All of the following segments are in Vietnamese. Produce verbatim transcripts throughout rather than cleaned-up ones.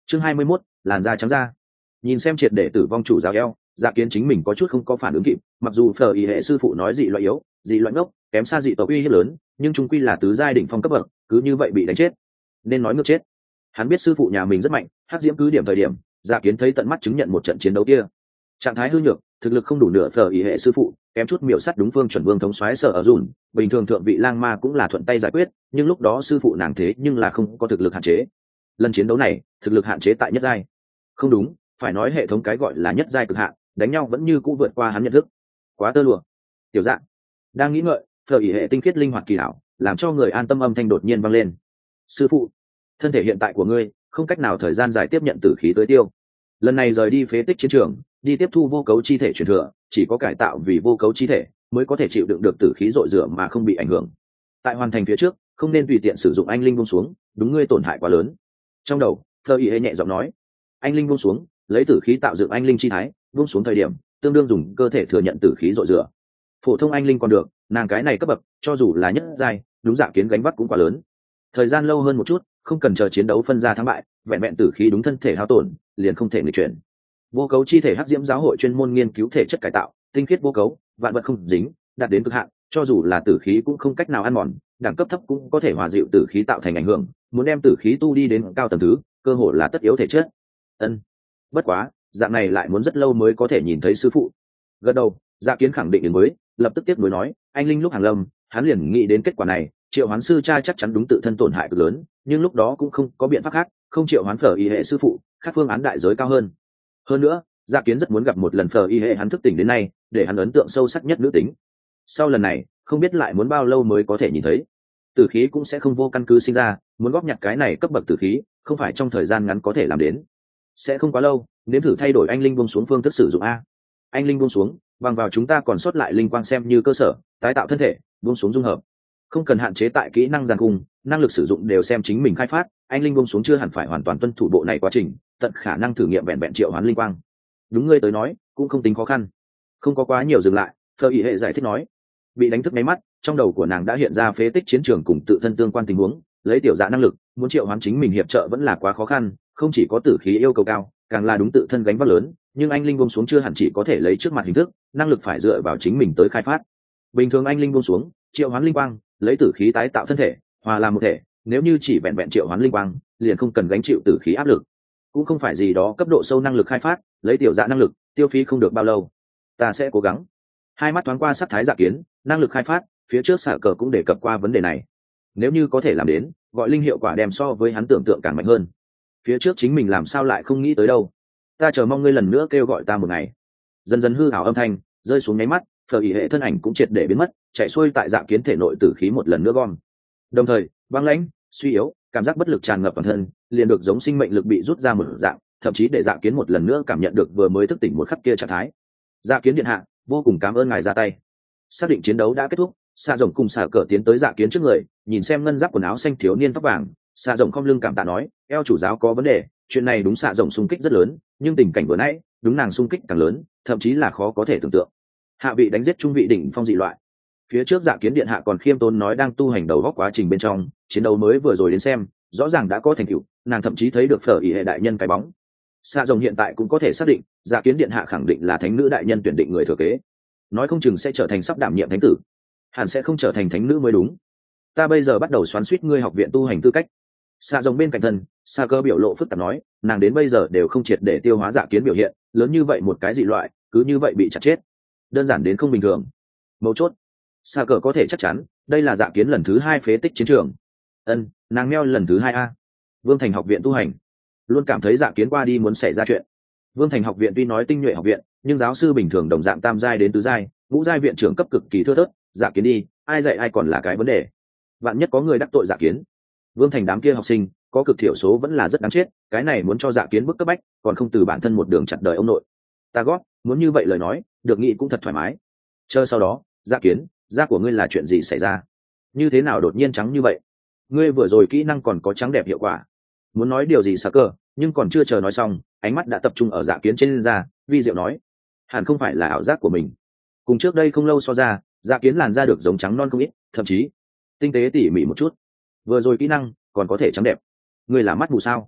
chương hai mươi mốt, làn da trắng da. Nhìn xem triệt để tử vong chủ giáo eo, Dạ Kiến chính mình có chút không có phản ứng kịp, mặc dù phở ý hệ sư phụ nói dị loại yếu, dị loại ngốc, kém xa dị tộc uy hiếp lớn, nhưng chúng quy là tứ giai đỉnh phong cấp bậc, cứ như vậy bị đánh chết. Nên nói ngược chết. Hắn biết sư phụ nhà mình rất mạnh, hắc diễm cứ điểm thời điểm, Dạ Kiến thấy tận mắt chứng nhận một trận chiến đấu kia. Trạng thái hư nhược, thực lực không đủ nửa phở ý hệ sư phụ, kém chút miểu sát đúng phương chuẩn vương thống soái sở ở dùn, bình thường thượng vị lang ma cũng là thuận tay giải quyết, nhưng lúc đó sư phụ nàng thế nhưng là không có thực lực hạn chế. Lần chiến đấu này, thực lực hạn chế tại nhất giai. Không đúng, phải nói hệ thống cái gọi là nhất giai cực hạn, đánh nhau vẫn như cũ vượt qua hắn nhận thức. Quá tơ lụa. Tiểu Dạng đang nghĩ ngợi, phở ý hệ tinh khiết linh hoạt kỳ hảo, làm cho người an tâm âm thanh đột nhiên vang lên. Sư phụ, thân thể hiện tại của ngươi không cách nào thời gian dài tiếp nhận tử khí tới tiêu. Lần này rời đi phế tích chiến trường, đi tiếp thu vô cấu chi thể truyền thừa, chỉ có cải tạo vì vô cấu chi thể mới có thể chịu đựng được tử khí dội rửa mà không bị ảnh hưởng. Tại hoàn thành phía trước, không nên tùy tiện sử dụng anh linh buông xuống, đúng ngươi tổn hại quá lớn. Trong đầu, Fleur ý hệ nhẹ giọng nói, anh linh buông xuống, lấy tử khí tạo dựng anh linh chi thái, buông xuống thời điểm, tương đương dùng cơ thể thừa nhận tử khí dội rửa. Phổ thông anh linh còn được, nàng cái này cấp bậc, cho dù là nhất giai, đúng Dạ Kiến gánh vác cũng quá lớn. Thời gian lâu hơn một chút, không cần chờ chiến đấu phân ra thắng bại, vẹn vẹn tử khí đúng thân thể hao tổn, liền không thể nghịch chuyển. Vô cấu chi thể hắc diễm giáo hội chuyên môn nghiên cứu thể chất cải tạo, tinh khiết vô cấu, vạn vật không dính, đạt đến cực hạn, cho dù là tử khí cũng không cách nào ăn mòn, đẳng cấp thấp cũng có thể hòa dịu tử khí tạo thành ảnh hưởng, muốn đem tử khí tu đi đến cao tầng thứ, cơ hội là tất yếu thể chất. Ân. Bất quá, dạng này lại muốn rất lâu mới có thể nhìn thấy sư phụ. Gật đầu, Dạ Kiến khẳng định đến mới, lập tức tiếp nối nói, anh linh lúc hàng lâm, hắn liền nghĩ đến kết quả này, triệu hoán sư cha chắc chắn đúng tự thân tổn hại cực lớn, nhưng lúc đó cũng không có biện pháp khác, không triệu hoán phở y hệ sư phụ, khác phương án đại giới cao hơn. Hơn nữa, Dạ Kiến rất muốn gặp một lần phở y hệ hắn thức tỉnh đến nay, để hắn ấn tượng sâu sắc nhất nữ tính. Sau lần này, không biết lại muốn bao lâu mới có thể nhìn thấy. Tử khí cũng sẽ không vô căn cứ sinh ra, muốn góp nhặt cái này cấp bậc tử khí, không phải trong thời gian ngắn có thể làm đến. Sẽ không quá lâu, nếm thử thay đổi anh linh buông xuống phương thức sử dụng a. Anh linh buông xuống, bằng vào chúng ta còn sót lại linh quang xem như cơ sở, tái tạo thân thể, buông xuống dung hợp. Không cần hạn chế tại kỹ năng giàn cung, năng lực sử dụng đều xem chính mình khai phát, anh linh buông xuống chưa hẳn phải hoàn toàn tuân thủ bộ này quá trình, tận khả năng thử nghiệm vẹn vẹn triệu hoán linh quang. Đúng ngươi tới nói, cũng không tính khó khăn. Không có quá nhiều dừng lại, Phở ý hệ giải thích nói. Bị đánh thức máy mắt, trong đầu của nàng đã hiện ra phế tích chiến trường cùng tự thân tương quan tình huống, lấy tiểu dạ năng lực, muốn triệu hoán chính mình hiệp trợ vẫn là quá khó khăn, không chỉ có tử khí yêu cầu cao, càng là đúng tự thân gánh vác lớn, nhưng anh linh buông xuống chưa hẳn chỉ có thể lấy trước mặt hình thức, năng lực phải dựa vào chính mình tới khai phát. Bình thường anh linh buông xuống, triệu hoán linh quang, lấy tử khí tái tạo thân thể, hòa làm một thể, nếu như chỉ vẹn vẹn triệu hoán linh quang, liền không cần gánh chịu tử khí áp lực. Cũng không phải gì đó cấp độ sâu năng lực khai phát, lấy tiểu dạ năng lực, tiêu phí không được bao lâu. Ta sẽ cố gắng. Hai mắt thoáng qua sắc thái Dạ Kiến, năng lực khai phát, phía trước xả cờ cũng đề cập qua vấn đề này. Nếu như có thể làm đến, gọi linh hiệu quả đem so với hắn tưởng tượng càng mạnh hơn. Phía trước chính mình làm sao lại không nghĩ tới đâu. Ta chờ mong ngươi lần nữa kêu gọi ta một ngày. Dần dần hư ảo âm thanh rơi xuống nháy mắt, Phở ý hệ thân ảnh cũng triệt để biến mất, chạy xuôi tại Dạ Kiến thể nội tử khí một lần nữa gom. Đồng thời, băng lãnh, suy yếu, cảm giác bất lực tràn ngập toàn thân, liền được giống sinh mệnh lực bị rút ra một dạng, thậm chí để Dạ Kiến một lần nữa cảm nhận được vừa mới thức tỉnh một khắc kia trạng thái. Dạ Kiến điện hạ, vô cùng cảm ơn ngài ra tay. Xác định chiến đấu đã kết thúc, Xạ Rồng cùng Xạ Cờ tiến tới Dạ Kiến trước người, nhìn xem ngân giáp quần áo xanh thiếu niên tóc vàng, Xạ Rồng không lưng cảm tạ nói, eo chủ giáo có vấn đề, chuyện này đúng Xạ Rồng xung kích rất lớn, nhưng tình cảnh vừa nãy, đúng nàng xung kích càng lớn, thậm chí là khó có thể tưởng tượng. Hạ vị đánh giết trung vị đỉnh phong dị loại. Phía trước Dạ Kiến điện hạ còn khiêm tốn nói đang tu hành đầu góc quá trình bên trong, chiến đấu mới vừa rồi đến xem, rõ ràng đã có thành tựu, nàng thậm chí thấy được Phở ý hệ đại nhân cái bóng. Xạ Rồng hiện tại cũng có thể xác định, Dạ Kiến điện hạ khẳng định là thánh nữ đại nhân tuyển định người thừa kế, nói không chừng sẽ trở thành sắp đảm nhiệm thánh tử, hẳn sẽ không trở thành thánh nữ mới đúng. Ta bây giờ bắt đầu xoắn suýt ngươi học viện tu hành tư cách. Xạ Rồng bên cạnh thân, Xạ Cơ biểu lộ phức tạp nói, nàng đến bây giờ đều không triệt để tiêu hóa Dạ Kiến biểu hiện, lớn như vậy một cái dị loại, cứ như vậy bị chặt chết, đơn giản đến không bình thường. Mấu chốt, Xạ Cơ có thể chắc chắn, đây là Dạ Kiến lần thứ hai phế tích chiến trường. Ân, nàng meo lần thứ hai a. Vương Thành học viện tu hành, luôn cảm thấy Dạ Kiến qua đi muốn xảy ra chuyện. Vương Thành học viện tuy nói tinh nhuệ học viện, nhưng giáo sư bình thường đồng dạng tam giai đến tứ giai, ngũ giai viện trưởng cấp cực kỳ thưa thớt, Dạ Kiến đi, ai dạy ai còn là cái vấn đề. Vạn nhất có người đắc tội Dạ Kiến, Vương Thành đám kia học sinh có cực thiểu số vẫn là rất đáng chết, cái này muốn cho Dạ Kiến bức cấp bách, còn không từ bản thân một đường chặt đời ông nội. Ta gót, muốn như vậy lời nói, được nghĩ cũng thật thoải mái. Chờ sau đó, Dạ Kiến, da của ngươi là chuyện gì xảy ra? Như thế nào đột nhiên trắng như vậy? Ngươi vừa rồi kỹ năng còn có trắng đẹp hiệu quả. Muốn nói điều gì Xạ Cơ, nhưng còn chưa chờ nói xong, ánh mắt đã tập trung ở Dạ Kiến trên da, vi diệu nói, hẳn không phải là ảo giác của mình. Cùng trước đây không lâu so ra, Dạ Kiến làn da được giống trắng non không ít, thậm chí tinh tế tỉ mỉ một chút. Vừa rồi kỹ năng còn có thể trắng đẹp. Ngươi là mắt mù sao?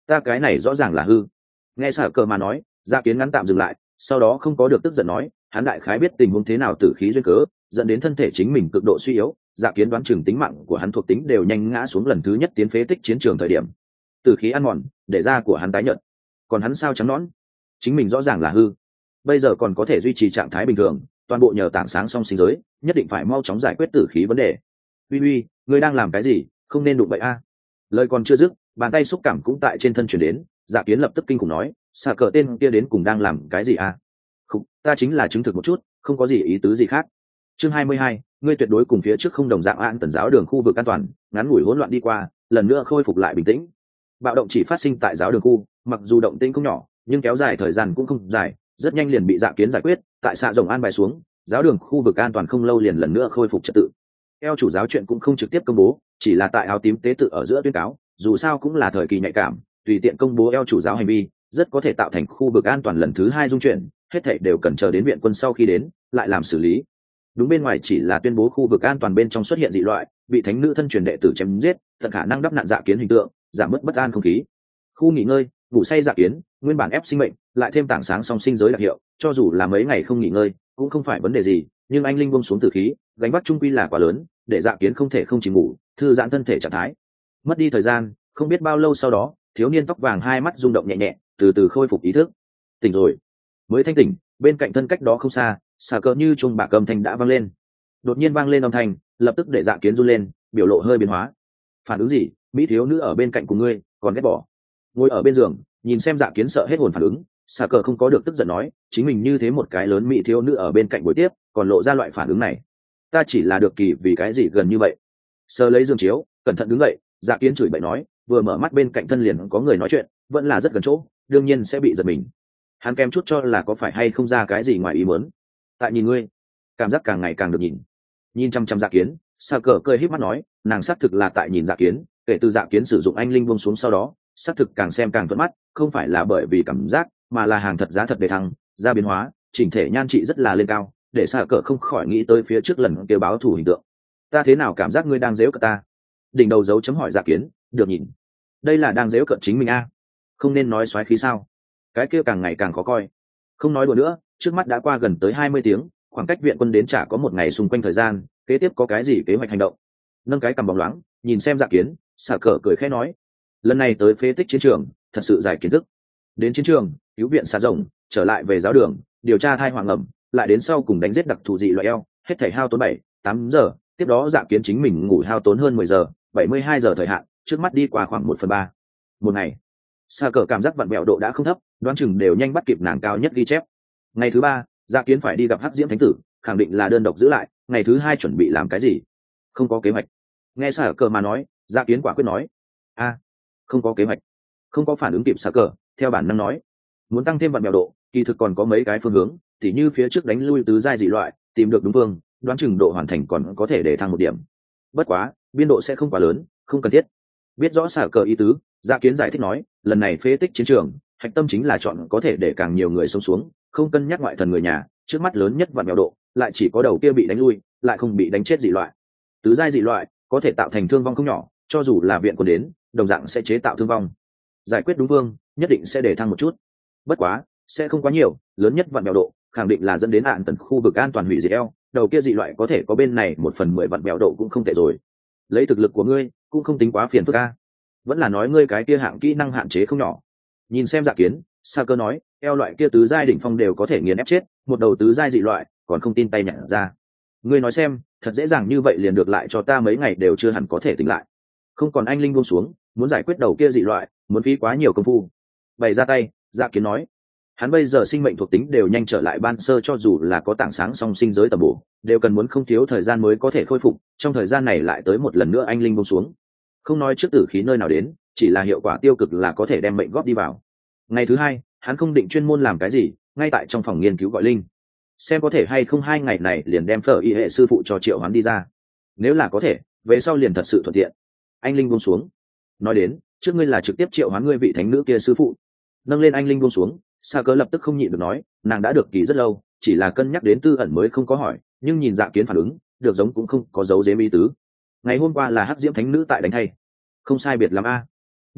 ta cái này rõ ràng là hư. Nghe xạ cờ mà nói, dạ kiến ngắn tạm dừng lại, sau đó không có được tức giận nói, hắn đại khái biết tình huống thế nào tử khí duyên cớ, dẫn đến thân thể chính mình cực độ suy yếu. Dạ kiến đoán chừng tính mạng của hắn thuộc tính đều nhanh ngã xuống lần thứ nhất tiến phế tích chiến trường thời điểm. Tử khí ăn mòn, để da của hắn tái nhợt. Còn hắn sao trắng nõn? Chính mình rõ ràng là hư. Bây giờ còn có thể duy trì trạng thái bình thường, toàn bộ nhờ tảng sáng song sinh giới, nhất định phải mau chóng giải quyết tử khí vấn đề. Uy uy, ngươi đang làm cái gì? Không nên đụng bậy a. Lời còn chưa dứt, bàn tay xúc cảm cũng tại trên thân chuyển đến. Dạ kiến lập tức kinh khủng nói, xạ cờ tên kia đến cùng đang làm cái gì a? Không, ta chính là chứng thực một chút, không có gì ý tứ gì khác. Chương hai mươi hai, ngươi tuyệt đối cùng phía trước không đồng dạng. An tần giáo đường khu vực an toàn, ngắn ngủi hỗn loạn đi qua, lần nữa khôi phục lại bình tĩnh. Bạo động chỉ phát sinh tại giáo đường khu, mặc dù động tĩnh không nhỏ, nhưng kéo dài thời gian cũng không dài, rất nhanh liền bị Dạ kiến giải quyết. Tại xạ rồng an bài xuống, giáo đường khu vực an toàn không lâu liền lần nữa khôi phục trật tự. Eo chủ giáo chuyện cũng không trực tiếp công bố, chỉ là tại áo tím tế tự ở giữa tuyên cáo, dù sao cũng là thời kỳ nhạy cảm, tùy tiện công bố eo chủ giáo hành vi, rất có thể tạo thành khu vực an toàn lần thứ hai dung chuyển, hết thảy đều cần chờ đến viện quân sau khi đến, lại làm xử lý. Đúng, bên ngoài chỉ là tuyên bố khu vực an toàn, bên trong xuất hiện dị loại, bị thánh nữ thân truyền đệ tử chém giết, tận khả năng đắp nạn Dạ kiến hình tượng, giảm bớt bất an không khí. Khu nghỉ ngơi, ngủ say Dạ kiến, nguyên bản ép sinh mệnh, lại thêm tảng sáng song sinh giới đặc hiệu, cho dù là mấy ngày không nghỉ ngơi, cũng không phải vấn đề gì, nhưng anh linh buông xuống tử khí, gánh vác trung quy là quá lớn, để Dạ kiến không thể không chỉ ngủ, thư giãn thân thể trạng thái. Mất đi thời gian, không biết bao lâu sau đó, thiếu niên tóc vàng hai mắt rung động nhẹ nhẹ, từ từ khôi phục ý thức. Tỉnh rồi. Mới thanh tỉnh, bên cạnh thân cách đó không xa, xà cờ như chuông bạc âm thanh đã vang lên. Đột nhiên vang lên âm thanh, lập tức để Dạ kiến run lên, biểu lộ hơi biến hóa. Phản ứng gì? Mỹ thiếu nữ ở bên cạnh của ngươi, còn ghét bỏ. Ngồi ở bên giường, nhìn xem Dạ kiến sợ hết hồn phản ứng, xà cờ không có được tức giận nói, chính mình như thế một cái lớn Mỹ thiếu nữ ở bên cạnh buổi tiếp, còn lộ ra loại phản ứng này. Ta chỉ là được kỳ vì cái gì gần như vậy. Sờ lấy giường chiếu, cẩn thận đứng dậy, Dạ kiến chửi bậy nói, vừa mở mắt bên cạnh thân liền có người nói chuyện, vẫn là rất gần chỗ, đương nhiên sẽ bị giật mình. Hắn kém chút cho là có phải hay không ra cái gì ngoài ý muốn. Tại nhìn ngươi, cảm giác càng ngày càng được nhìn. Nhìn chăm chăm Dạ kiến, Sa cờ cười híp mắt nói, nàng xác thực là tại nhìn Dạ kiến, kể từ Dạ kiến sử dụng anh linh buông xuống sau đó, xác thực càng xem càng thuận mắt, không phải là bởi vì cảm giác, mà là hàng thật giá thật đề thăng, ra biến hóa, chỉnh thể nhan trị rất là lên cao, để Sa cờ không khỏi nghĩ tới phía trước lần kia báo thủ hình tượng. Ta thế nào cảm giác ngươi đang giễu cợt ta? Đỉnh đầu dấu chấm hỏi Dạ kiến, được nhìn. Đây là đang giễu cợt chính mình a? Không nên nói xoáy khí sao? Cái kia càng ngày càng khó coi. Không nói đùa nữa, trước mắt đã qua gần tới hai mươi tiếng, khoảng cách viện quân đến chả có một ngày xung quanh thời gian, kế tiếp có cái gì kế hoạch hành động? Nâng cái cầm bóng loáng, nhìn xem Dạ kiến, xả cờ cười khẽ nói, lần này tới phế tích chiến trường, thật sự giải kiến thức. Đến chiến trường, cứu viện xà rồng, trở lại về giáo đường, điều tra thai hoàng ẩm, lại đến sau cùng đánh giết đặc thù dị loại eo, hết thảy hao tốn bảy, tám giờ, tiếp đó Dạ kiến chính mình ngủ hao tốn hơn mười giờ, bảy mươi hai giờ thời hạn, trước mắt đi qua khoảng một phần ba. Một ngày. Sa cờ cảm giác vặn vẹo độ đã không thấp, đoán chừng đều nhanh bắt kịp nàng cao nhất ghi chép. Ngày thứ ba, Dạ kiến phải đi gặp Hắc Diễm Thánh tử, khẳng định là đơn độc giữ lại. Ngày thứ hai chuẩn bị làm cái gì? Không có kế hoạch. Nghe Sa cờ mà nói, Dạ kiến quả quyết nói, a, không có kế hoạch. Không có phản ứng kịp Sa cờ, theo bản năng nói, muốn tăng thêm vặn vẹo độ, kỳ thực còn có mấy cái phương hướng, tỉ như phía trước đánh lui tứ giai dị loại, tìm được đúng phương, đoán chừng độ hoàn thành còn có thể để thăng một điểm. Bất quá, biên độ sẽ không quá lớn, không cần thiết. Biết rõ Sa cờ ý tứ, Dạ kiến giải thích nói, lần này phế tích chiến trường, hạch tâm chính là chọn có thể để càng nhiều người sống xuống, không cân nhắc ngoại thần người nhà, trước mắt lớn nhất vặn vẹo độ, lại chỉ có đầu kia bị đánh lui, lại không bị đánh chết dị loại. Tứ giai dị loại có thể tạo thành thương vong không nhỏ, cho dù là viện quân đến, đồng dạng sẽ chế tạo thương vong. Giải quyết đúng vương, nhất định sẽ để thăng một chút. Bất quá, sẽ không quá nhiều, lớn nhất vặn vẹo độ, khẳng định là dẫn đến hạn tần khu vực an toàn hủy diệt eo, đầu kia dị loại có thể có bên này một phần mười vặn vẹo độ cũng không tệ rồi. Lấy thực lực của ngươi, cũng không tính quá phiền phức a. Vẫn là nói ngươi cái kia hạng kỹ năng hạn chế không nhỏ. Nhìn xem Dạ kiến, Sa cơ nói, eo loại kia tứ giai đỉnh phong đều có thể nghiền ép chết, một đầu tứ giai dị loại, còn không tin tay nhận ra. Ngươi nói xem, thật dễ dàng như vậy liền được lại cho ta mấy ngày đều chưa hẳn có thể tỉnh lại. Không còn anh linh buông xuống, muốn giải quyết đầu kia dị loại, muốn phí quá nhiều công phu. Bày ra tay, Dạ kiến nói, hắn bây giờ sinh mệnh thuộc tính đều nhanh trở lại ban sơ, cho dù là có tảng sáng song sinh giới tầm bổ, đều cần muốn không thiếu thời gian mới có thể khôi phục, trong thời gian này lại tới một lần nữa anh linh buông xuống. Không nói trước tử khí nơi nào đến, chỉ là hiệu quả tiêu cực là có thể đem mệnh góp đi vào. Ngày thứ hai, hắn không định chuyên môn làm cái gì, ngay tại trong phòng nghiên cứu gọi linh, xem có thể hay không hai ngày này liền đem phở y hệ sư phụ cho triệu hắn đi ra. Nếu là có thể, về sau liền thật sự thuận tiện. Anh linh buông xuống, nói đến, trước ngươi là trực tiếp triệu hoán ngươi vị thánh nữ kia sư phụ. Nâng lên anh linh buông xuống, Sa cớ lập tức không nhịn được nói, nàng đã được kỳ rất lâu, chỉ là cân nhắc đến tư ẩn mới không có hỏi, nhưng nhìn Dạ kiến phản ứng, được giống cũng không có dấu giếm ý tứ. Ngày hôm qua là Hắc Diễm Thánh nữ tại đánh hay, không sai biệt lắm a. Bất quá,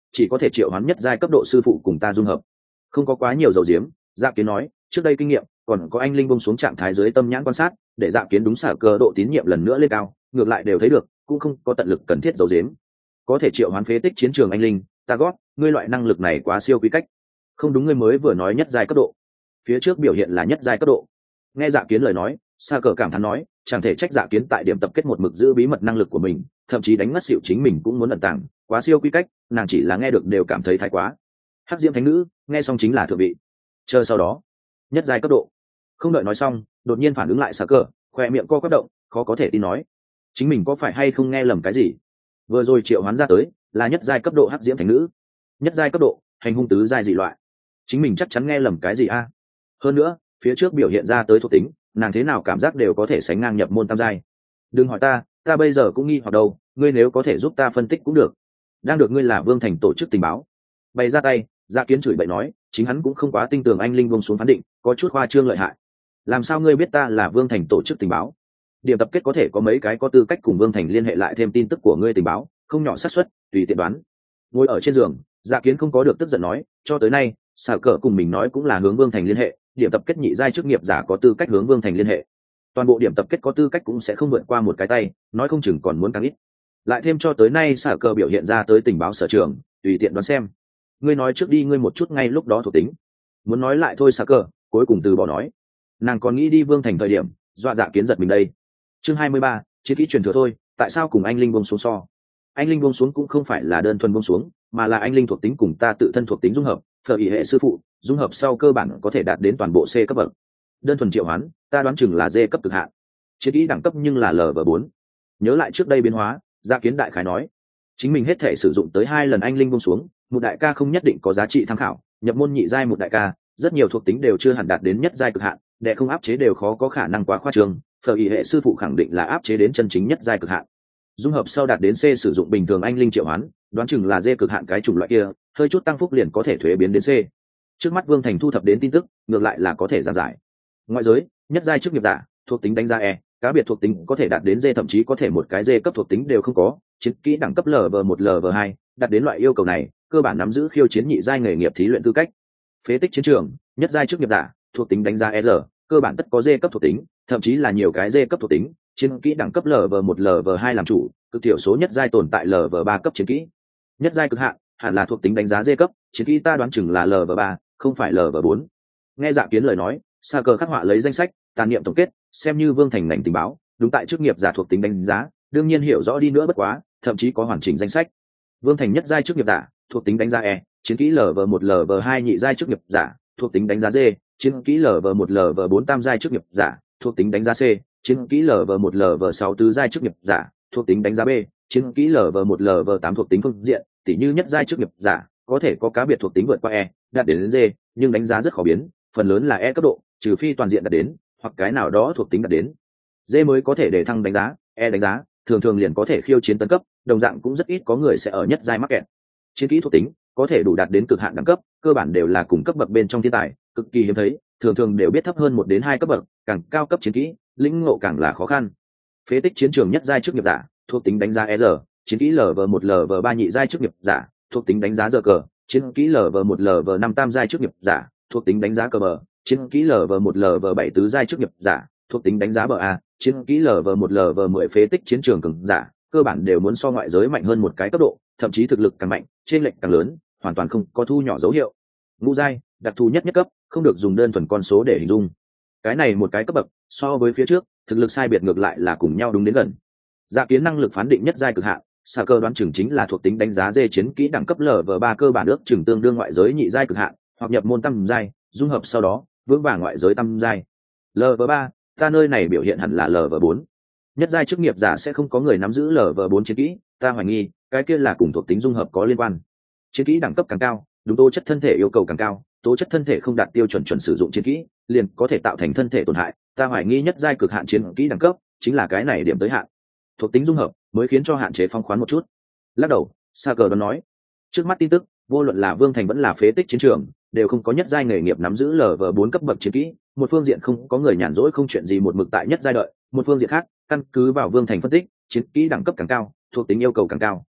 chỉ có thể triệu hoán nhất giai cấp độ sư phụ cùng ta dung hợp. Không có quá nhiều dầu diếm, Dạ Kiến nói, trước đây kinh nghiệm, còn có anh linh bông xuống trạng thái dưới tâm nhãn quan sát, để Dạ Kiến đúng xả cơ độ tín nhiệm lần nữa lên cao, ngược lại đều thấy được, cũng không có tận lực cần thiết dầu diếm. Có thể triệu hoán phế tích chiến trường anh linh, ta gót, ngươi loại năng lực này quá siêu quý cách. Không đúng, ngươi mới vừa nói nhất giai cấp độ. Phía trước biểu hiện là nhất giai cấp độ. Nghe Dạ Kiến lời nói, Sa Cờ cảm thán nói, chẳng thể trách Dạ Kiến tại điểm tập kết một mực giữ bí mật năng lực của mình, thậm chí đánh ngất xỉu chính mình cũng muốn ẩn tàng, quá siêu quy cách, nàng chỉ là nghe được đều cảm thấy thái quá. Hắc Diễm Thánh Nữ nghe xong chính là thượng vị. Chờ sau đó, nhất giai cấp độ. Không đợi nói xong, đột nhiên phản ứng lại Sa Cờ, khoe miệng co quắp động, khó có thể tin nói, chính mình có phải hay không nghe lầm cái gì? Vừa rồi triệu hoán ra tới là nhất giai cấp độ Hắc Diễm Thánh Nữ, nhất giai cấp độ hành hung tứ giai dị loại, chính mình chắc chắn nghe lầm cái gì a? Hơn nữa, phía trước biểu hiện ra tới thuộc tính, nàng thế nào cảm giác đều có thể sánh ngang nhập môn tam giai. Đừng hỏi ta, ta bây giờ cũng nghi hoặc đâu, ngươi nếu có thể giúp ta phân tích cũng được. Đang được ngươi là Vương Thành tổ chức tình báo. Bày ra tay, Dạ Kiến chửi bậy nói, chính hắn cũng không quá tin tưởng anh linh buông xuống phán định, có chút khoa trương lợi hại. Làm sao ngươi biết ta là Vương Thành tổ chức tình báo? Điểm tập kết có thể có mấy cái có tư cách cùng Vương Thành liên hệ lại thêm tin tức của ngươi tình báo, không nhỏ xác suất, tùy tiện đoán. Ngồi ở trên giường, Dạ Kiến không có được tức giận nói, cho tới nay, Sở Cờ cùng mình nói cũng là hướng Vương Thành liên hệ, điểm tập kết nhị giai chức nghiệp giả có tư cách hướng Vương Thành liên hệ. Toàn bộ điểm tập kết có tư cách cũng sẽ không vượt qua một cái tay, nói không chừng còn muốn càng ít. Lại thêm cho tới nay Sở Cờ biểu hiện ra tới tình báo sở trường, tùy tiện đoán xem. Ngươi nói trước đi ngươi một chút ngay lúc đó thuộc tính. Muốn nói lại thôi Sở Cờ, cuối cùng từ bỏ nói. Nàng còn nghĩ đi Vương Thành thời điểm, dọa Dạ Kiến giật mình đây. Chương hai mươi ba, chiến kỹ truyền thừa thôi, tại sao cùng anh linh buông xuống so? Anh linh buông xuống cũng không phải là đơn thuần buông xuống, mà là anh linh thuộc tính cùng ta tự thân thuộc tính dung hợp, phở ý hệ sư phụ, dung hợp sau cơ bản có thể đạt đến toàn bộ C cấp bậc. Đơn thuần triệu hoán, ta đoán chừng là D cấp cực hạn. Chiến kỹ đẳng cấp nhưng là L V bốn. Nhớ lại trước đây biến hóa, Dạ Kiến đại khái nói, chính mình hết thể sử dụng tới hai lần anh linh buông xuống, một đại ca không nhất định có giá trị tham khảo, nhập môn nhị giai một đại ca, rất nhiều thuộc tính đều chưa hẳn đạt đến nhất giai cực hạn, để không áp chế đều khó có khả năng quá khoa trương, phở ý hệ sư phụ khẳng định là áp chế đến chân chính nhất giai cực hạn. Dung hợp sau đạt đến C sử dụng bình thường anh linh triệu hoán, đoán chừng là D cực hạn cái chủng loại kia, hơi chút tăng phúc liền có thể thuế biến đến C. Trước mắt Vương Thành thu thập đến tin tức, ngược lại là có thể giảng giải. Ngoại giới, nhất giai chức nghiệp giả, thuộc tính đánh giá E, cá biệt thuộc tính có thể đạt đến D, thậm chí có thể một cái D cấp thuộc tính đều không có, chiến kỹ đẳng cấp L V một L V hai, đạt đến loại yêu cầu này, cơ bản nắm giữ khiêu chiến nhị giai nghề nghiệp thí luyện tư cách. Phế tích chiến trường, nhất giai chức nghiệp giả, thuộc tính đánh giá E R, cơ bản tất có D cấp thuộc tính, thậm chí là nhiều cái D cấp thuộc tính, chiến kỹ đẳng cấp L V một L V hai làm chủ, cực thiểu số nhất giai tồn tại L V ba cấp chiến kỹ. Nhất giai cực hạn, hẳn là thuộc tính đánh giá D cấp, chiến kỹ ta đoán chừng là L V ba, không phải L V bốn. Nghe Dạ Kiến lời nói, Sa Cờ khắc họa lấy danh sách, tàn niệm tổng kết, xem như Vương Thành ngành tình báo, đúng tại chức nghiệp giả thuộc tính đánh giá, đương nhiên hiểu rõ đi nữa bất quá, thậm chí có hoàn chỉnh danh sách. Vương Thành nhất giai chức nghiệp giả, thuộc tính đánh giá E, chiến kỹ L V một L V hai nhị giai chức nghiệp giả, thuộc tính đánh giá D, chiến kỹ L V một L V bốn tam giai chức nghiệp giả, thuộc tính đánh giá C, chiến kỹ L V một L V sáu tứ giai chức nghiệp giả, thuộc tính đánh giá B, chiến kỹ L V một L V tám thuộc tính phương diện, tỉ như nhất giai chức nghiệp giả, có thể có cá biệt thuộc tính vượt qua E, đạt đến D, nhưng đánh giá rất khó biến, phần lớn là E cấp độ, trừ phi toàn diện đạt đến, hoặc cái nào đó thuộc tính đạt đến D mới có thể để thăng đánh giá, E đánh giá, thường thường liền có thể khiêu chiến tấn cấp, đồng dạng cũng rất ít có người sẽ ở nhất giai mắc kẹt. Chiến kỹ thuộc tính có thể đủ đạt đến cực hạn đẳng cấp, cơ bản đều là cùng cấp bậc bên trong thiên tài, cực kỳ hiếm thấy, thường thường đều biết thấp hơn một đến hai cấp bậc, càng cao cấp chiến kỹ, lĩnh ngộ càng là khó khăn. Phế tích chiến trường nhất giai chức nghiệp giả, thuộc tính đánh giá E R, chiến kỹ L V một L V ba nhị giai chức nghiệp giả, thuộc tính đánh giá giờ cờ, chiến kỹ L V một L V năm tam giai chức nghiệp giả, thuộc tính đánh giá cờ bờ, chiến kỹ L V một L V bảy tứ giai chức nghiệp giả, thuộc tính đánh giá bờ A, chiến kỹ L V một L V mười phế tích chiến trường cường giả, cơ bản đều muốn so ngoại giới mạnh hơn một cái cấp độ, thậm chí thực lực càng mạnh, trên lệch càng lớn, hoàn toàn không có thu nhỏ dấu hiệu. Ngũ giai, đặc thù nhất nhất cấp, không được dùng đơn thuần con số để hình dung. Cái này một cái cấp bậc, so với phía trước, thực lực sai biệt ngược lại là cùng nhau đúng đến gần. Dạ Kiến năng lực phán định nhất giai cực hạn, Sa Cơ đoán chừng chính là thuộc tính đánh giá D chiến kỹ đẳng cấp L V ba cơ bản ước chừng tương đương ngoại giới nhị giai cực hạn, hoặc nhập môn tam giai, dung hợp sau đó, vững vàng ngoại giới tam giai. L V ba, ta nơi này biểu hiện hẳn là L V bốn. Nhất giai chức nghiệp giả sẽ không có người nắm giữ L V bốn chiến kỹ, ta hoài nghi, cái kia là cùng thuộc tính dung hợp có liên quan. Chiến kỹ đẳng cấp càng cao, đúng tố chất thân thể yêu cầu càng cao, tố chất thân thể không đạt tiêu chuẩn chuẩn sử dụng chiến kỹ, liền có thể tạo thành thân thể tổn hại, ta hoài nghi nhất giai cực hạn chiến kỹ đẳng cấp chính là cái này điểm tới hạn. Thuộc tính dung hợp mới khiến cho hạn chế phong khoán một chút. Lắc đầu, Sa Cờ đoán nói, trước mắt tin tức, vô luận là Vương Thành vẫn là phế tích chiến trường, đều không có nhất giai nghề nghiệp nắm giữ L V bốn cấp bậc chiến kỹ, một phương diện không có người nhàn rỗi không chuyện gì một mực tại nhất giai đợi, một phương diện khác, căn cứ vào Vương Thành phân tích, chiến kỹ đẳng cấp càng cao, thuộc tính yêu cầu càng cao.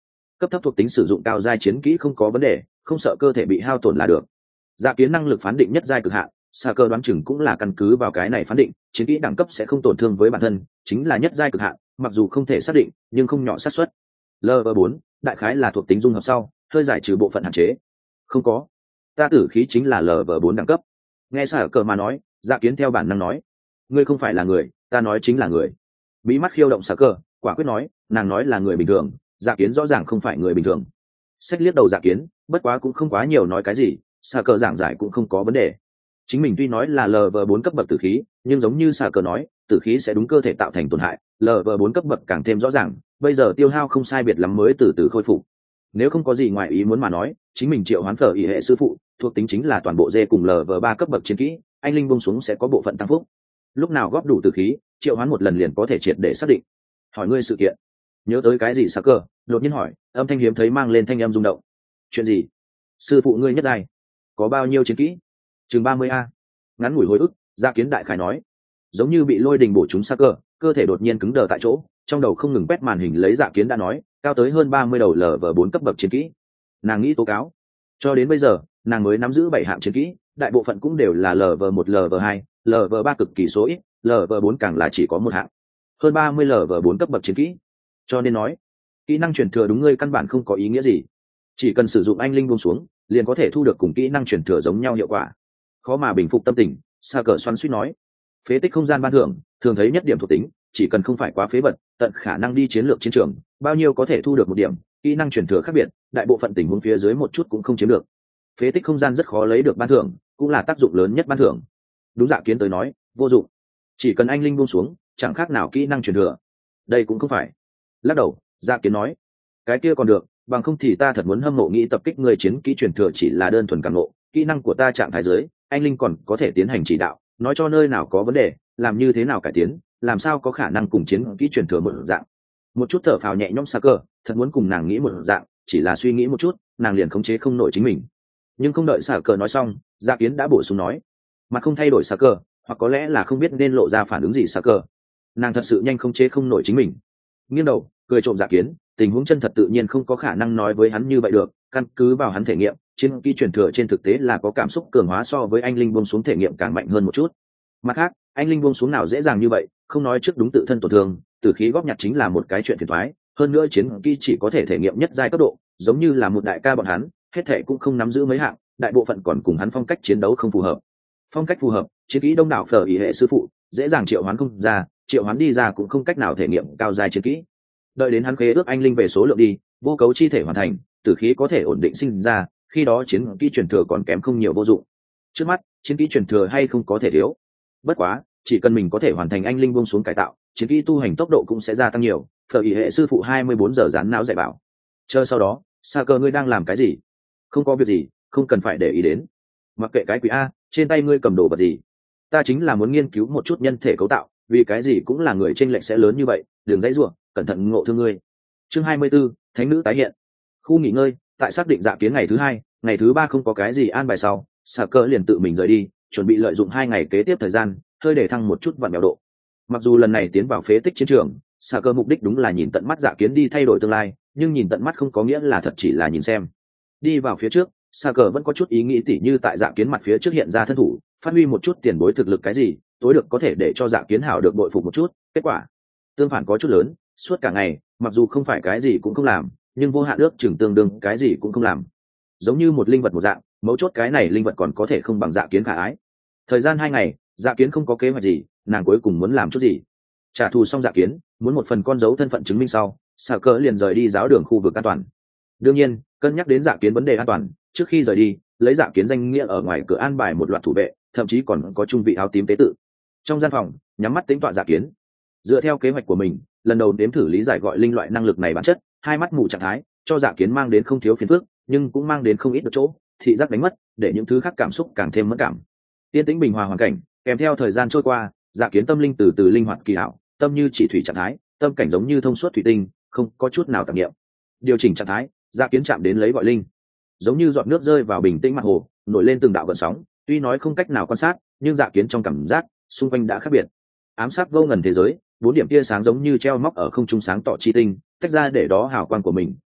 cấp thấp thuộc tính sử dụng cao giai chiến kỹ không có vấn đề, không sợ cơ thể bị hao tổn là được. Dạ kiến năng lực phán định nhất giai cực hạn, xa cơ đoán chừng cũng là căn cứ vào cái này phán định chiến kỹ đẳng cấp sẽ không tổn thương với bản thân, chính là nhất giai cực hạn, mặc dù không thể xác định nhưng không nhỏ xác suất. Level bốn đại khái là thuộc tính dung hợp sau hơi giải trừ bộ phận hạn chế. Không có, ta tử khí chính là Level bốn đẳng cấp. Nghe xa cờ mà nói, dạ kiến theo bản năng nói, ngươi không phải là người, ta nói chính là người. Bí mắt khiêu động xa cờ quả quyết nói, nàng nói là người bình thường, dạ kiến rõ ràng không phải người bình thường. Sách liếc đầu dạ kiến, bất quá cũng không quá nhiều nói cái gì, xa cờ giảng giải cũng không có vấn đề. Chính mình tuy nói là Level bốn cấp bậc tử khí, nhưng giống như xa cờ nói, tử khí sẽ đúng cơ thể tạo thành tổn hại, Level bốn cấp bậc càng thêm rõ ràng, bây giờ tiêu hao không sai biệt lắm mới từ từ khôi phục. Nếu không có gì ngoài ý muốn mà nói, chính mình triệu hoán phở ý hệ sư phụ, thuộc tính chính là toàn bộ dê cùng Level ba cấp bậc chiến kỹ, anh linh buông xuống sẽ có bộ phận tăng phúc. Lúc nào góp đủ tử khí, triệu hoán một lần liền có thể triệt để xác định. Hỏi ngươi sự kiện, nhớ tới cái gì xa cờ, đột nhiên hỏi, âm thanh hiếm thấy mang lên thanh âm rung động. Chuyện gì? Sư phụ ngươi nhất giai, có bao nhiêu chiến kỹ? Chừng ba mươi a. Ngắn ngủi hồi ức, Gia Kiến đại khái nói, giống như bị lôi đình bổ trúng xa cơ, cơ thể đột nhiên cứng đờ tại chỗ, trong đầu không ngừng quét màn hình lấy Dạ Kiến đã nói, cao tới hơn ba mươi đầu Level bốn cấp bậc chiến kỹ. Nàng nghĩ tố cáo, cho đến bây giờ, nàng mới nắm giữ bảy hạng chiến kỹ, đại bộ phận cũng đều là Level một, Level hai, Level ba cực kỳ số ít, Level bốn càng là chỉ có một hạng. Hơn ba mươi Level bốn cấp bậc chiến kỹ. Cho nên nói, kỹ năng truyền thừa đúng ngươi căn bản không có ý nghĩa gì. Chỉ cần sử dụng anh linh buông xuống, liền có thể thu được cùng kỹ năng truyền thừa giống nhau hiệu quả. Khó mà bình phục tâm tình, xa cờ xoắn suýt nói, phế tích không gian ban thưởng thường thấy nhất điểm thuộc tính, chỉ cần không phải quá phế vật, tận khả năng đi chiến lược chiến trường, bao nhiêu có thể thu được một điểm. Kỹ năng truyền thừa khác biệt, đại bộ phận tình huống phía dưới một chút cũng không chiếm được. Phế tích không gian rất khó lấy được ban thưởng, cũng là tác dụng lớn nhất ban thưởng. Đúng Dạ Kiến tới nói, vô dụng, chỉ cần anh linh buông xuống, chẳng khác nào kỹ năng truyền thừa. Đây cũng không phải. Lắc đầu, Dạ Kiến nói, cái kia còn được, bằng không thì ta thật muốn hâm mộ nghĩ tập kích người chiến kỹ truyền thừa chỉ là đơn thuần càng ngộ, kỹ năng của ta trạng thái dưới, anh linh còn có thể tiến hành chỉ đạo, nói cho nơi nào có vấn đề, làm như thế nào cải tiến, làm sao có khả năng cùng chiến kỹ truyền thừa một dạng. Một chút thở phào nhẹ nhõm xa cơ, thật muốn cùng nàng nghĩ một dạng, chỉ là suy nghĩ một chút, nàng liền khống chế không nổi chính mình. Nhưng không đợi xa cơ nói xong, Dạ Kiến đã bổ sung nói, mặt không thay đổi xa cơ, hoặc có lẽ là không biết nên lộ ra phản ứng gì xa cơ. Nàng thật sự nhanh khống chế không nổi chính mình. Nghiêng đầu, cười trộm Dạ Kiến, tình huống chân thật tự nhiên không có khả năng nói với hắn như vậy được, căn cứ vào hắn thể nghiệm, chiến kỹ truyền thừa trên thực tế là có cảm xúc cường hóa so với anh linh buông xuống thể nghiệm càng mạnh hơn một chút. Mặt khác, anh linh buông xuống nào dễ dàng như vậy, không nói trước đúng tự thân tổn thương, tử khí góp nhặt chính là một cái chuyện phiền toái, hơn nữa chiến kỹ chỉ có thể thể nghiệm nhất giai cấp độ, giống như là một đại ca bọn hắn, hết thể cũng không nắm giữ mấy hạng, đại bộ phận còn cùng hắn phong cách chiến đấu không phù hợp. Phong cách phù hợp, chiến kỹ đông đảo phở ý hệ sư phụ, dễ dàng triệu hoán không ra, triệu hoán đi ra cũng không cách nào thể nghiệm cao giai chiến kỹ. Đợi đến hắn khế ước anh linh về số lượng đi, vô cấu chi thể hoàn thành, tử khí có thể ổn định sinh ra, khi đó chiến kỹ truyền thừa còn kém không nhiều vô dụng. Trước mắt, chiến kỹ truyền thừa hay không có thể thiếu. Bất quá, chỉ cần mình có thể hoàn thành anh linh buông xuống cải tạo, chiến kỹ tu hành tốc độ cũng sẽ gia tăng nhiều. Phở ý hệ sư phụ hai mươi bốn giờ dán não dạy bảo. Chờ sau đó, xa cơ ngươi đang làm cái gì? Không có việc gì, không cần phải để ý đến. Mặc kệ cái quỷ a, trên tay ngươi cầm đồ vật gì? Ta chính là muốn nghiên cứu một chút nhân thể cấu tạo, vì cái gì cũng là người chênh lệch sẽ lớn như vậy, đường dãy rủa, cẩn thận ngộ thương ngươi. Chương hai mươi 24, thánh nữ tái hiện. Khu nghỉ ngơi, tại xác định Dạ Kiến ngày thứ hai, ngày thứ ba không có cái gì an bài sau, Sở Cơ liền tự mình rời đi, chuẩn bị lợi dụng hai ngày kế tiếp thời gian, hơi để thăng một chút vạn mèo độ. Mặc dù lần này tiến vào phế tích chiến trường, Sở Cơ mục đích đúng là nhìn tận mắt Dạ Kiến đi thay đổi tương lai, nhưng nhìn tận mắt không có nghĩa là thật chỉ là nhìn xem. Đi vào phía trước, Sở Cơ vẫn có chút ý nghĩ tỉ như tại Dạ Kiến mặt phía trước hiện ra thân thủ, phát huy một chút tiền bối thực lực cái gì, tối được có thể để cho Dạ Kiến hảo được bội phục một chút. Kết quả tương phản có chút lớn, suốt cả ngày, mặc dù không phải cái gì cũng không làm, nhưng vô hạn ước chừng tương đương cái gì cũng không làm, giống như một linh vật một dạng. Mấu chốt cái này linh vật còn có thể không bằng Dạ Kiến khả ái. Thời gian hai ngày, Dạ Kiến không có kế hoạch gì, nàng cuối cùng muốn làm chút gì. Trả thù xong Dạ Kiến, muốn một phần con dấu thân phận chứng minh sau, Sở Cơ liền rời đi giáo đường khu vực an toàn. Đương nhiên, cân nhắc đến Dạ Kiến vấn đề an toàn, trước khi rời đi, lấy Dạ Kiến danh nghĩa ở ngoài cửa an bài một loạt thủ vệ, thậm chí còn có trung vị áo tím tế tự. Trong gian phòng, nhắm mắt tính tọa Dạ Kiến, dựa theo kế hoạch của mình, lần đầu đếm thử lý giải gọi linh loại năng lực này bản chất, hai mắt mù trạng thái, cho Dạ Kiến mang đến không thiếu phiền phức, nhưng cũng mang đến không ít được chỗ, thị giác đánh mất, để những thứ khác cảm xúc càng thêm mất cảm. Yên tĩnh bình hòa hoàn cảnh, kèm theo thời gian trôi qua, Dạ Kiến tâm linh từ từ linh hoạt kỳ hảo, tâm như chỉ thủy trạng thái, tâm cảnh giống như thông suốt thủy tinh, không có chút nào tạp niệm. Điều chỉnh trạng thái, Dạ Kiến chạm đến lấy gọi linh, giống như giọt nước rơi vào bình tĩnh mặt hồ, nổi lên từng đạo gợn sóng, tuy nói không cách nào quan sát, nhưng Dạ Kiến trong cảm giác, xung quanh đã khác biệt. Ám sát vô ngần thế giới, bốn điểm tia sáng giống như treo móc ở không trung sáng tỏ chi tinh, tách ra để đó hào quang của mình,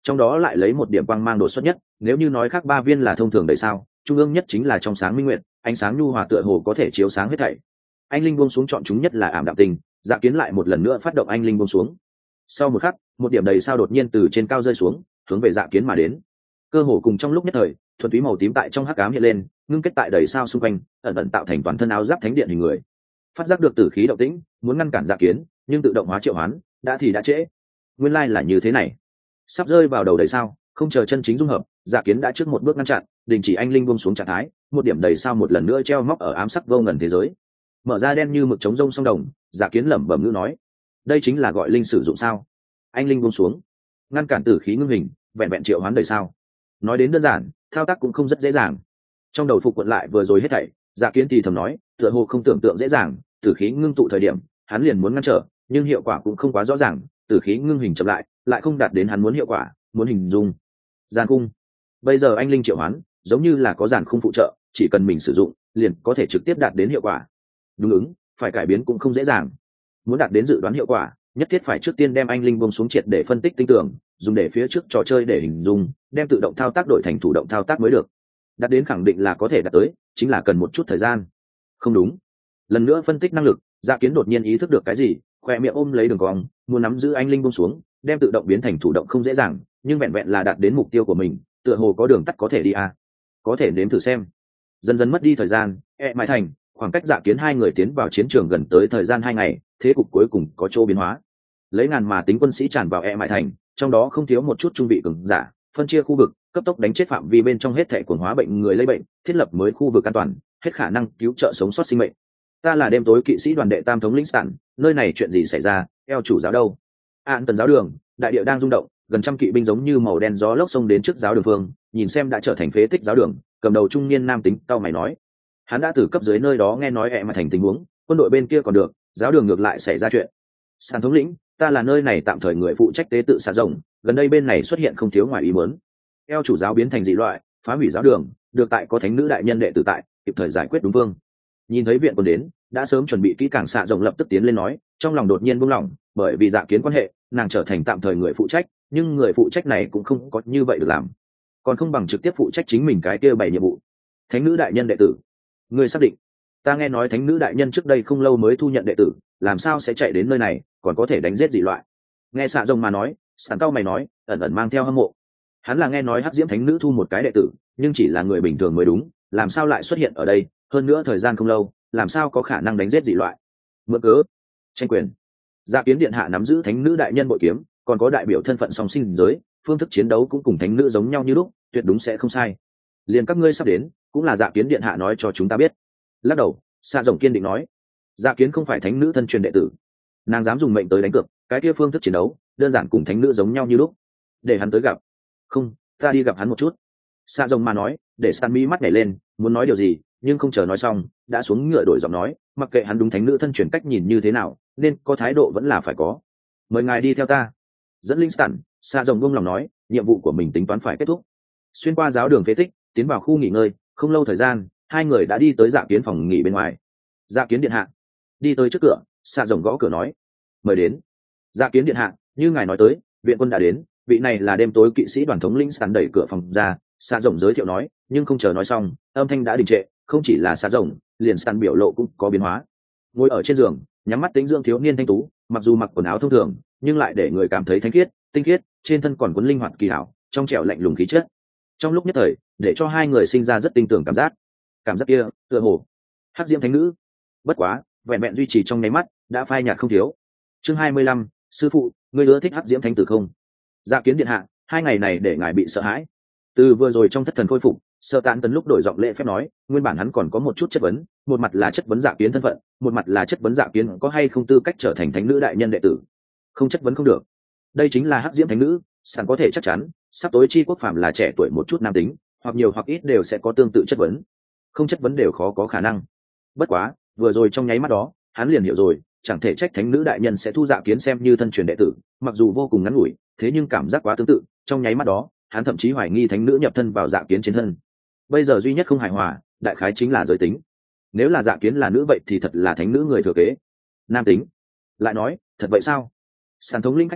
trong đó lại lấy một điểm quang mang đột xuất nhất. Nếu như nói khác ba viên là thông thường đầy sao, trung ương nhất chính là trong sáng minh nguyện, ánh sáng nhu hòa tựa hồ có thể chiếu sáng hết thảy. Anh linh buông xuống chọn chúng nhất là ảm đạm tình, Dạ Kiến lại một lần nữa phát động anh linh buông xuống. Sau một khắc, một điểm đầy sao đột nhiên từ trên cao rơi xuống, hướng về Dạ Kiến mà đến. Cơ hồ cùng trong lúc nhất thời, thuần túy màu tím tại trong hắc ám hiện lên, ngưng kết tại đầy sao xung quanh, ẩn ẩn tạo thành toàn thân áo giáp thánh điện hình người. Phát giác được tử khí động tĩnh, muốn ngăn cản Dạ Kiến, nhưng tự động hóa triệu hoán, đã thì đã trễ. Nguyên lai là như thế này. Sắp rơi vào đầu đầy sao, không chờ chân chính dung hợp, Dạ Kiến đã trước một bước ngăn chặn, đình chỉ anh linh buông xuống trạng thái, một điểm đầy sao một lần nữa treo móc ở ám sắc vô ngần thế giới. Mở ra đen như mực trống rông sông đồng, Dạ Kiến lẩm bẩm ngữ nói: đây chính là gọi linh sử dụng sao? Anh linh buông xuống, ngăn cản tử khí ngưng hình, vẹn vẹn triệu hoán đầy sao. Nói đến đơn giản, thao tác cũng không rất dễ dàng. Trong đầu phục quận lại vừa rồi hết thảy, Dạ Kiến thì thầm nói, tựa hồ không tưởng tượng dễ dàng, tử khí ngưng tụ thời điểm, hắn liền muốn ngăn trở, nhưng hiệu quả cũng không quá rõ ràng, tử khí ngưng hình chậm lại, lại không đạt đến hắn muốn hiệu quả, muốn hình dung. Giàn khung. Bây giờ anh linh triệu hoán, giống như là có giàn khung phụ trợ, chỉ cần mình sử dụng, liền có thể trực tiếp đạt đến hiệu quả. Đúng ứng, phải cải biến cũng không dễ dàng. Muốn đạt đến dự đoán hiệu quả, nhất thiết phải trước tiên đem anh linh buông xuống triệt để phân tích tinh tưởng, dùng để phía trước trò chơi để hình dung, đem tự động thao tác đổi thành thủ động thao tác mới được. Đạt đến khẳng định là có thể đạt tới, chính là cần một chút thời gian. Không đúng. Lần nữa phân tích năng lực, Dạ Kiến đột nhiên ý thức được cái gì, khoe miệng ôm lấy đường cong, muốn nắm giữ anh linh buông xuống, đem tự động biến thành thủ động không dễ dàng, nhưng vẹn vẹn là đạt đến mục tiêu của mình, tựa hồ có đường tắt có thể đi à. Có thể nếm thử xem. Dần dần mất đi thời gian, e mãi thành, khoảng cách Dạ Kiến hai người tiến vào chiến trường gần tới thời gian hai ngày, thế cục cuối cùng có chỗ biến hóa. Lấy ngàn mà tính quân sĩ tràn vào e mãi thành, trong đó không thiếu một chút trung vị cường giả, phân chia khu vực, cấp tốc đánh chết phạm vi bên trong hết thảy quần hóa bệnh người lây bệnh, thiết lập mới khu vực an toàn, hết khả năng cứu trợ sống sót sinh mệnh. Ta là đêm tối kỵ sĩ đoàn đệ tam thống lĩnh sản, nơi này chuyện gì xảy ra, eo chủ giáo đâu? An tần giáo đường, đại địa đang rung động, gần trăm kỵ binh giống như màu đen gió lốc xông đến trước giáo đường phương, nhìn xem đã trở thành phế tích giáo đường, cầm đầu trung niên nam tính cao mày nói, hắn đã từ cấp dưới nơi đó nghe nói ẹ mà thành tình huống, quân đội bên kia còn được, giáo đường ngược lại xảy ra chuyện. Sản thống lĩnh, ta là nơi này tạm thời người phụ trách tế tự xạ rồng, gần đây bên này xuất hiện không thiếu ngoài ý muốn. Eo chủ giáo biến thành dị loại, phá hủy giáo đường, được tại có thánh nữ đại nhân đệ tử tại, kịp thời giải quyết đúng vương. Nhìn thấy viện quân đến, đã sớm chuẩn bị kỹ càng xạ rồng lập tức tiến lên nói, trong lòng đột nhiên buông lỏng, bởi vì Dạ Kiến quan hệ, nàng trở thành tạm thời người phụ trách, nhưng người phụ trách này cũng không có như vậy được làm, còn không bằng trực tiếp phụ trách chính mình cái kia bảy nhiệm vụ. Thánh nữ đại nhân đệ tử, ngươi xác định? Ta nghe nói thánh nữ đại nhân trước đây không lâu mới thu nhận đệ tử, làm sao sẽ chạy đến nơi này, còn có thể đánh giết dị loại? Nghe xạ rồng mà nói, sàn cao mày nói, ẩn ẩn mang theo hâm mộ. Hắn là nghe nói hắc diễm thánh nữ thu một cái đệ tử, nhưng chỉ là người bình thường mới đúng, làm sao lại xuất hiện ở đây, hơn nữa thời gian không lâu, làm sao có khả năng đánh giết dị loại? Mượn cớ, tranh quyền. Dạ Kiến điện hạ nắm giữ thánh nữ đại nhân bội kiếm, còn có đại biểu thân phận song sinh giới, phương thức chiến đấu cũng cùng thánh nữ giống nhau như lúc, tuyệt đúng sẽ không sai. Liền các ngươi sắp đến, cũng là Dạ Kiến điện hạ nói cho chúng ta biết. Lắc đầu, xạ rồng kiên định nói, Dạ Kiến không phải thánh nữ thân truyền đệ tử, nàng dám dùng mệnh tới đánh cược, cái kia phương thức chiến đấu đơn giản cùng thánh nữ giống nhau như lúc. Để hắn tới gặp. Không, ta đi gặp hắn một chút. Xạ rồng mà nói, để San Mi mắt nhảy lên, muốn nói điều gì, nhưng không chờ nói xong, đã xuống ngựa đổi giọng nói, mặc kệ hắn đúng thánh nữ thân truyền cách nhìn như thế nào, nên có thái độ vẫn là phải có. Mời ngài đi theo ta. Dẫn linh Stan, xạ rồng buông lòng nói, nhiệm vụ của mình tính toán phải kết thúc. Xuyên qua giáo đường phế tích, tiến vào khu nghỉ ngơi, không lâu thời gian, hai người đã đi tới Dạ Kiến phòng nghỉ bên ngoài. Dạ Kiến điện hạ. Đi tới trước cửa, xạ rồng gõ cửa nói, mời đến. Dạ Kiến điện hạ, như ngài nói tới, viện quân đã đến, vị này là đêm tối kỵ sĩ đoàn thống lĩnh Stan đẩy cửa phòng ra, xạ rồng giới thiệu nói, nhưng không chờ nói xong, âm thanh đã đình trệ, không chỉ là xạ rồng, liền Stan biểu lộ cũng có biến hóa. Ngồi ở trên giường, nhắm mắt tĩnh dưỡng thiếu niên thanh tú, mặc dù mặc quần áo thông thường, nhưng lại để người cảm thấy thanh khiết, tinh khiết, trên thân còn cuốn linh hoạt kỳ hảo, trong trẻo lạnh lùng khí chất. Trong lúc nhất thời, để cho hai người sinh ra rất tinh tưởng cảm giác. Cảm giác kia, tựa hồ hắc diễm thánh nữ. Bất quá, vẹn vẹn duy trì trong nháy mắt, đã phai nhạt không thiếu. Chương hai mươi lăm, sư phụ, ngươi ưa thích hắc diễm thánh tử không? Dạ Kiến điện hạ, hai ngày này để ngài bị sợ hãi. Từ vừa rồi trong thất thần khôi phục, Sở Tạn Tần lúc đổi giọng lễ phép nói, nguyên bản hắn còn có một chút chất vấn, một mặt là chất vấn Dạ Kiến thân phận, một mặt là chất vấn Dạ Kiến có hay không tư cách trở thành thánh nữ đại nhân đệ tử. Không chất vấn không được. Đây chính là hắc diễm thánh nữ, sẵn có thể chắc chắn, sắp tối chi quốc phạm là trẻ tuổi một chút nam tính, hoặc nhiều hoặc ít đều sẽ có tương tự chất vấn. Không chất vấn đều khó có khả năng. Bất quá, vừa rồi trong nháy mắt đó, hắn liền hiểu rồi, chẳng thể trách thánh nữ đại nhân sẽ thu Dạ Kiến xem như thân truyền đệ tử, mặc dù vô cùng ngắn ngủi, thế nhưng cảm giác quá tương tự, trong nháy mắt đó, hắn thậm chí hoài nghi thánh nữ nhập thân vào Dạ Kiến trên thân. Bây giờ duy nhất không hài hòa, đại khái chính là giới tính. Nếu là Dạ Kiến là nữ vậy thì thật là thánh nữ người thừa kế. Nam tính. Lại nói, thật vậy sao? Sàn thống linh khách khí,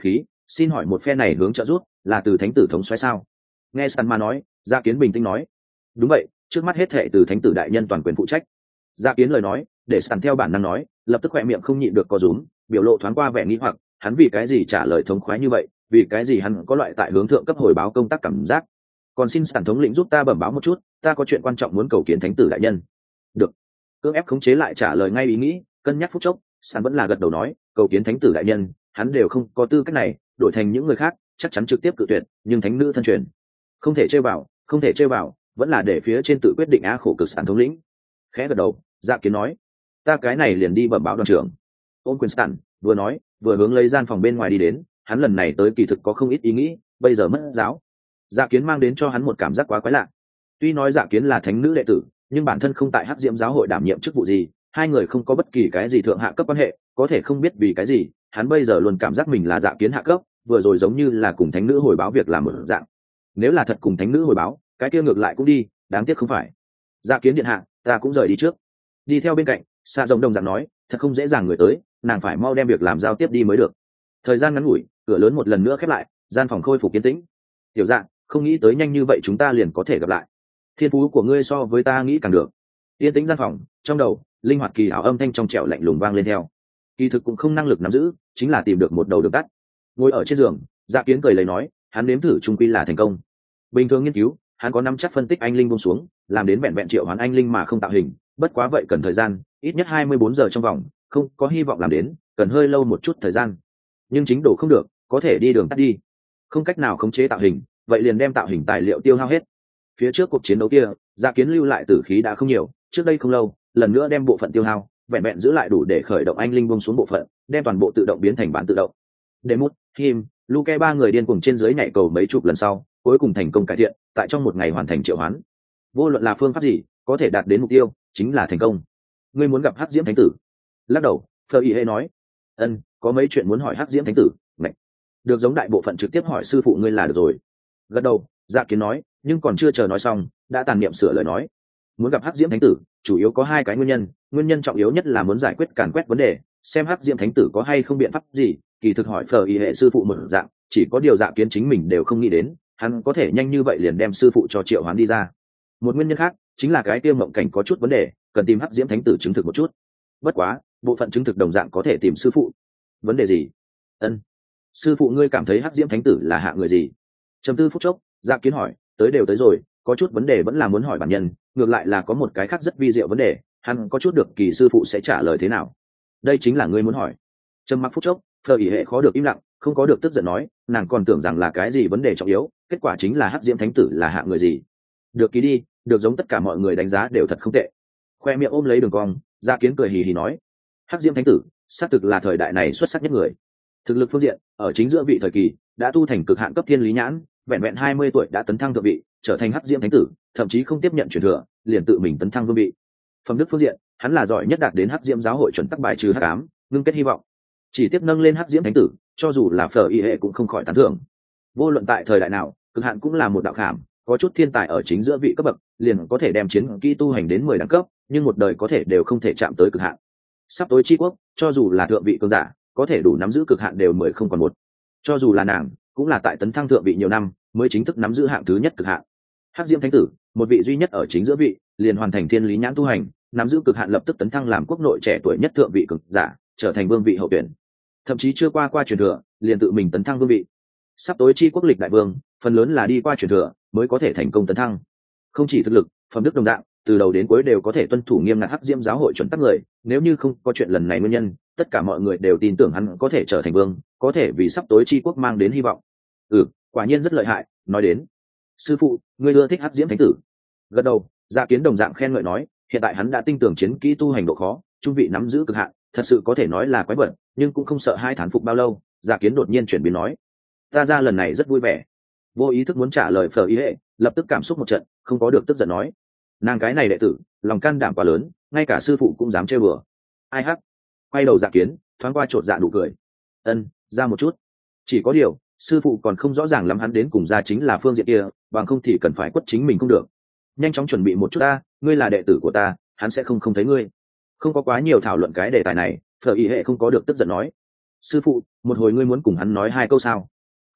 xin hỏi một phe này hướng trợ giúp là từ thánh tử thống soái sao? Nghe sàn mà nói, Dạ Kiến bình tĩnh nói, đúng vậy, trước mắt hết thệ từ thánh tử đại nhân toàn quyền phụ trách. Dạ Kiến lời nói để sàn theo bản năng nói, lập tức khoe miệng không nhịn được co rúm, biểu lộ thoáng qua vẻ nghi hoặc, hắn vì cái gì trả lời thống khoái như vậy, vì cái gì hắn có loại tại hướng thượng cấp hồi báo công tác cảm giác. Còn xin sàn thống lĩnh giúp ta bẩm báo một chút, ta có chuyện quan trọng muốn cầu kiến thánh tử đại nhân. Được. Cưỡng ép khống chế lại trả lời ngay ý nghĩ, cân nhắc phút chốc, sàn vẫn là gật đầu nói, cầu kiến thánh tử đại nhân, hắn đều không có tư cách này, đổi thành những người khác chắc chắn trực tiếp cự tuyệt, nhưng thánh nữ thân truyền không thể chơi vào, không thể chơi vào, vẫn là để phía trên tự quyết định á. Khổ cực sàn thống lĩnh khẽ gật đầu. Dạ Kiến nói, ta cái này liền đi bẩm báo đoàn trưởng. Ôn quyền sàn vừa nói vừa hướng lấy gian phòng bên ngoài đi đến, hắn lần này tới kỳ thực có không ít ý nghĩ, bây giờ mất giáo. Dạ Kiến mang đến cho hắn một cảm giác quá quái lạ. Tuy nói Dạ Kiến là thánh nữ đệ tử, nhưng bản thân không tại Hắc Diễm giáo hội đảm nhiệm chức vụ gì, hai người không có bất kỳ cái gì thượng hạ cấp quan hệ, có thể không biết vì cái gì hắn bây giờ luôn cảm giác mình là Dạ Kiến hạ cấp, vừa rồi giống như là cùng thánh nữ hồi báo việc làm một dạng. Nếu là thật cùng thánh nữ hồi báo, cái kia ngược lại cũng đi, đáng tiếc không phải. Dạ Kiến điện hạ, ta cũng rời đi trước. Đi theo bên cạnh, Xạ Rồng đồng dạng nói, thật không dễ dàng người tới, nàng phải mau đem việc làm giao tiếp đi mới được. Thời gian ngắn ngủi, cửa lớn một lần nữa khép lại, gian phòng khôi phục yên tĩnh. Tiểu Dạ, không nghĩ tới nhanh như vậy chúng ta liền có thể gặp lại. Thiên phú của ngươi so với ta nghĩ càng được. Yên tĩnh gian phòng, trong đầu linh hoạt kỳ ảo âm thanh trong trẻo lạnh lùng vang lên theo. Kỳ thực cũng không năng lực nắm giữ, chính là tìm được một đầu đường tắt. Ngồi ở trên giường, Dạ Kiến cười lấy nói, hắn nếm thử trung quy là thành công. Bình thường nghiên cứu, hắn có năm chắc phân tích anh linh buông xuống, làm đến vẹn vẹn triệu hoán anh linh mà không tạo hình, bất quá vậy cần thời gian, ít nhất hai mươi bốn giờ trong vòng, không có hy vọng làm đến, cần hơi lâu một chút thời gian. Nhưng chính độ không được, có thể đi đường tắt đi. Không cách nào khống chế tạo hình, vậy liền đem tạo hình tài liệu tiêu hao hết. Phía trước cuộc chiến đấu kia, Dạ Kiến lưu lại tử khí đã không nhiều, trước đây không lâu, lần nữa đem bộ phận tiêu hao, vẹn vẹn giữ lại đủ để khởi động anh linh buông xuống bộ phận, đem toàn bộ tự động biến thành bản tự động. Demut, Him, Luke ba người điên cuồng trên dưới nhảy cầu mấy chục lần sau, cuối cùng thành công cải thiện, tại trong một ngày hoàn thành triệu hoán. Vô luận là phương pháp gì, có thể đạt đến mục tiêu, chính là thành công. Ngươi muốn gặp Hắc Diễm Thánh tử? Lắc đầu, Phơ Y Hệ nói, ân, có mấy chuyện muốn hỏi Hắc Diễm Thánh tử. Này, được giống đại bộ phận trực tiếp hỏi sư phụ ngươi là được rồi. Gật đầu, Dạ Kiến nói, nhưng còn chưa chờ nói xong, đã tàn niệm sửa lời nói. Muốn gặp Hắc Diễm Thánh tử, chủ yếu có hai cái nguyên nhân, nguyên nhân trọng yếu nhất là muốn giải quyết càn quét vấn đề, xem Hắc Diễm Thánh tử có hay không biện pháp gì. Kỳ thực hỏi Phở Y Hệ sư phụ một dạng, chỉ có điều Dạ Kiến chính mình đều không nghĩ đến, hắn có thể nhanh như vậy liền đem sư phụ cho triệu hoán đi ra. Một nguyên nhân khác chính là cái tiêu mộng cảnh có chút vấn đề, cần tìm Hắc Diễm Thánh tử chứng thực một chút. Bất quá, bộ phận chứng thực đồng dạng có thể tìm sư phụ. Vấn đề gì? Ân, sư phụ ngươi cảm thấy Hắc Diễm Thánh tử là hạ người gì? Trầm tư phút chốc, Dạ Kiến hỏi, tới đều tới rồi, có chút vấn đề vẫn là muốn hỏi bản nhân, ngược lại là có một cái khác rất vi diệu vấn đề, hắn có chút được kỳ sư phụ sẽ trả lời thế nào. Đây chính là ngươi muốn hỏi. Trầm mặc phút chốc, Phở Y Hệ khó được im lặng, không có được tức giận nói, nàng còn tưởng rằng là cái gì vấn đề trọng yếu, kết quả chính là Hắc Diễm Thánh tử là hạ người gì. Được ký đi, được giống tất cả mọi người đánh giá đều thật không tệ. Khoe miệng ôm lấy đường cong, Dạ Kiến cười hì hì nói, Hắc Diễm Thánh tử xác thực là thời đại này xuất sắc nhất người. Thực lực phương diện, ở chính giữa vị thời kỳ đã tu thành cực hạn cấp thiên lý nhãn, vẹn vẹn hai mươi tuổi đã tấn thăng thượng vị, trở thành Hắc Diễm Thánh tử, thậm chí không tiếp nhận truyền thừa, liền tự mình tấn thăng vương vị. Phẩm đức phương diện, hắn là giỏi nhất đạt đến Hắc Diễm giáo hội chuẩn tắc bài trừ hắc ám, ngưng kết hy vọng. Chỉ tiếp nâng lên Hắc Diễm Thánh tử, cho dù là Phở Y Hệ cũng không khỏi tán thưởng. Vô luận tại thời đại nào, cực hạn cũng là một đạo khảm, có chút thiên tài ở chính giữa vị cấp bậc, liền có thể đem chiến kỹ tu hành đến mười đẳng cấp, nhưng một đời có thể đều không thể chạm tới cực hạn. Sắp tối chi quốc, cho dù là thượng vị cường giả, có thể đủ nắm giữ cực hạn đều mười không còn một. Cho dù là nàng, cũng là tại tấn thăng thượng vị nhiều năm, mới chính thức nắm giữ hạng thứ nhất cực hạn. Hắc Diễm Thánh tử, một vị duy nhất ở chính giữa vị, liền hoàn thành thiên lý nhãn tu hành, nắm giữ cực hạn lập tức tấn thăng làm quốc nội trẻ tuổi nhất thượng vị cường giả, trở thành vương vị hậu tuyển. Thậm chí chưa qua qua truyền thừa, liền tự mình tấn thăng vương vị. Sắp tối chi quốc lịch đại vương, phần lớn là đi qua truyền thừa mới có thể thành công tấn thăng. Không chỉ thực lực, phẩm đức đồng dạng, từ đầu đến cuối đều có thể tuân thủ nghiêm ngặt Hắc Diễm giáo hội chuẩn tắc người, nếu như không có chuyện lần này nguyên nhân, tất cả mọi người đều tin tưởng hắn có thể trở thành vương, có thể vì sắp tối chi quốc mang đến hy vọng. Ừ, quả nhiên rất lợi hại. Nói đến, sư phụ, ngươi ưa thích Hắc Diễm Thánh tử? Gật đầu, Dạ Kiến đồng dạng khen ngợi nói, hiện tại hắn đã tinh tường chiến kỹ tu hành độ khó, trung vị nắm giữ cực hạn, thật sự có thể nói là quái vật, nhưng cũng không sợ hai thán phục bao lâu. Dạ Kiến đột nhiên chuyển biến nói, ta ra lần này rất vui vẻ. Vô ý thức muốn trả lời Phở Y Hệ, lập tức cảm xúc một trận, không có được tức giận nói, nàng cái này đệ tử lòng can đảm quá lớn, ngay cả sư phụ cũng dám trêu bừa. Ai hắc. Quay đầu Dạ Kiến, thoáng qua chột dạ nụ cười, ân, ra một chút. Chỉ có điều sư phụ còn không rõ ràng lắm hắn đến cùng ra chính là phương diện kia, bằng không thì cần phải quất chính mình không được. Nhanh chóng chuẩn bị một chút ta, ngươi là đệ tử của ta, hắn sẽ không không thấy ngươi. Không có quá nhiều thảo luận cái đề tài này, Phở Y Hệ không có được tức giận nói, sư phụ, một hồi ngươi muốn cùng hắn nói hai câu sao?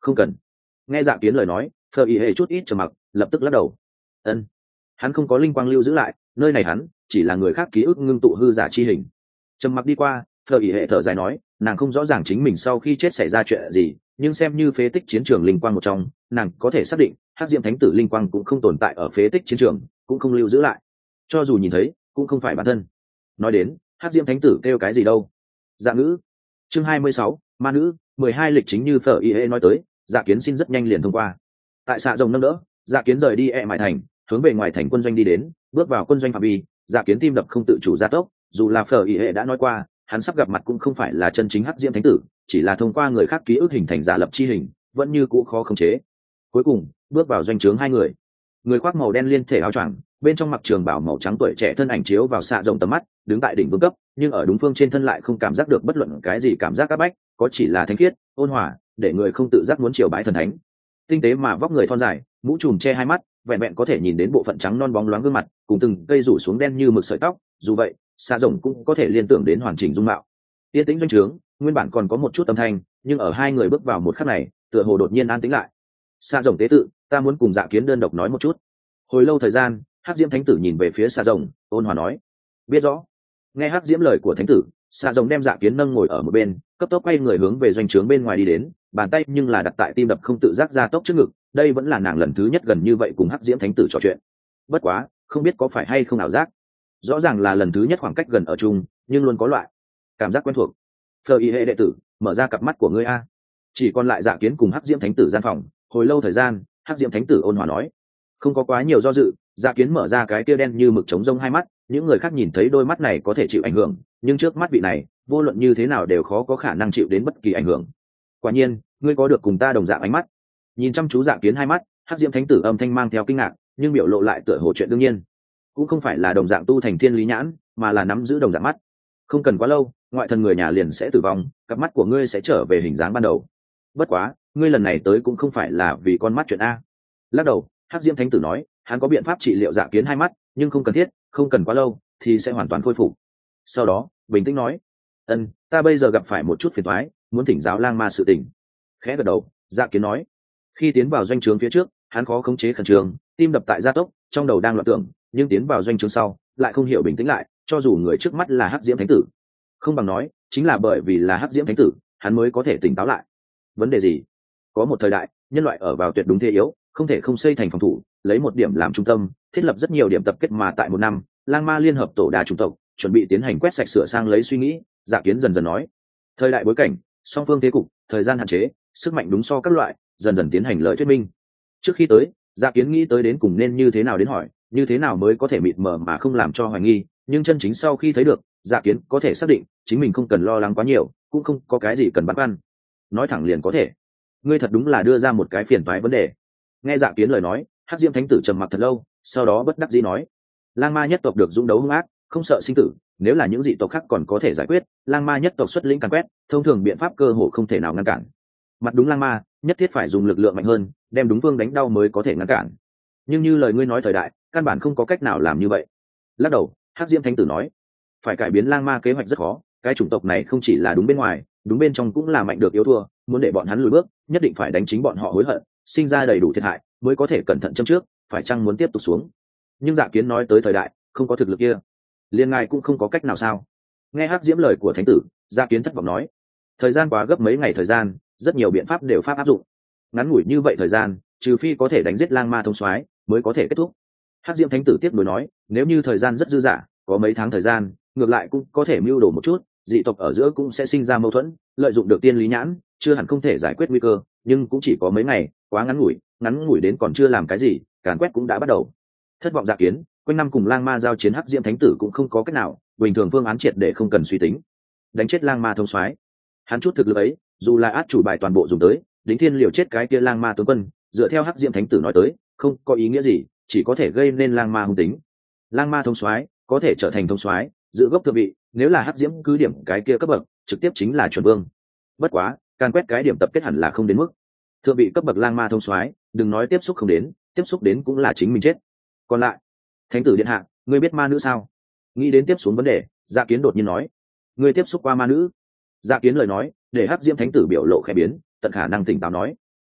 không cần. Nghe Dạ Kiến lời nói, Phở Y hệ chút ít trầm mặc, lập tức lắc đầu. Ân, hắn không có linh quang lưu giữ lại, nơi này hắn chỉ là người khác ký ức ngưng tụ hư giả chi hình. Trầm mặc đi qua, Phở Y hệ thở dài nói, nàng không rõ ràng chính mình sau khi chết xảy ra chuyện gì, nhưng xem như phế tích chiến trường linh quang một trong, nàng có thể xác định Hắc Diệm Thánh Tử linh quang cũng không tồn tại ở phế tích chiến trường, cũng không lưu giữ lại. Cho dù nhìn thấy, cũng không phải bản thân. Nói đến, Hắc Diệm Thánh Tử kêu cái gì đâu? Dạ ngữ. Chương hai mươi sáu, ma nữ, mười hai lịch chính như Phở Y hệ nói tới, Dạ Kiến xin rất nhanh liền thông qua. Tại xạ rồng nâng đỡ, Dạ Kiến rời đi e mại thành, hướng về ngoài thành quân doanh đi đến, bước vào quân doanh phạm vi, Dạ Kiến tim đập không tự chủ gia tốc, dù là Phở Y hệ đã nói qua, hắn sắp gặp mặt cũng không phải là chân chính Hắc Diệm Thánh Tử, chỉ là thông qua người khác ký ức hình thành giả lập chi hình, vẫn như cũ khó khống chế. Cuối cùng, bước vào doanh trướng hai người. Người khoác màu đen liên thể áo choàng, bên trong mặc trường bào màu trắng tuổi trẻ thân ảnh chiếu vào xạ rộng tầm mắt, đứng tại đỉnh vương cấp, nhưng ở đúng phương trên thân lại không cảm giác được bất luận cái gì cảm giác áp bách, có chỉ là thánh khiết, ôn hòa, để người không tự giác muốn triều bái thần thánh. Tinh tế mà vóc người thon dài, mũ trùm che hai mắt, vẹn vẹn có thể nhìn đến bộ phận trắng non bóng loáng gương mặt, cùng từng cây rủ xuống đen như mực sợi tóc, dù vậy, xạ rộng cũng có thể liên tưởng đến hoàn chỉnh dung mạo. Yên tĩnh doanh trướng, nguyên bản còn có một chút âm thanh, nhưng ở hai người bước vào một khắc này, tựa hồ đột nhiên an tĩnh lại. Xạ rồng tế tự, ta muốn cùng Dạ Kiến đơn độc nói một chút. Hồi lâu thời gian, Hắc Diễm Thánh Tử nhìn về phía xạ rồng, ôn hòa nói, biết rõ. Nghe Hắc Diễm lời của Thánh Tử, xạ rồng đem Dạ Kiến nâng ngồi ở một bên, cấp tốc quay người hướng về doanh trướng bên ngoài đi đến, bàn tay nhưng là đặt tại tim đập không tự giác ra tốc trước ngực. Đây vẫn là nàng lần thứ nhất gần như vậy cùng Hắc Diễm Thánh Tử trò chuyện. Bất quá, không biết có phải hay không ảo giác. Rõ ràng là lần thứ nhất khoảng cách gần ở chung, nhưng luôn có loại cảm giác quen thuộc. Phở Y hệ đệ tử, mở ra cặp mắt của ngươi a. Chỉ còn lại Dạ Kiến cùng Hắc Diễm Thánh Tử gian phòng. Hồi lâu thời gian, Hắc Diễm Thánh Tử ôn hòa nói, không có quá nhiều do dự. Dạ Kiến mở ra cái kia đen như mực trống rông hai mắt, những người khác nhìn thấy đôi mắt này có thể chịu ảnh hưởng, nhưng trước mắt vị này, vô luận như thế nào đều khó có khả năng chịu đến bất kỳ ảnh hưởng. Quả nhiên, ngươi có được cùng ta đồng dạng ánh mắt. Nhìn chăm chú Dạ Kiến hai mắt, Hắc Diễm Thánh Tử âm thanh mang theo kinh ngạc, nhưng biểu lộ lại tựa hồ chuyện đương nhiên. Cũng không phải là đồng dạng tu thành thiên lý nhãn, mà là nắm giữ đồng dạng mắt. Không cần quá lâu, ngoại thần người nhà liền sẽ tử vong, cặp mắt của ngươi sẽ trở về hình dáng ban đầu. Bất quá, ngươi lần này tới cũng không phải là vì con mắt chuyện a. Lắc đầu, Hắc Diễm Thánh Tử nói, hắn có biện pháp trị liệu Dạ Kiến hai mắt, nhưng không cần thiết, không cần quá lâu thì sẽ hoàn toàn khôi phục. Sau đó, bình tĩnh nói, ân, ta bây giờ gặp phải một chút phiền toái, muốn thỉnh giáo lang ma sự tình. Khẽ gật đầu, Dạ Kiến nói, khi tiến vào doanh trướng phía trước, hắn khó khống chế khẩn trương, tim đập tại gia tốc, trong đầu đang loạn tưởng, nhưng tiến vào doanh trướng sau, lại không hiểu bình tĩnh lại, cho dù người trước mắt là Hắc Diễm Thánh Tử. Không bằng nói, chính là bởi vì là Hắc Diễm Thánh Tử, hắn mới có thể tỉnh táo lại. Vấn đề gì? Có một thời đại, nhân loại ở vào tuyệt đúng thế yếu, không thể không xây thành phòng thủ, lấy một điểm làm trung tâm, thiết lập rất nhiều điểm tập kết, mà tại một năm, lang ma liên hợp tổ đà chủng tộc, chuẩn bị tiến hành quét sạch sửa sang lấy suy nghĩ. Dạ Kiến dần dần nói, thời đại bối cảnh, song phương thế cục, thời gian hạn chế, sức mạnh đúng so các loại, dần dần tiến hành lợi thuyết minh. Trước khi tới, Dạ Kiến nghĩ tới đến cùng nên như thế nào đến hỏi, như thế nào mới có thể mịt mờ mà không làm cho hoài nghi, nhưng chân chính sau khi thấy được, Dạ Kiến có thể xác định chính mình không cần lo lắng quá nhiều, cũng không có cái gì cần băn khoăn, nói thẳng liền có thể. Ngươi thật đúng là đưa ra một cái phiền toái vấn đề. Nghe Dạ Kiến lời nói, Hắc Diễm Thánh Tử trầm mặc thật lâu, sau đó bất đắc dĩ nói, lang ma nhất tộc được dũng đấu hung ác, không sợ sinh tử, nếu là những dị tộc khác còn có thể giải quyết, lang ma nhất tộc xuất lĩnh càn quét, thông thường biện pháp cơ hồ không thể nào ngăn cản. Mặt đúng lang ma, nhất thiết phải dùng lực lượng mạnh hơn, đem đúng phương đánh đau mới có thể ngăn cản. Nhưng như lời ngươi nói thời đại, căn bản không có cách nào làm như vậy. Lắc đầu, Hắc Diễm Thánh Tử nói, phải cải biến lang ma kế hoạch rất khó, cái chủng tộc này không chỉ là đúng bên ngoài, đúng bên trong cũng là mạnh được yếu thua, muốn để bọn hắn lùi bước, nhất định phải đánh chính bọn họ hối hận, sinh ra đầy đủ thiệt hại, mới có thể cẩn thận châm trước, phải chăng muốn tiếp tục xuống. Nhưng Dạ Kiến nói tới thời đại, không có thực lực kia, liên ngài cũng không có cách nào sao? Nghe Hắc Diễm lời của Thánh Tử, Dạ Kiến thất vọng nói, thời gian quá gấp mấy ngày thời gian, rất nhiều biện pháp đều pháp áp dụng. Ngắn ngủi như vậy thời gian, trừ phi có thể đánh giết lang ma thông soái, mới có thể kết thúc. Hắc Diễm Thánh Tử tiếp nối nói, nếu như thời gian rất dư dả, có mấy tháng thời gian, ngược lại cũng có thể mưu đồ một chút, dị tộc ở giữa cũng sẽ sinh ra mâu thuẫn, lợi dụng được tiên lý nhãn, chưa hẳn không thể giải quyết nguy cơ, nhưng cũng chỉ có mấy ngày, quá ngắn ngủi, ngắn ngủi đến còn chưa làm cái gì, càn quét cũng đã bắt đầu. Thất vọng Dạ Kiến, quanh năm cùng lang ma giao chiến, Hắc Diễm Thánh Tử cũng không có cách nào, bình thường phương án triệt để không cần suy tính, đánh chết lang ma thông soái. Hắn chút thực lực ấy, dù là át chủ bài toàn bộ dùng tới, đính thiên liều chết cái kia lang ma tướng quân, dựa theo Hắc Diễm Thánh Tử nói tới, không có ý nghĩa gì, chỉ có thể gây nên lang ma hung tính. Lang ma thông soái có thể trở thành thông soái, giữ gốc thượng vị, nếu là Hắc Diễm cứ điểm cái kia cấp bậc, trực tiếp chính là chuẩn vương. Bất quá, càn quét cái điểm tập kết hẳn là không đến mức. Thượng vị cấp bậc lang ma thông soái, đừng nói tiếp xúc không đến, tiếp xúc đến cũng là chính mình chết. Còn lại, Thánh Tử điện hạ, ngươi biết ma nữ sao? Nghĩ đến tiếp xuống vấn đề, Dạ Kiến đột nhiên nói, ngươi tiếp xúc qua ma nữ? Dạ Kiến lời nói để Hắc Diễm Thánh Tử biểu lộ khẽ biến, tận khả năng tỉnh táo nói,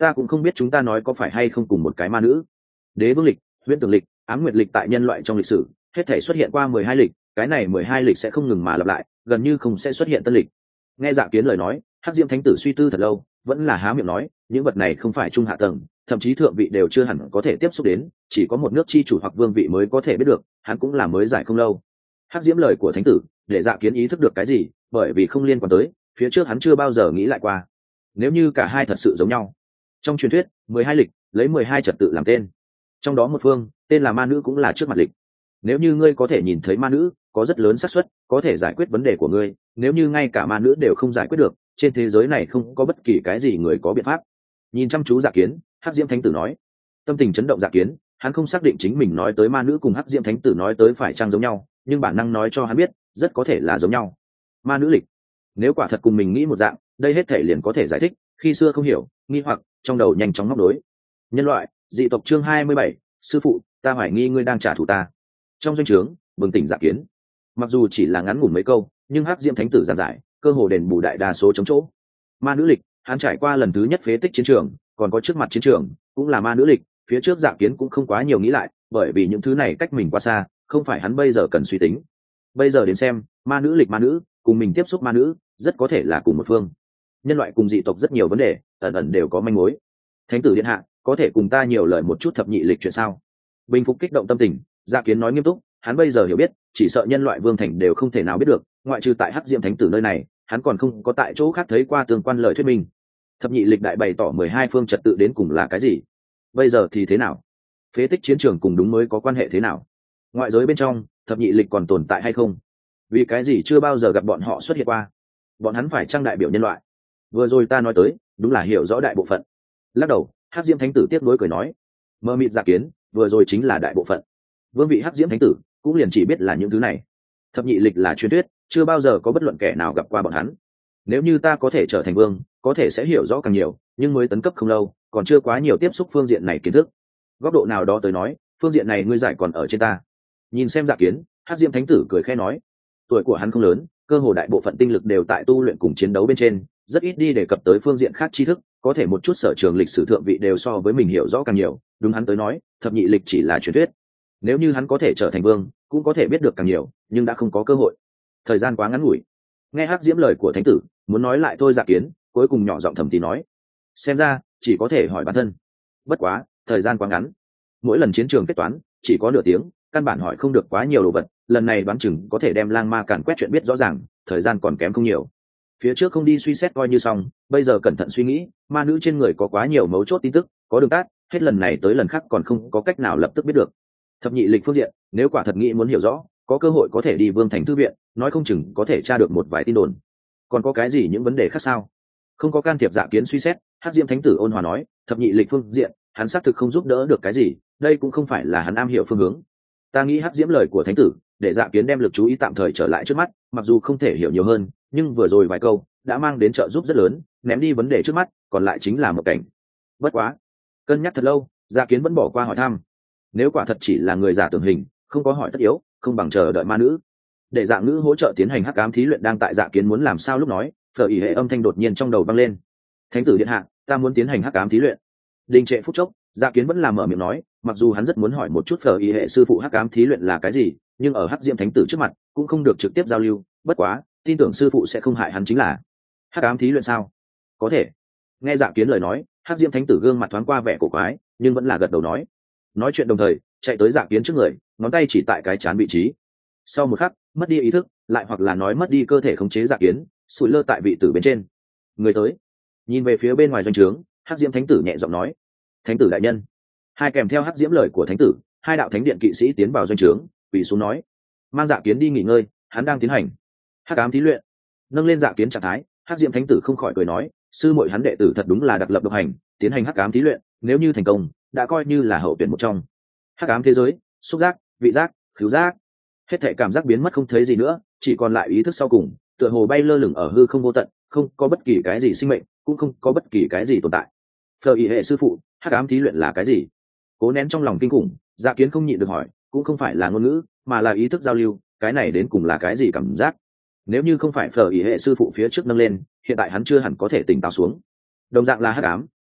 ta cũng không biết chúng ta nói có phải hay không cùng một cái ma nữ. Đế vương lịch, huyễn tưởng lịch, ám nguyệt lịch tại nhân loại trong lịch sử hết thể xuất hiện qua mười hai lịch, cái này mười hai lịch sẽ không ngừng mà lặp lại, gần như không sẽ xuất hiện tân lịch. Nghe Dạ Kiến lời nói, Hắc Diễm Thánh Tử suy tư thật lâu, vẫn là há miệng nói, những vật này không phải trung hạ tầng, thậm chí thượng vị đều chưa hẳn có thể tiếp xúc đến, chỉ có một nước chi chủ hoặc vương vị mới có thể biết được, hắn cũng là mới giải không lâu. Hắc Diễm lời của Thánh Tử để Dạ Kiến ý thức được cái gì, bởi vì không liên quan tới, phía trước hắn chưa bao giờ nghĩ lại qua. Nếu như cả hai thật sự giống nhau, trong truyền thuyết mười hai lịch lấy mười hai trật tự làm tên, trong đó một phương tên là ma nữ cũng là trước mặt lịch. Nếu như ngươi có thể nhìn thấy ma nữ, có rất lớn xác suất có thể giải quyết vấn đề của ngươi. Nếu như ngay cả ma nữ đều không giải quyết được, trên thế giới này không có bất kỳ cái gì người có biện pháp. Nhìn chăm chú Dạ Kiến, Hắc Diễm Thánh Tử nói. Tâm tình chấn động Dạ Kiến, hắn không xác định chính mình nói tới ma nữ cùng Hắc Diễm Thánh Tử nói tới phải chăng giống nhau, nhưng bản năng nói cho hắn biết rất có thể là giống nhau. Ma nữ lịch, nếu quả thật cùng mình nghĩ một dạng, đây hết thể liền có thể giải thích khi xưa không hiểu nghi hoặc trong đầu nhanh chóng móc đối. Nhân loại dị tộc chương hai mươi bảy, sư phụ, ta hoài nghi ngươi đang trả thù ta. Trong doanh trướng bừng tỉnh Dạ Kiến, mặc dù chỉ là ngắn ngủn mấy câu, nhưng Hắc Diễm Thánh Tử giảng giải cơ hồ đền bù đại đa số chống chỗ. Ma nữ lịch, hắn trải qua lần thứ nhất phế tích chiến trường, còn có trước mặt chiến trường cũng là ma nữ lịch. Phía trước Dạ Kiến cũng không quá nhiều nghĩ lại, bởi vì những thứ này cách mình quá xa, không phải hắn bây giờ cần suy tính. Bây giờ đến xem, ma nữ lịch ma nữ cùng mình tiếp xúc ma nữ rất có thể là cùng một phương. Nhân loại cùng dị tộc rất nhiều vấn đề ẩn ẩn đều có manh mối. Thánh tử điện hạ, có thể cùng ta nhiều lời một chút thập nhị lịch chuyện sao? Bình phục kích động tâm tình, Dạ Kiến nói nghiêm túc, hắn bây giờ hiểu biết, chỉ sợ nhân loại vương thành đều không thể nào biết được, ngoại trừ tại Hắc Diễm Thánh Tử nơi này, hắn còn không có tại chỗ khác thấy qua tương quan lời thuyết minh. Thập nhị lịch đại bày tỏ mười hai phương trật tự đến cùng là cái gì? Bây giờ thì thế nào? Phế tích chiến trường cùng đúng mới có quan hệ thế nào? Ngoại giới bên trong, thập nhị lịch còn tồn tại hay không? Vì cái gì chưa bao giờ gặp bọn họ xuất hiện qua? Bọn hắn phải trang đại biểu nhân loại? Vừa rồi ta nói tới, đúng là hiểu rõ đại bộ phận. Lắc đầu, Hắc Diễm Thánh Tử tiếp nối cười nói, mơ mịt Dạ Kiến, vừa rồi chính là đại bộ phận. Vương vị Hắc Diễm Thánh Tử cũng liền chỉ biết là những thứ này. Thập nhị lịch là truyền thuyết, chưa bao giờ có bất luận kẻ nào gặp qua bọn hắn. Nếu như ta có thể trở thành vương, có thể sẽ hiểu rõ càng nhiều, nhưng mới tấn cấp không lâu, còn chưa quá nhiều tiếp xúc phương diện này kiến thức. Góc độ nào đó tới nói, phương diện này ngươi giải còn ở trên ta. Nhìn xem Dạ Kiến, Hắc Diễm Thánh Tử cười khẽ nói, tuổi của hắn không lớn, cơ hồ đại bộ phận tinh lực đều tại tu luyện cùng chiến đấu bên trên, rất ít đi đề cập tới phương diện khác tri thức, có thể một chút sở trường lịch sử thượng vị đều so với mình hiểu rõ càng nhiều. Đúng hắn tới nói, thập nhị lịch chỉ là truyền thuyết. Nếu như hắn có thể trở thành vương, cũng có thể biết được càng nhiều, nhưng đã không có cơ hội. Thời gian quá ngắn ngủi. Nghe Hắc Diễm lời của Thánh Tử, muốn nói lại thôi Dạ Kiến, cuối cùng nhỏ giọng thầm thì nói, xem ra chỉ có thể hỏi bản thân. Bất quá, thời gian quá ngắn. Mỗi lần chiến trường kết toán chỉ có nửa tiếng, căn bản hỏi không được quá nhiều đồ vật, lần này đoán chừng có thể đem lang ma càn quét chuyện biết rõ ràng, thời gian còn kém không nhiều. Phía trước không đi suy xét coi như xong, bây giờ cẩn thận suy nghĩ, ma nữ trên người có quá nhiều mấu chốt tin tức, có đường tắt, hết lần này tới lần khác còn không có cách nào lập tức biết được. Thập nhị lịch phương diện, nếu quả thật nghĩ muốn hiểu rõ, có cơ hội có thể đi Vương Thành thư viện, nói không chừng có thể tra được một vài tin đồn. Còn có cái gì những vấn đề khác sao? Không có can thiệp Dạ Kiến suy xét, Hắc Diễm Thánh Tử ôn hòa nói, thập nhị lịch phương diện, hắn xác thực không giúp đỡ được cái gì, đây cũng không phải là hắn am hiểu phương hướng. Ta nghĩ Hắc Diễm lời của Thánh Tử, để Dạ Kiến đem lực chú ý tạm thời trở lại trước mắt, mặc dù không thể hiểu nhiều hơn, nhưng vừa rồi vài câu đã mang đến trợ giúp rất lớn, ném đi vấn đề trước mắt, còn lại chính là một cảnh. Bất quá, cân nhắc thật lâu, Dạ Kiến vẫn bỏ qua hỏi thăm. Nếu quả thật chỉ là người giả tưởng hình, không có hỏi tất yếu, không bằng chờ đợi ma nữ. Để Dạ Ngữ hỗ trợ tiến hành hắc ám thí luyện đang tại Dạ Kiến muốn làm sao lúc nói, phở ỉ hệ âm thanh đột nhiên trong đầu vang lên. Thánh tử điện hạ, ta muốn tiến hành hắc ám thí luyện. Đình trệ phút chốc, Dạ Kiến vẫn làm mở miệng nói, mặc dù hắn rất muốn hỏi một chút phở ỉ hệ sư phụ hắc ám thí luyện là cái gì, nhưng ở hắc diễm thánh tử trước mặt cũng không được trực tiếp giao lưu. Bất quá, tin tưởng sư phụ sẽ không hại hắn chính là. Hắc ám thí luyện sao? Có thể. Nghe Dạ Kiến lời nói, hắc diễm thánh tử gương mặt thoáng qua vẻ cổ quái, nhưng vẫn là gật đầu nói. Nói chuyện đồng thời, chạy tới Dạ Kiến trước người, ngón tay chỉ tại cái chán vị trí. Sau một khắc, mất đi ý thức, lại hoặc là nói mất đi cơ thể khống chế Dạ Kiến, sụi lơ tại vị tử bên trên. Người tới. Nhìn về phía bên ngoài doanh trướng, hắc diễm thánh tử nhẹ giọng nói, thánh tử đại nhân. Hai kèm theo hắc diễm lời của thánh tử, hai đạo thánh điện kỵ sĩ tiến vào doanh trướng, quỳ xuống nói, mang Dạ Kiến đi nghỉ ngơi, hắn đang tiến hành hắc ám thí luyện. Nâng lên Dạ Kiến trạng thái, hắc diễm thánh tử không khỏi cười nói, sư muội hắn đệ tử thật đúng là đặc lập độc hành, tiến hành hắc ám thí luyện, nếu như thành công, đã coi như là hậu tuyển một trong. Hắc ám thế giới, xúc giác, vị giác, khứu giác, hết thảy cảm giác biến mất không thấy gì nữa, chỉ còn lại ý thức sau cùng, tựa hồ bay lơ lửng ở hư không vô tận, không có bất kỳ cái gì sinh mệnh, cũng không có bất kỳ cái gì tồn tại. Phở ý hệ sư phụ, hắc ám thí luyện là cái gì? Cố nén trong lòng kinh khủng, Dạ Kiến không nhịn được hỏi, cũng không phải là ngôn ngữ, mà là ý thức giao lưu, cái này đến cùng là cái gì cảm giác? Nếu như không phải phở ý hệ sư phụ phía trước nâng lên, hiện tại hắn chưa hẳn có thể tỉnh táo xuống. Đồng dạng là hắc ám,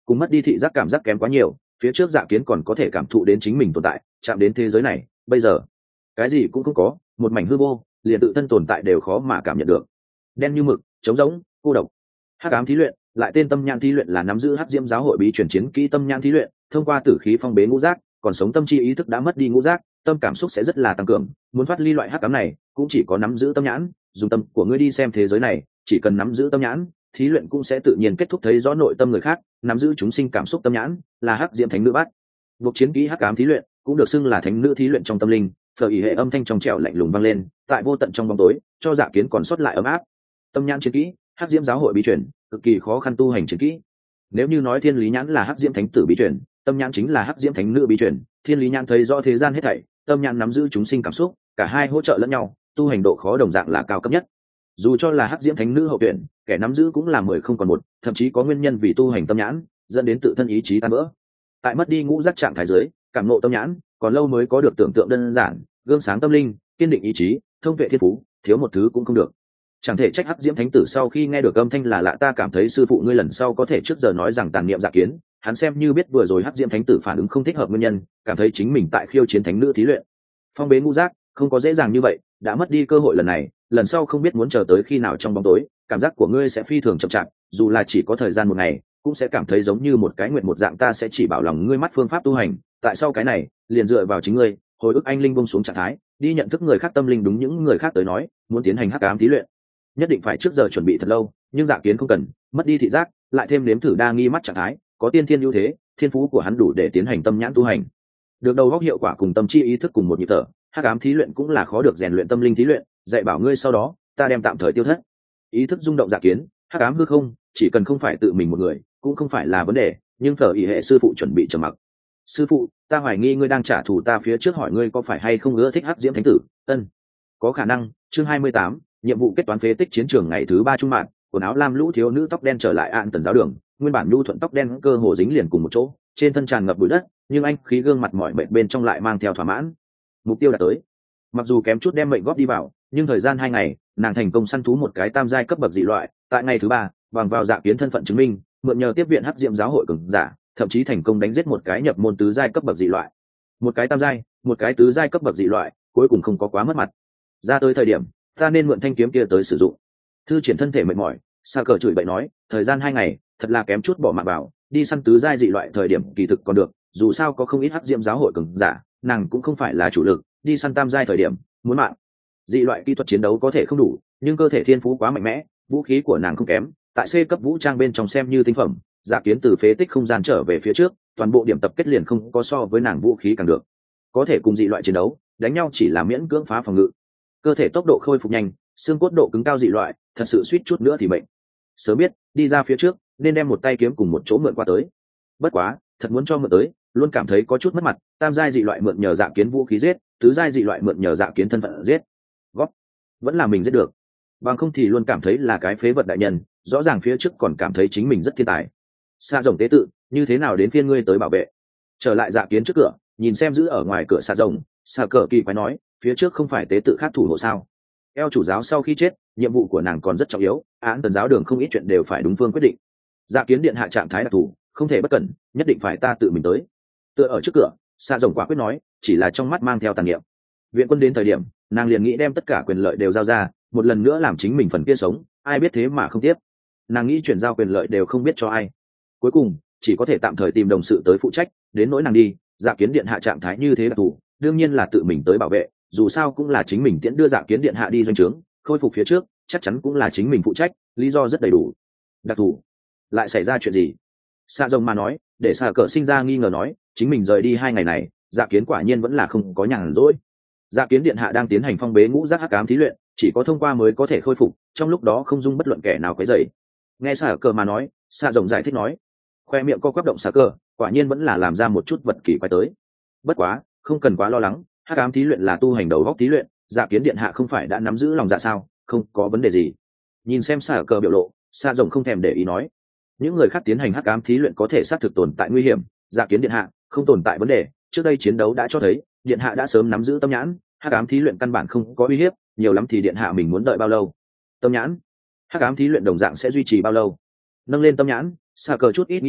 cùng mất đi thị giác cảm giác kém quá nhiều. Phía trước Dạ Kiến còn có thể cảm thụ đến chính mình tồn tại, chạm đến thế giới này, bây giờ cái gì cũng không có, một mảnh hư vô, liền tự thân tồn tại đều khó mà cảm nhận được. Đen như mực, trống rỗng, cô độc. Hắc ám thí luyện, lại tên tâm nhãn thí luyện, là nắm giữ hắc diễm giáo hội bí truyền chiến kỹ tâm nhãn thí luyện, thông qua tử khí phong bế ngũ giác, còn sống tâm chi ý thức đã mất đi ngũ giác, tâm cảm xúc sẽ rất là tăng cường, muốn thoát ly loại hắc ám này, cũng chỉ có nắm giữ tâm nhãn, dùng tâm của ngươi đi xem thế giới này, chỉ cần nắm giữ tâm nhãn, thí luyện cũng sẽ tự nhiên kết thúc thấy rõ nội tâm người khác, nắm giữ chúng sinh cảm xúc tâm nhãn, là hắc diễm thánh nữ bắt. Buộc chiến kỹ hắc ám thí luyện, cũng được xưng là thánh nữ thí luyện trong tâm linh, phở ỉ hệ âm thanh trong trẻo lạnh lùng vang lên, tại vô tận trong bóng tối, cho Dạ Kiến còn sót lại ấm áp. Tâm nhãn chiến kỹ, hắc diễm giáo hội bí truyền, cực kỳ khó khăn tu hành chiến kỹ. Nếu như nói thiên lý nhãn là hắc diễm thánh tử bí truyền, tâm nhãn chính là hắc diễm thánh nữ bí truyền. Thiên lý nhãn thấy rõ thế gian hết thảy, tâm nhãn nắm giữ chúng sinh cảm xúc, cả hai hỗ trợ lẫn nhau, tu hành độ khó đồng dạng là cao cấp nhất. Dù cho là hắc diễm thánh nữ hậu tuyển, kẻ nắm giữ cũng là mười không còn một, thậm chí có nguyên nhân vì tu hành tâm nhãn dẫn đến tự thân ý chí tan vỡ. Tại mất đi ngũ giác trạng thái dưới, cảm ngộ tâm nhãn còn lâu mới có được tưởng tượng đơn giản, gương sáng tâm linh, kiên định ý chí, thông tuệ thiên phú, thiếu một thứ cũng không được. Chẳng thể trách hắc diễm thánh tử sau khi nghe được âm thanh là lạ, ta cảm thấy sư phụ ngươi lần sau có thể trước giờ nói rằng tàn niệm Dạ Kiến, hắn xem như biết vừa rồi hắc diễm thánh tử phản ứng không thích hợp nguyên nhân, cảm thấy chính mình tại khiêu chiến thánh nữ thí luyện, phong bế ngũ giác không có dễ dàng như vậy, đã mất đi cơ hội lần này, lần sau không biết muốn chờ tới khi nào trong bóng tối, cảm giác của ngươi sẽ phi thường chậm chạp, dù là chỉ có thời gian một ngày cũng sẽ cảm thấy giống như một cái nguyện một dạng. Ta sẽ chỉ bảo lòng ngươi mắt phương pháp tu hành, tại sau cái này liền dựa vào chính ngươi, hồi ức anh linh buông xuống trạng thái, đi nhận thức người khác tâm linh. Đúng những người khác tới nói, muốn tiến hành hắc ám thí luyện nhất định phải trước giờ chuẩn bị thật lâu, nhưng Dạ Kiến không cần, mất đi thị giác, lại thêm nếm thử đa nghi mắt trạng thái, có tiên thiên ưu thế, thiên phú của hắn đủ để tiến hành tâm nhãn tu hành, được đầu góc hiệu quả cùng tâm chi ý thức cùng một nhịp thở. Hắc ám thí luyện cũng là khó được rèn luyện tâm linh thí luyện, dạy bảo ngươi sau đó, ta đem tạm thời tiêu thất. Ý thức rung động Dạ Kiến, hắc ám hư không, chỉ cần không phải tự mình một người, cũng không phải là vấn đề, nhưng phở ỉ hệ sư phụ chuẩn bị trầm mặc. Sư phụ, ta hoài nghi ngươi đang trả thù ta, phía trước hỏi ngươi có phải hay không ưa thích hắc diễm thánh tử. Ân, có khả năng. Chương hai mươi tám, nhiệm vụ kết toán phế tích chiến trường ngày thứ ba trung mạng, quần áo lam lũ thiếu nữ tóc đen trở lại An Tần giáo đường, nguyên bản nhu thuận tóc đen cơ hồ dính liền cùng một chỗ, trên thân tràn ngập bụi đất, nhưng anh khí gương mặt mỏi mệt bên trong lại mang theo thỏa mãn. Mục tiêu đã tới. Mặc dù kém chút đem mệnh góp đi vào, nhưng thời gian hai ngày, nàng thành công săn thú một cái tam giai cấp bậc dị loại. Tại ngày thứ ba, bằng vào Dạ Kiến thân phận chứng minh, mượn nhờ tiếp viện hắc diệm giáo hội cường giả, thậm chí thành công đánh giết một cái nhập môn tứ giai cấp bậc dị loại, một cái tam giai, một cái tứ giai cấp bậc dị loại, cuối cùng không có quá mất mặt. Ra tới thời điểm, ta nên mượn thanh kiếm kia tới sử dụng. Thư triển thân thể mệt mỏi, Sa Cờ chửi bậy nói, thời gian hai ngày, thật là kém chút bỏ mạng vào, đi săn tứ giai dị loại thời điểm kỳ thực còn được, dù sao có không ít hắc diệm giáo hội cường giả, nàng cũng không phải là chủ lực, đi săn tam giai thời điểm, muốn mạng. Dị loại kỹ thuật chiến đấu có thể không đủ, nhưng cơ thể thiên phú quá mạnh mẽ, vũ khí của nàng không kém, tại C cấp vũ trang bên trong xem như tinh phẩm. Dạ Kiến từ phế tích không gian trở về phía trước, toàn bộ điểm tập kết liền không có so với nàng vũ khí càng được, có thể cùng dị loại chiến đấu, đánh nhau chỉ là miễn cưỡng phá phòng ngự. Cơ thể tốc độ khôi phục nhanh, xương cốt độ cứng cao dị loại, thật sự suýt chút nữa thì bệnh. Sớm biết, đi ra phía trước, nên đem một tay kiếm cùng một chỗ mượn qua tới. Bất quá, thật muốn cho mượn tới, luôn cảm thấy có chút mất mặt. Tam giai dị loại mượn nhờ Dạ Kiến vũ khí giết, tứ giai dị loại mượn nhờ Dạ Kiến thân phận giết. Góp, vẫn là mình giết được. Bằng không thì luôn cảm thấy là cái phế vật đại nhân, rõ ràng phía trước còn cảm thấy chính mình rất thiên tài. Xa rồng tế tự, như thế nào đến phiên ngươi tới bảo vệ? Trở lại Dạ Kiến trước cửa, nhìn xem giữ ở ngoài cửa xa rồng, Xa Cờ kỳ quái nói, phía trước không phải tế tự khác thủ hộ sao? Eo chủ giáo sau khi chết, nhiệm vụ của nàng còn rất trọng yếu, án tần giáo đường không ít chuyện đều phải đúng phương quyết định. Dạ Kiến điện hạ trạng thái đặc thù, không thể bất cẩn, nhất định phải ta tự mình tới. Tựa ở trước cửa, Xa rồng quả quyết nói, chỉ là trong mắt mang theo tàn niệm. Viện quân đến thời điểm, nàng liền nghĩ đem tất cả quyền lợi đều giao ra, một lần nữa làm chính mình phần kia sống, ai biết thế mà không tiếp. Nàng nghĩ chuyển giao quyền lợi đều không biết cho ai, cuối cùng chỉ có thể tạm thời tìm đồng sự tới phụ trách. Đến nỗi nàng đi, Dạ Kiến điện hạ trạng thái như thế đặc thù, đương nhiên là tự mình tới bảo vệ, dù sao cũng là chính mình tiễn đưa Dạ Kiến điện hạ đi doanh trướng, khôi phục phía trước chắc chắn cũng là chính mình phụ trách, lý do rất đầy đủ. Đặc thù? Lại xảy ra chuyện gì? Xạ rồng mà nói, để Xạ Cờ sinh ra nghi ngờ nói, chính mình rời đi hai ngày này, Dạ Kiến quả nhiên vẫn là không có nhàn rỗi. Dạ Kiến điện hạ đang tiến hành phong bế ngũ giác hắc ám thí luyện, chỉ có thông qua mới có thể khôi phục, trong lúc đó không dung bất luận kẻ nào quấy rầy. Nghe Xạ Cờ mà nói, Xạ rồng giải thích nói, khoe miệng co quắp động Xạ Cờ, quả nhiên vẫn là làm ra một chút vật kỳ quái tới. Bất quá, không cần quá lo lắng, hắc ám thí luyện là tu hành đầu góc thí luyện, Dạ Kiến điện hạ không phải đã nắm giữ lòng dạ sao, không có vấn đề gì. Nhìn xem Xạ Cờ biểu lộ, Xạ rồng không thèm để ý nói, những người khác tiến hành hắc ám thí luyện có thể xác thực tồn tại nguy hiểm, Dạ Kiến điện hạ không tồn tại vấn đề, trước đây chiến đấu đã cho thấy, điện hạ đã sớm nắm giữ tâm nhãn, hắc ám thí luyện căn bản không có uy hiếp, nhiều lắm thì điện hạ mình muốn đợi bao lâu. Tâm nhãn, hắc ám thí luyện đồng dạng sẽ duy trì bao lâu? Nâng lên tâm nhãn, Xạ Cờ chút ít nghĩ hoặc,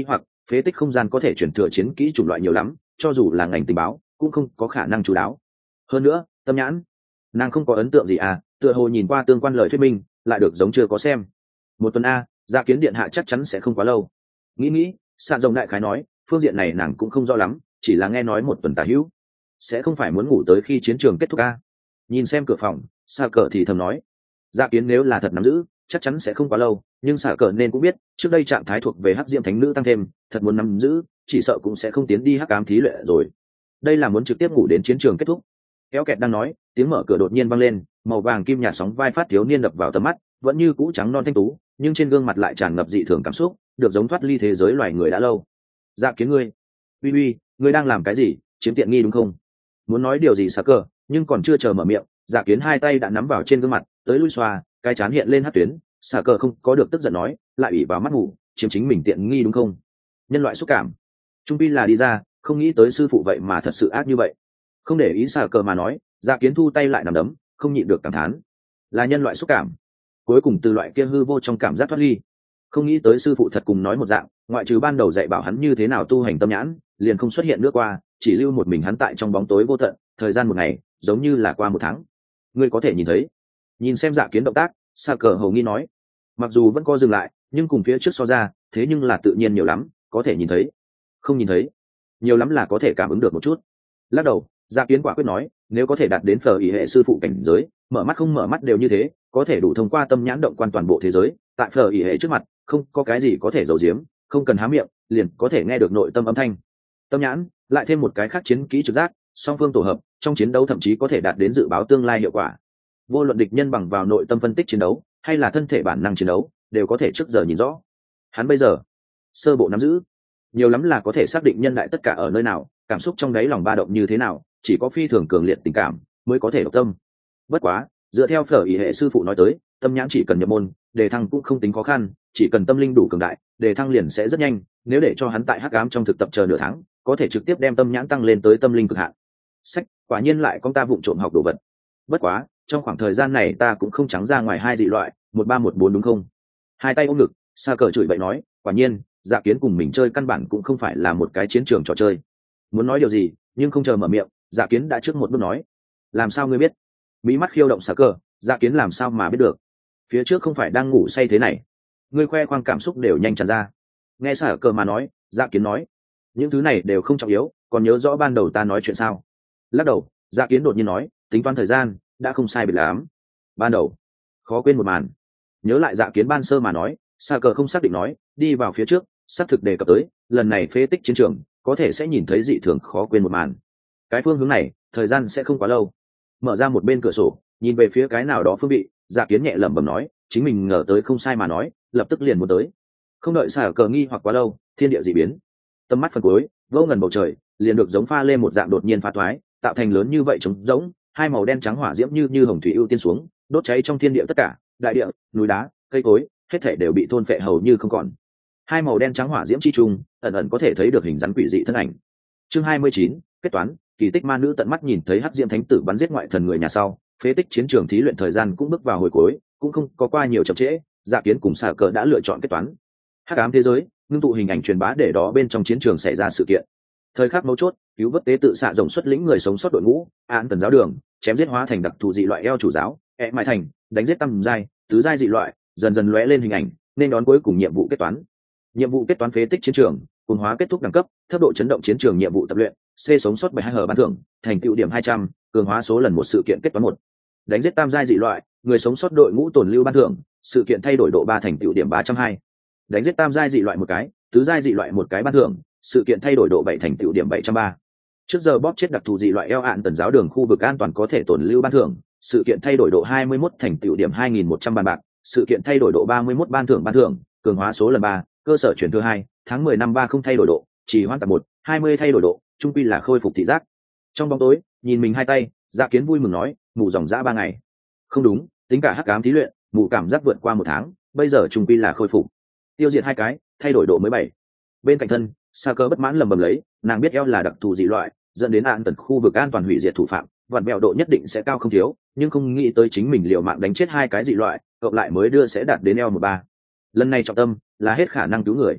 phế tích không gian có thể chuyển thừa chiến kỹ chủng loại nhiều lắm, cho dù là ngành tình báo cũng không có khả năng chú đáo. Hơn nữa tâm nhãn nàng không có ấn tượng gì à, tựa hồ nhìn qua tương quan lời thuyết minh lại được giống chưa có xem. Một tuần a, Dạ Kiến điện hạ chắc chắn sẽ không quá lâu. Nghĩ nghĩ, Sạn Rồng đại khái nói, phương diện này nàng cũng không rõ lắm, chỉ là nghe nói một tuần tả hữu, sẽ không phải muốn ngủ tới khi chiến trường kết thúc a. Nhìn xem cửa phòng, Sa Cờ thì thầm nói, Dạ Kiến nếu là thật nắm giữ, chắc chắn sẽ không quá lâu, nhưng Sa Cờ nên cũng biết, trước đây trạng thái thuộc về Hắc Diệm Thánh Nữ tăng thêm, thật muốn nắm giữ, chỉ sợ cũng sẽ không tiến đi Hắc Ám thí luyện rồi. Đây là muốn trực tiếp ngủ đến chiến trường kết thúc. Kéo kẹt đang nói, tiếng mở cửa đột nhiên vang lên, màu vàng kim nhạt sóng vai phát thiếu niên đập vào tầm mắt, vẫn như cũ trắng non thanh tú, nhưng trên gương mặt lại tràn ngập dị thường cảm xúc, được giống thoát ly thế giới loài người đã lâu. Dạ Kiến ngươi, uy uy, ngươi đang làm cái gì, chiếm tiện nghi đúng không? Muốn nói điều gì Sa Cờ, nhưng còn chưa chờ mở miệng, Dạ Kiến hai tay đã nắm vào trên gương mặt, tới lui xoa, cái trán hiện lên hắc tuyến. Sa Cờ không có được tức giận nói, lại ủy vào mắt ngủ, chiếm chính mình tiện nghi đúng không? Nhân loại xúc cảm, trung pi là đi ra, không nghĩ tới sư phụ vậy mà thật sự ác như vậy. Không để ý Sa Cờ mà nói, Dạ Kiến thu tay lại nằm đấm, không nhịn được cảm thán, là nhân loại xúc cảm, cuối cùng từ loại kia hư vô trong cảm giác thoát ly. Không nghĩ tới sư phụ thật cùng nói một dạng, ngoại trừ ban đầu dạy bảo hắn như thế nào tu hành tâm nhãn, liền không xuất hiện nước qua, chỉ lưu một mình hắn tại trong bóng tối vô tận, thời gian một ngày giống như là qua một tháng. Ngươi có thể nhìn thấy. Nhìn xem Dạ Kiến động tác, Sa Cờ hầu nghi nói, mặc dù vẫn có dừng lại, nhưng cùng phía trước so ra, thế nhưng là tự nhiên nhiều lắm, có thể nhìn thấy. Không nhìn thấy, nhiều lắm là có thể cảm ứng được một chút. Lắc đầu, Dạ Kiến quả quyết nói, nếu có thể đạt đến phở ý hệ sư phụ cảnh giới, mở mắt không mở mắt đều như thế, có thể đủ thông qua tâm nhãn động quan toàn bộ thế giới, tại phở ý hệ trước mặt, không có cái gì có thể giấu giếm, không cần há miệng, liền có thể nghe được nội tâm âm thanh. Tâm nhãn, lại thêm một cái khác chiến kỹ trực giác, song phương tổ hợp, trong chiến đấu thậm chí có thể đạt đến dự báo tương lai hiệu quả. Vô luận địch nhân bằng vào nội tâm phân tích chiến đấu, hay là thân thể bản năng chiến đấu, đều có thể trước giờ nhìn rõ. Hắn bây giờ sơ bộ nắm giữ, nhiều lắm là có thể xác định nhân đại tất cả ở nơi nào, cảm xúc trong đáy lòng ba động như thế nào, chỉ có phi thường cường liệt tình cảm mới có thể độc tâm. Bất quá, dựa theo phở ý hệ sư phụ nói tới, tâm nhãn chỉ cần nhập môn, đề thăng cũng không tính khó khăn, chỉ cần tâm linh đủ cường đại, đề thăng liền sẽ rất nhanh. Nếu để cho hắn tại hắc ám trong thực tập chờ nửa tháng, có thể trực tiếp đem tâm nhãn tăng lên tới tâm linh cực hạn. Sách, quả nhiên lại con ta vụng trộm học đồ vật. Bất quá, trong khoảng thời gian này ta cũng không trắng ra ngoài hai dị loại, một ba một bốn đúng không? Hai tay ôm ngực, Sa Cờ chửi bậy nói, quả nhiên, Dạ Kiến cùng mình chơi căn bản cũng không phải là một cái chiến trường trò chơi. Muốn nói điều gì, nhưng không chờ mở miệng, Dạ Kiến đã trước một bước nói, làm sao ngươi biết? Mỹ mắt khiêu động Sa Cờ, Dạ Kiến làm sao mà biết được? Phía trước không phải đang ngủ say thế này? Ngươi khoe khoang cảm xúc đều nhanh tràn ra. Nghe Sa Cờ mà nói, Dạ Kiến nói, những thứ này đều không trọng yếu, còn nhớ rõ ban đầu ta nói chuyện sao? Lắc đầu, Dạ Kiến đột nhiên nói, tính toán thời gian đã không sai biệt lắm. Ban đầu khó quên một màn. Nhớ lại Dạ Kiến ban sơ mà nói, Sa Cờ không xác định nói, đi vào phía trước, xác thực đề cập tới, lần này phế tích chiến trường có thể sẽ nhìn thấy dị thường khó quên một màn. Cái phương hướng này thời gian sẽ không quá lâu. Mở ra một bên cửa sổ, nhìn về phía cái nào đó phương vị, Dạ Kiến nhẹ lẩm bẩm nói, chính mình ngờ tới không sai mà nói, lập tức liền muốn tới. Không đợi Sa Cờ nghi hoặc quá lâu, thiên địa dị biến. Tầm mắt phần cuối, vô ngần bầu trời liền được giống pha lên một dạng đột nhiên phá thoái, tạo thành lớn như vậy trống rỗng, hai màu đen trắng hỏa diễm như như hồng thủy ưu tiên xuống, đốt cháy trong thiên địa tất cả, đại địa, núi đá, cây cối, hết thảy đều bị thôn phệ hầu như không còn. Hai màu đen trắng hỏa diễm chi trùng, ẩn ẩn có thể thấy được hình dáng quỷ dị thân ảnh. Chương hai mươi chín, kết toán, kỳ tích ma nữ tận mắt nhìn thấy hắc diễm thánh tử bắn giết ngoại thần người nhà sau, phế tích chiến trường thí luyện thời gian cũng bước vào hồi cuối, cũng không có qua nhiều chậm trễ, Dạ Kiến cùng Sa Cờ đã lựa chọn kết toán. Hắc ám thế giới, ngưng tụ hình ảnh truyền bá để đó bên trong chiến trường xảy ra sự kiện. Thời khắc mấu chốt, cứu vớt tế tự xạ rồng xuất lĩnh người sống sót đội ngũ, án tần giáo đường, chém giết hóa thành đặc thù dị loại eo chủ giáo, ẹ mại thành, đánh giết tam giai, tứ giai dị loại, dần dần lóe lên hình ảnh, nên đón cuối cùng nhiệm vụ kết toán. Nhiệm vụ kết toán phế tích chiến trường, cùng hóa kết thúc đẳng cấp, thấp độ chấn động chiến trường nhiệm vụ tập luyện, C sống sót bảy hai hở ban thưởng, thành tựu điểm hai trăm, cường hóa số lần một sự kiện kết toán một. Đánh giết tam giai dị loại, người sống sót đội ngũ tồn lưu ban thưởng, sự kiện thay đổi độ ba thành tựu điểm ba trăm hai. Đánh giết tam giai dị loại một cái, tứ giai dị loại một cái ban thưởng, sự kiện thay đổi độ bảy thành tựu điểm bảy trăm ba. Trước giờ bóp chết đặc thù dị loại eo ạn tần giáo đường khu vực an toàn có thể tồn lưu ban thưởng, sự kiện thay đổi độ hai mươi mốt thành tựu điểm hai nghìn một trăm bàn bạc, sự kiện thay đổi độ ba mươi mốt ban thưởng ban thưởng, cường hóa số lần ba, cơ sở chuyển thừa hai, tháng mười năm ba không thay đổi độ, chỉ hoãn tập một, hai mươi thay đổi độ, trung quy là khôi phục thị giác. Trong bóng tối, nhìn mình hai tay, Dạ Kiến vui mừng nói, ngủ dòng dã ba ngày. Không đúng, tính cả hắc ám thí luyện, ngủ cảm giác vượt qua một tháng, bây giờ trung quy là khôi phục. Tiêu diệt hai cái, thay đổi độ mới bảy. Bên cạnh thân, Sa Cờ bất mãn lầm bầm lấy, nàng biết eo là đặc thù dị loại, dẫn đến an tần khu vực an toàn hủy diệt thủ phạm, vặn vẹo độ nhất định sẽ cao không thiếu, nhưng không nghĩ tới chính mình liều mạng đánh chết hai cái dị loại, cộng lại mới đưa sẽ đạt đến eo một ba. Lần này trọng tâm là hết khả năng cứu người.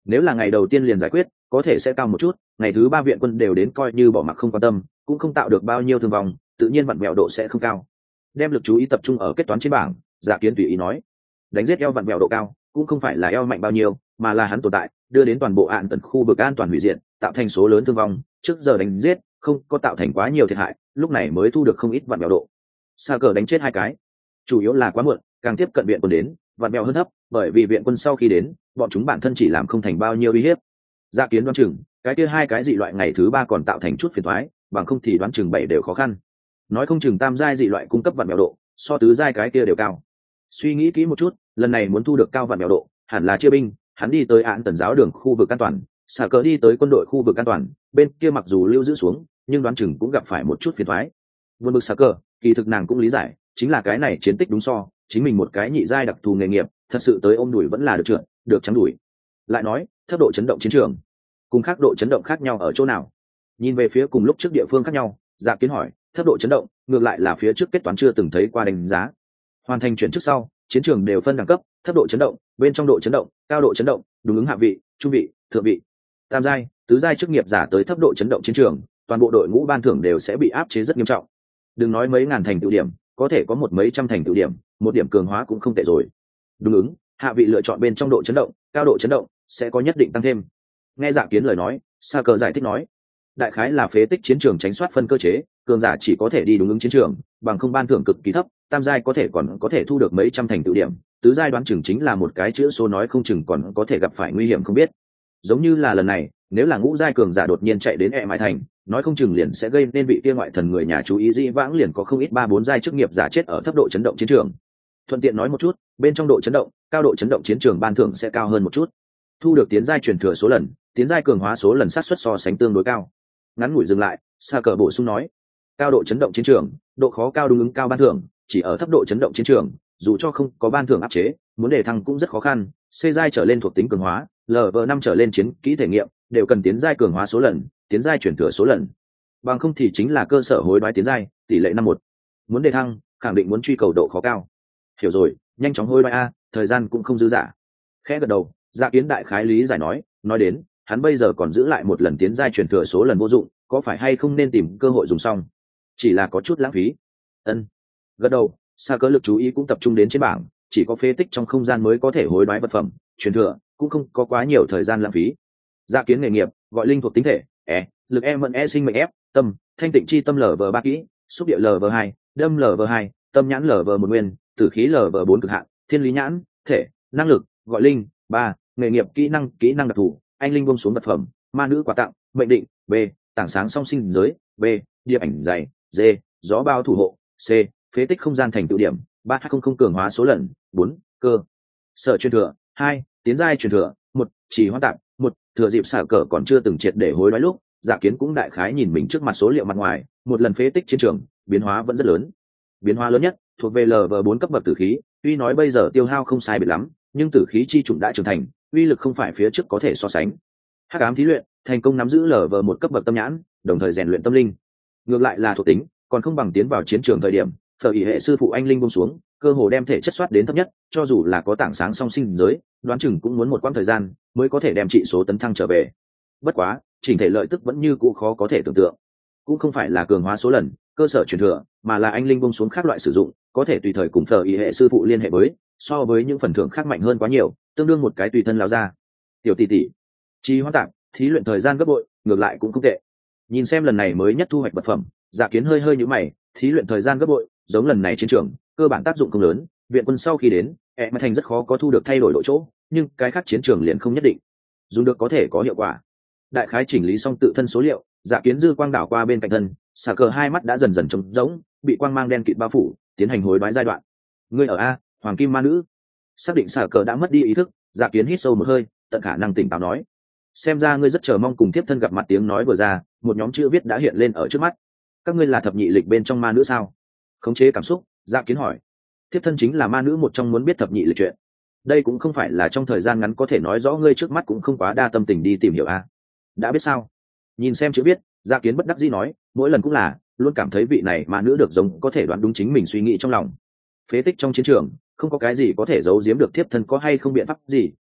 nếu là ngày đầu tiên liền giải quyết có thể sẽ cao một chút, ngày thứ ba viện quân đều đến coi như bỏ mặc không quan tâm, cũng không tạo được bao nhiêu thương vong, tự nhiên vặn vẹo độ sẽ không cao. Đem lực chú ý tập trung ở kết toán trên bảng, Dạ Kiến tùy ý nói, đánh giết eo vặn vẹo độ cao cũng không phải là eo mạnh bao nhiêu, mà là hắn tồn tại đưa đến toàn bộ ạn tần khu vực an toàn hủy diệt, tạo thành số lớn thương vong, trước giờ đánh giết không có tạo thành quá nhiều thiệt hại, lúc này mới thu được không ít vặn vẹo độ. Sa cờ đánh chết hai cái, chủ yếu là quá muộn, càng tiếp cận viện quân đến, vặn vẹo hơn thấp, bởi vì viện quân sau khi đến, bọn chúng bản thân chỉ làm không thành bao nhiêu uy hiếp. Dạ Kiến đoán chừng, cái kia hai cái dị loại ngày thứ ba còn tạo thành chút phiền toái, bằng không thì đoán chừng bảy đều khó khăn. Nói không chừng tam giai dị loại cung cấp vặn vẹo độ, so tứ giai cái kia đều cao. Suy nghĩ kỹ một chút, lần này muốn thu được cao vặn vẹo độ, hẳn là chia binh, hắn đi tới án tần giáo đường khu vực an toàn, xả cờ đi tới quân đội khu vực an toàn, bên kia mặc dù lưu giữ xuống, nhưng đoán chừng cũng gặp phải một chút phiền toái. Buồn bực xả cờ, kỳ thực nàng cũng lý giải, chính là cái này chiến tích đúng so, chính mình một cái nhị giai đặc thù nghề nghiệp, thật sự tới ôm đuổi vẫn là được trượt, được trắng đuổi. Lại nói, thấp độ chấn động chiến trường, cùng khác độ chấn động khác nhau ở chỗ nào? Nhìn về phía cùng lúc trước địa phương khác nhau, Dạ Kiến hỏi, thấp độ chấn động, ngược lại là phía trước kết toán chưa từng thấy qua đánh giá. Hoàn thành chuyển trước sau, chiến trường đều phân đẳng cấp, thấp độ chấn động, bên trong độ chấn động, cao độ chấn động, đúng ứng hạ vị, trung vị, thượng vị. Tam giai, tứ giai chức nghiệp giả tới thấp độ chấn động chiến trường, toàn bộ đội ngũ ban thưởng đều sẽ bị áp chế rất nghiêm trọng. Đừng nói mấy ngàn thành tựu điểm, có thể có một mấy trăm thành tựu điểm, một điểm cường hóa cũng không tệ rồi. Đúng ứng, hạ vị lựa chọn bên trong độ chấn động, cao độ chấn động sẽ có nhất định tăng thêm. Nghe Dạ Kiến lời nói, Sa Cờ giải thích nói, đại khái là phế tích chiến trường tránh soát phân cơ chế, cường giả chỉ có thể đi đúng ứng chiến trường, bằng không ban thưởng cực kỳ thấp, tam giai có thể còn có thể thu được mấy trăm thành tựu điểm, tứ giai đoán chừng chính là một cái chữ số nói không chừng còn có thể gặp phải nguy hiểm không biết. Giống như là lần này, nếu là ngũ giai cường giả đột nhiên chạy đến ẹ mại thành, nói không chừng liền sẽ gây nên vị kia ngoại thần người nhà chú ý, dĩ vãng liền có không ít ba bốn giai chức nghiệp giả chết ở thấp độ chấn động chiến trường. Thuận tiện nói một chút, bên trong độ chấn động, cao độ chấn động chiến trường ban thưởng sẽ cao hơn một chút. Thu được tiến giai truyền thừa số lần, tiến giai cường hóa số lần xác suất so sánh tương đối cao. Ngắn ngủi dừng lại, Sa Cờ bổ sung nói, cao độ chấn động chiến trường, độ khó cao đúng ứng cao ban thưởng, chỉ ở thấp độ chấn động chiến trường, dù cho không có ban thưởng áp chế, muốn đề thăng cũng rất khó khăn. C giai trở lên thuộc tính cường hóa, L V năm trở lên chiến kỹ thể nghiệm, đều cần tiến giai cường hóa số lần, tiến giai truyền thừa số lần. Bằng không thì chính là cơ sở hối đoái tiến giai, tỷ lệ năm một. Muốn đề thăng, khẳng định muốn truy cầu độ khó cao. Hiểu rồi, nhanh chóng hối đoái a, thời gian cũng không dư dả. Khẽ gật đầu, Dạ Kiến đại khái lý giải nói, nói đến, hắn bây giờ còn giữ lại một lần tiến giai truyền thừa số lần vô dụng, có phải hay không nên tìm cơ hội dùng xong? Chỉ là có chút lãng phí. Ân. Gật đầu, Sa Cờ lực chú ý cũng tập trung đến trên bảng, chỉ có phế tích trong không gian mới có thể hối đoái vật phẩm, truyền thừa cũng không có quá nhiều thời gian lãng phí. Dạ Kiến nghề nghiệp, gọi linh thuộc tính thể, e, lực e mẫn e sinh mệnh f, tâm, thanh tịnh chi tâm lv ba kỹ, xúc địa lv hai, đâm lv hai, tâm nhãn lv một nguyên, tử khí lv bốn cực hạn, thiên lý nhãn, thể, năng lực, gọi linh, ba, nghề nghiệp kỹ năng, kỹ năng đặc thù, anh linh buông xuống vật phẩm, ma nữ quà tặng, mệnh định, b, tảng sáng song sinh giới, b, địa ảnh dày, d, gió bao thủ hộ, c, phế tích không gian thành tựu điểm, ba hai không không cường hóa số lần, bốn, cơ sở truyền thừa, hai, tiến giai truyền thừa, một, chỉ hoãn tạm, một, thừa dịp xả cờ còn chưa từng triệt để hối đoái lúc, Dạ Kiến cũng đại khái nhìn mình trước mặt số liệu mặt ngoài, một lần phế tích chiến trường, biến hóa vẫn rất lớn. Biến hóa lớn nhất thuộc về lv bốn cấp bậc tử khí, tuy nói bây giờ tiêu hao không sai biệt lắm, nhưng tử khí chi chủng đã trưởng thành, uy lực không phải phía trước có thể so sánh. Hắc ám thí luyện, thành công nắm giữ lv một cấp bậc tâm nhãn, đồng thời rèn luyện tâm linh. Ngược lại là thuộc tính, còn không bằng tiến vào chiến trường thời điểm, phở ỷ hệ sư phụ anh linh buông xuống, cơ hồ đem thể chất soát đến thấp nhất, cho dù là có tảng sáng song sinh giới, đoán chừng cũng muốn một quãng thời gian mới có thể đem trị số tấn thăng trở về. Bất quá, chỉnh thể lợi tức vẫn như cũ khó có thể tưởng tượng. Cũng không phải là cường hóa số lần, cơ sở truyền thừa, mà là anh linh buông xuống khác loại sử dụng, có thể tùy thời cùng phở ỷ hệ sư phụ liên hệ với, so với những phần thưởng khác mạnh hơn quá nhiều, tương đương một cái tùy thân lao ra. Tiểu tỷ tỷ, chi hoãn tạm, thí luyện thời gian gấp bội, ngược lại cũng không tệ. Nhìn xem lần này mới nhất thu hoạch vật phẩm, Dạ Kiến hơi hơi nhíu mày, thí luyện thời gian gấp bội, giống lần này chiến trường, cơ bản tác dụng không lớn, viện quân sau khi đến, ẹ mà thành rất khó có thu được thay đổi độ chỗ, nhưng cái khác chiến trường liền không nhất định. Dùng được có thể có hiệu quả. Đại khái chỉnh lý xong tự thân số liệu, Dạ Kiến dư quang đảo qua bên cạnh thân, xả cờ hai mắt đã dần dần trống rỗng, bị quang mang đen kịt bao phủ, tiến hành hối đoái giai đoạn. Ngươi ở a, Hoàng Kim Ma Nữ. Xác định xả cờ đã mất đi ý thức, Dạ Kiến hít sâu một hơi, tận khả năng tỉnh táo nói, xem ra ngươi rất chờ mong cùng tiếp thân gặp mặt. Tiếng nói vừa ra, một nhóm chữ viết đã hiện lên ở trước mắt. Các ngươi là thập nhị lịch bên trong ma nữ sao? Khống chế cảm xúc, Dạ Kiến hỏi. Tiếp thân chính là ma nữ một trong, muốn biết thập nhị lịch chuyện. Đây cũng không phải là trong thời gian ngắn có thể nói rõ, ngươi trước mắt cũng không quá đa tâm tình đi tìm hiểu a. Đã biết sao? Nhìn xem chữ viết, Dạ Kiến bất đắc dĩ nói, mỗi lần cũng là, luôn cảm thấy vị này ma nữ được giống có thể đoán đúng chính mình suy nghĩ trong lòng. Phế tích trong chiến trường, không có cái gì có thể giấu giếm được tiếp thân có hay không biện pháp gì,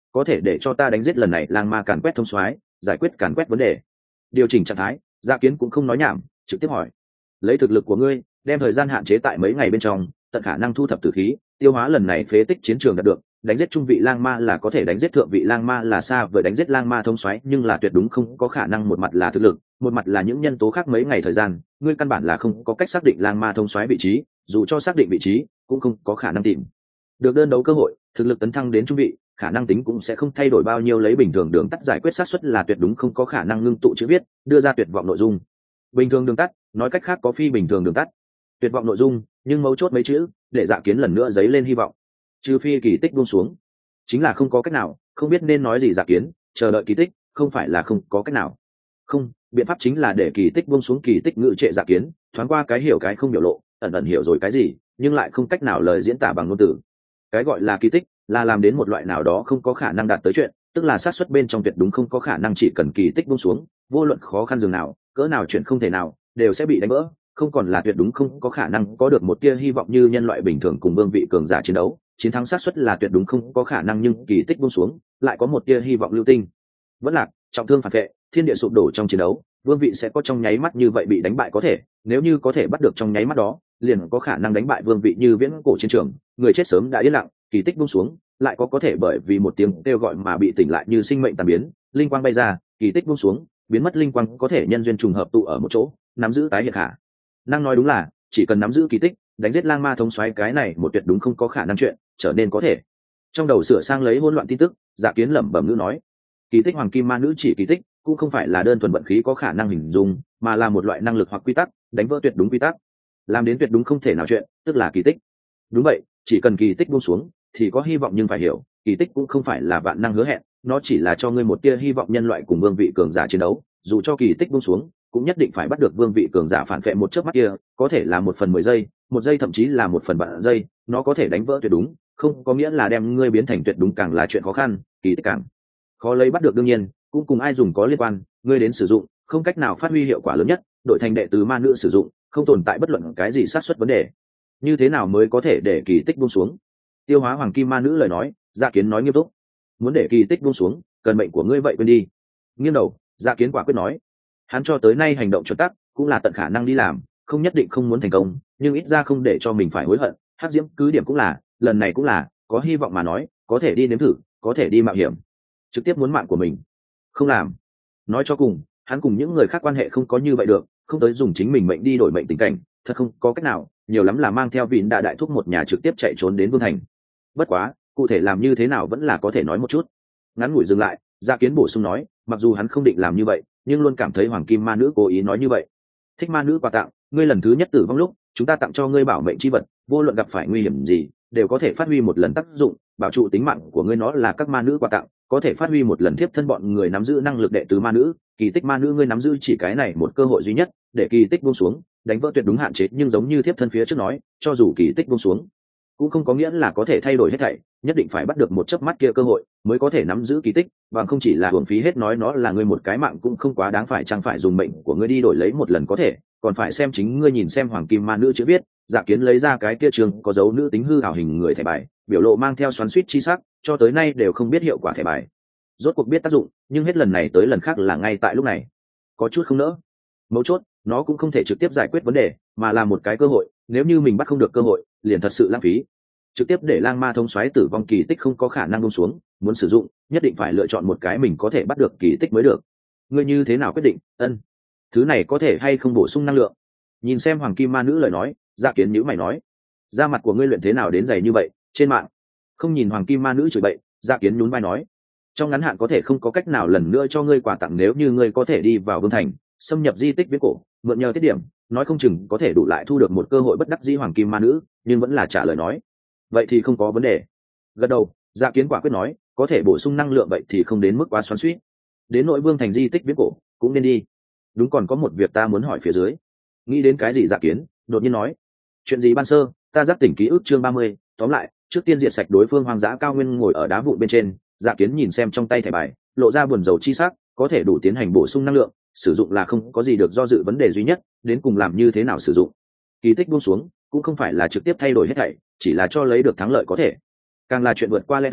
có thể để cho ta đánh giết lần này lang ma càn quét thông soái, giải quyết càn quét vấn đề. Điều chỉnh trạng thái, Dạ Kiến cũng không nói nhảm, trực tiếp hỏi: lấy thực lực của ngươi, đem thời gian hạn chế tại mấy ngày bên trong, tận khả năng thu thập tử khí, tiêu hóa lần này phế tích chiến trường đạt được, đánh giết trung vị lang ma là có thể, đánh giết thượng vị lang ma là xa vời đánh giết lang ma thông xoáy nhưng là tuyệt đúng không có khả năng. Một mặt là thực lực, một mặt là những nhân tố khác. Mấy ngày thời gian, ngươi căn bản là không có cách xác định lang ma thông xoáy vị trí, dù cho xác định vị trí cũng không có khả năng tìm được đơn đấu cơ hội. Thực lực tấn thăng đến trung vị, khả năng tính cũng sẽ không thay đổi bao nhiêu, lấy bình thường đường tắt giải quyết xác suất là tuyệt đúng không có khả năng ngưng tụ chữ viết đưa ra tuyệt vọng nội dung. Bình thường đường tắt, nói cách khác có phi bình thường đường tắt, tuyệt vọng nội dung, nhưng mấu chốt mấy chữ để Dạ Kiến lần nữa dấy lên hy vọng. Trừ phi kỳ tích buông xuống, chính là không có cách nào. Không biết nên nói gì. Dạ Kiến chờ đợi kỳ tích không phải là không có cách nào, không, biện pháp chính là để kỳ tích buông xuống. Kỳ tích ngự trệ. Dạ Kiến thoáng qua cái hiểu cái không biểu lộ, ẩn ẩn hiểu rồi cái gì nhưng lại không cách nào lời diễn tả bằng ngôn từ. Cái gọi là kỳ tích là làm đến một loại nào đó không có khả năng đạt tới chuyện, tức là xác suất bên trong tuyệt đúng không có khả năng. Chỉ cần kỳ tích buông xuống, vô luận khó khăn dường nào, cỡ nào chuyện không thể nào đều sẽ bị đánh vỡ, không còn là tuyệt đúng không có khả năng có được một tia hy vọng. Như nhân loại bình thường cùng vương vị cường giả chiến đấu, chiến thắng xác suất là tuyệt đúng không có khả năng, nhưng kỳ tích buông xuống lại có một tia hy vọng. Lưu tinh vẫn lạc, trọng thương phản vệ, thiên địa sụp đổ trong chiến đấu, vương vị sẽ có trong nháy mắt như vậy bị đánh bại. Có thể nếu như có thể bắt được trong nháy mắt đó, liền có khả năng đánh bại vương vị. Như viễn cổ chiến trường, người chết sớm đã yên lặng, kỳ tích buông xuống lại có có thể bởi vì một tiếng kêu gọi mà bị tỉnh lại. Như sinh mệnh tàn biến, linh quang bay ra, kỳ tích buông xuống, biến mất linh quang có thể nhân duyên trùng hợp tụ ở một chỗ, nắm giữ tái hiện khả năng. Nói đúng là chỉ cần nắm giữ kỳ tích, đánh giết lang ma thống soái cái này một tuyệt đúng không có khả năng chuyện trở nên có thể. Trong đầu sửa sang lấy hỗn loạn tin tức, Dạ Kiến lẩm bẩm ngữ nói: kỳ tích hoàng kim ma nữ chỉ kỳ tích cũng không phải là đơn thuần vận khí có khả năng hình dung, mà là một loại năng lực hoặc quy tắc, đánh vỡ tuyệt đúng quy tắc, làm đến tuyệt đúng không thể nào chuyện, tức là kỳ tích. Đúng vậy, chỉ cần kỳ tích buông xuống thì có hy vọng, nhưng phải hiểu, kỳ tích cũng không phải là vạn năng hứa hẹn, nó chỉ là cho ngươi một tia hy vọng. Nhân loại cùng vương vị cường giả chiến đấu, dù cho kỳ tích buông xuống cũng nhất định phải bắt được vương vị cường giả phản vệ một chớp mắt kia, có thể là một phần mười giây, một giây, thậm chí là một phần vạn giây. Nó có thể đánh vỡ tuyệt đúng, không có nghĩa là đem ngươi biến thành tuyệt đúng, càng là chuyện khó khăn, kỳ tích càng khó lấy bắt được. Đương nhiên cũng cùng ai dùng có liên quan, ngươi đến sử dụng không cách nào phát huy hiệu quả lớn nhất, đội thành đệ tứ ma nữ sử dụng không tồn tại bất luận cái gì sát xuất vấn đề. Như thế nào mới có thể để kỳ tích buông xuống? Tiêu hóa hoàng kim ma nữ lời nói, Dạ Kiến nói nghiêm túc: muốn để kỳ tích buông xuống, cần mệnh của ngươi vậy quên đi. Nghiêng đầu, Dạ Kiến quả quyết nói: hắn cho tới nay hành động chuẩn tắc cũng là tận khả năng đi làm, không nhất định không muốn thành công, nhưng ít ra không để cho mình phải hối hận. Hắc diễm cứ điểm cũng là, lần này cũng là, có hy vọng mà nói, có thể đi nếm thử, có thể đi mạo hiểm. Trực tiếp muốn mạng của mình không làm. Nói cho cùng, hắn cùng những người khác quan hệ không có như vậy được, không tới dùng chính mình mệnh đi đổi mệnh tình cảnh, thật không có cách nào. Nhiều lắm là mang theo vịn đại đại thúc một nhà trực tiếp chạy trốn đến vương thành. Bất quá cụ thể làm như thế nào vẫn là có thể nói một chút. Ngắn ngủi dừng lại, Dạ Kiến bổ sung nói: mặc dù hắn không định làm như vậy, nhưng luôn cảm thấy hoàng kim ma nữ cố ý nói như vậy. Thích ma nữ quà tặng, ngươi lần thứ nhất tử vong lúc, chúng ta tặng cho ngươi bảo mệnh chi vật, vô luận gặp phải nguy hiểm gì đều có thể phát huy một lần tác dụng, bảo trụ tính mạng của ngươi. Nó là các ma nữ quà tặng, có thể phát huy một lần. Tiếp thân bọn người nắm giữ năng lực đệ tứ ma nữ, kỳ tích ma nữ, ngươi nắm giữ chỉ cái này một cơ hội duy nhất để kỳ tích buông xuống, đánh vỡ tuyệt đúng hạn chế. Nhưng giống như tiếp thân phía trước nói, cho dù kỳ tích buông xuống cũng không có nghĩa là có thể thay đổi hết thảy, nhất định phải bắt được một chớp mắt kia cơ hội mới có thể nắm giữ kỳ tích, bằng không chỉ là hưởng phí hết. Nói nó là ngươi một cái mạng cũng không quá đáng, phải chăng phải dùng mệnh của ngươi đi đổi lấy một lần có thể, còn phải xem chính ngươi. Nhìn xem hoàng kim ma nữ chữ viết, Dạ Kiến lấy ra cái kia trường có dấu nữ tính hư ảo hình người thẻ bài, biểu lộ mang theo xoắn xuýt chi sắc, cho tới nay đều không biết hiệu quả thẻ bài rốt cuộc biết tác dụng, nhưng hết lần này tới lần khác là ngay tại lúc này có chút không nỡ. Mấu chốt, nó cũng không thể trực tiếp giải quyết vấn đề, mà là một cái cơ hội, nếu như mình bắt không được cơ hội liền thật sự lãng phí. Trực tiếp để lang ma thông xoáy tử vong, kỳ tích không có khả năng buông xuống, muốn sử dụng nhất định phải lựa chọn một cái mình có thể bắt được kỳ tích mới được. Ngươi như thế nào quyết định? Ân, thứ này có thể hay không bổ sung năng lượng? Nhìn xem hoàng kim ma nữ lời nói, Dạ Kiến nhíu mày nói: da mặt của ngươi luyện thế nào đến dày như vậy? Trên mạng không nhìn hoàng kim ma nữ chửi bậy, Dạ Kiến nhún vai nói: trong ngắn hạn có thể không có cách nào lần nữa cho ngươi quà tặng, nếu như ngươi có thể đi vào vương thành, xâm nhập di tích viễn cổ, mượn nhờ tiết điểm, nói không chừng có thể đủ lại thu được một cơ hội. Bất đắc dĩ hoàng kim ma nữ nhưng vẫn là trả lời nói: vậy thì không có vấn đề. Gật đầu, Dạ Kiến quả quyết nói: có thể bổ sung năng lượng vậy thì không đến mức quá xoắn xuýt. Đến nội vương thành di tích viễn cổ cũng nên đi. Đúng, còn có một việc ta muốn hỏi phía dưới. Nghĩ đến cái gì Dạ Kiến đột nhiên nói: chuyện gì ban sơ? Ta giác tỉnh ký ức chương ba mươi. Tóm lại, trước tiên diệt sạch đối phương. Hoang dã cao nguyên ngồi ở đá vụn bên trên, Dạ Kiến nhìn xem trong tay thẻ bài, lộ ra buồn rầu chi sắc. Có thể đủ tiến hành bổ sung năng lượng, sử dụng là không có gì được do dự. Vấn đề duy nhất đến cùng làm như thế nào sử dụng. Kỳ tích buông xuống cũng không phải là trực tiếp thay đổi hết thảy, chỉ là cho lấy được thắng lợi có thể, càng là chuyện vượt qua lẽ thường,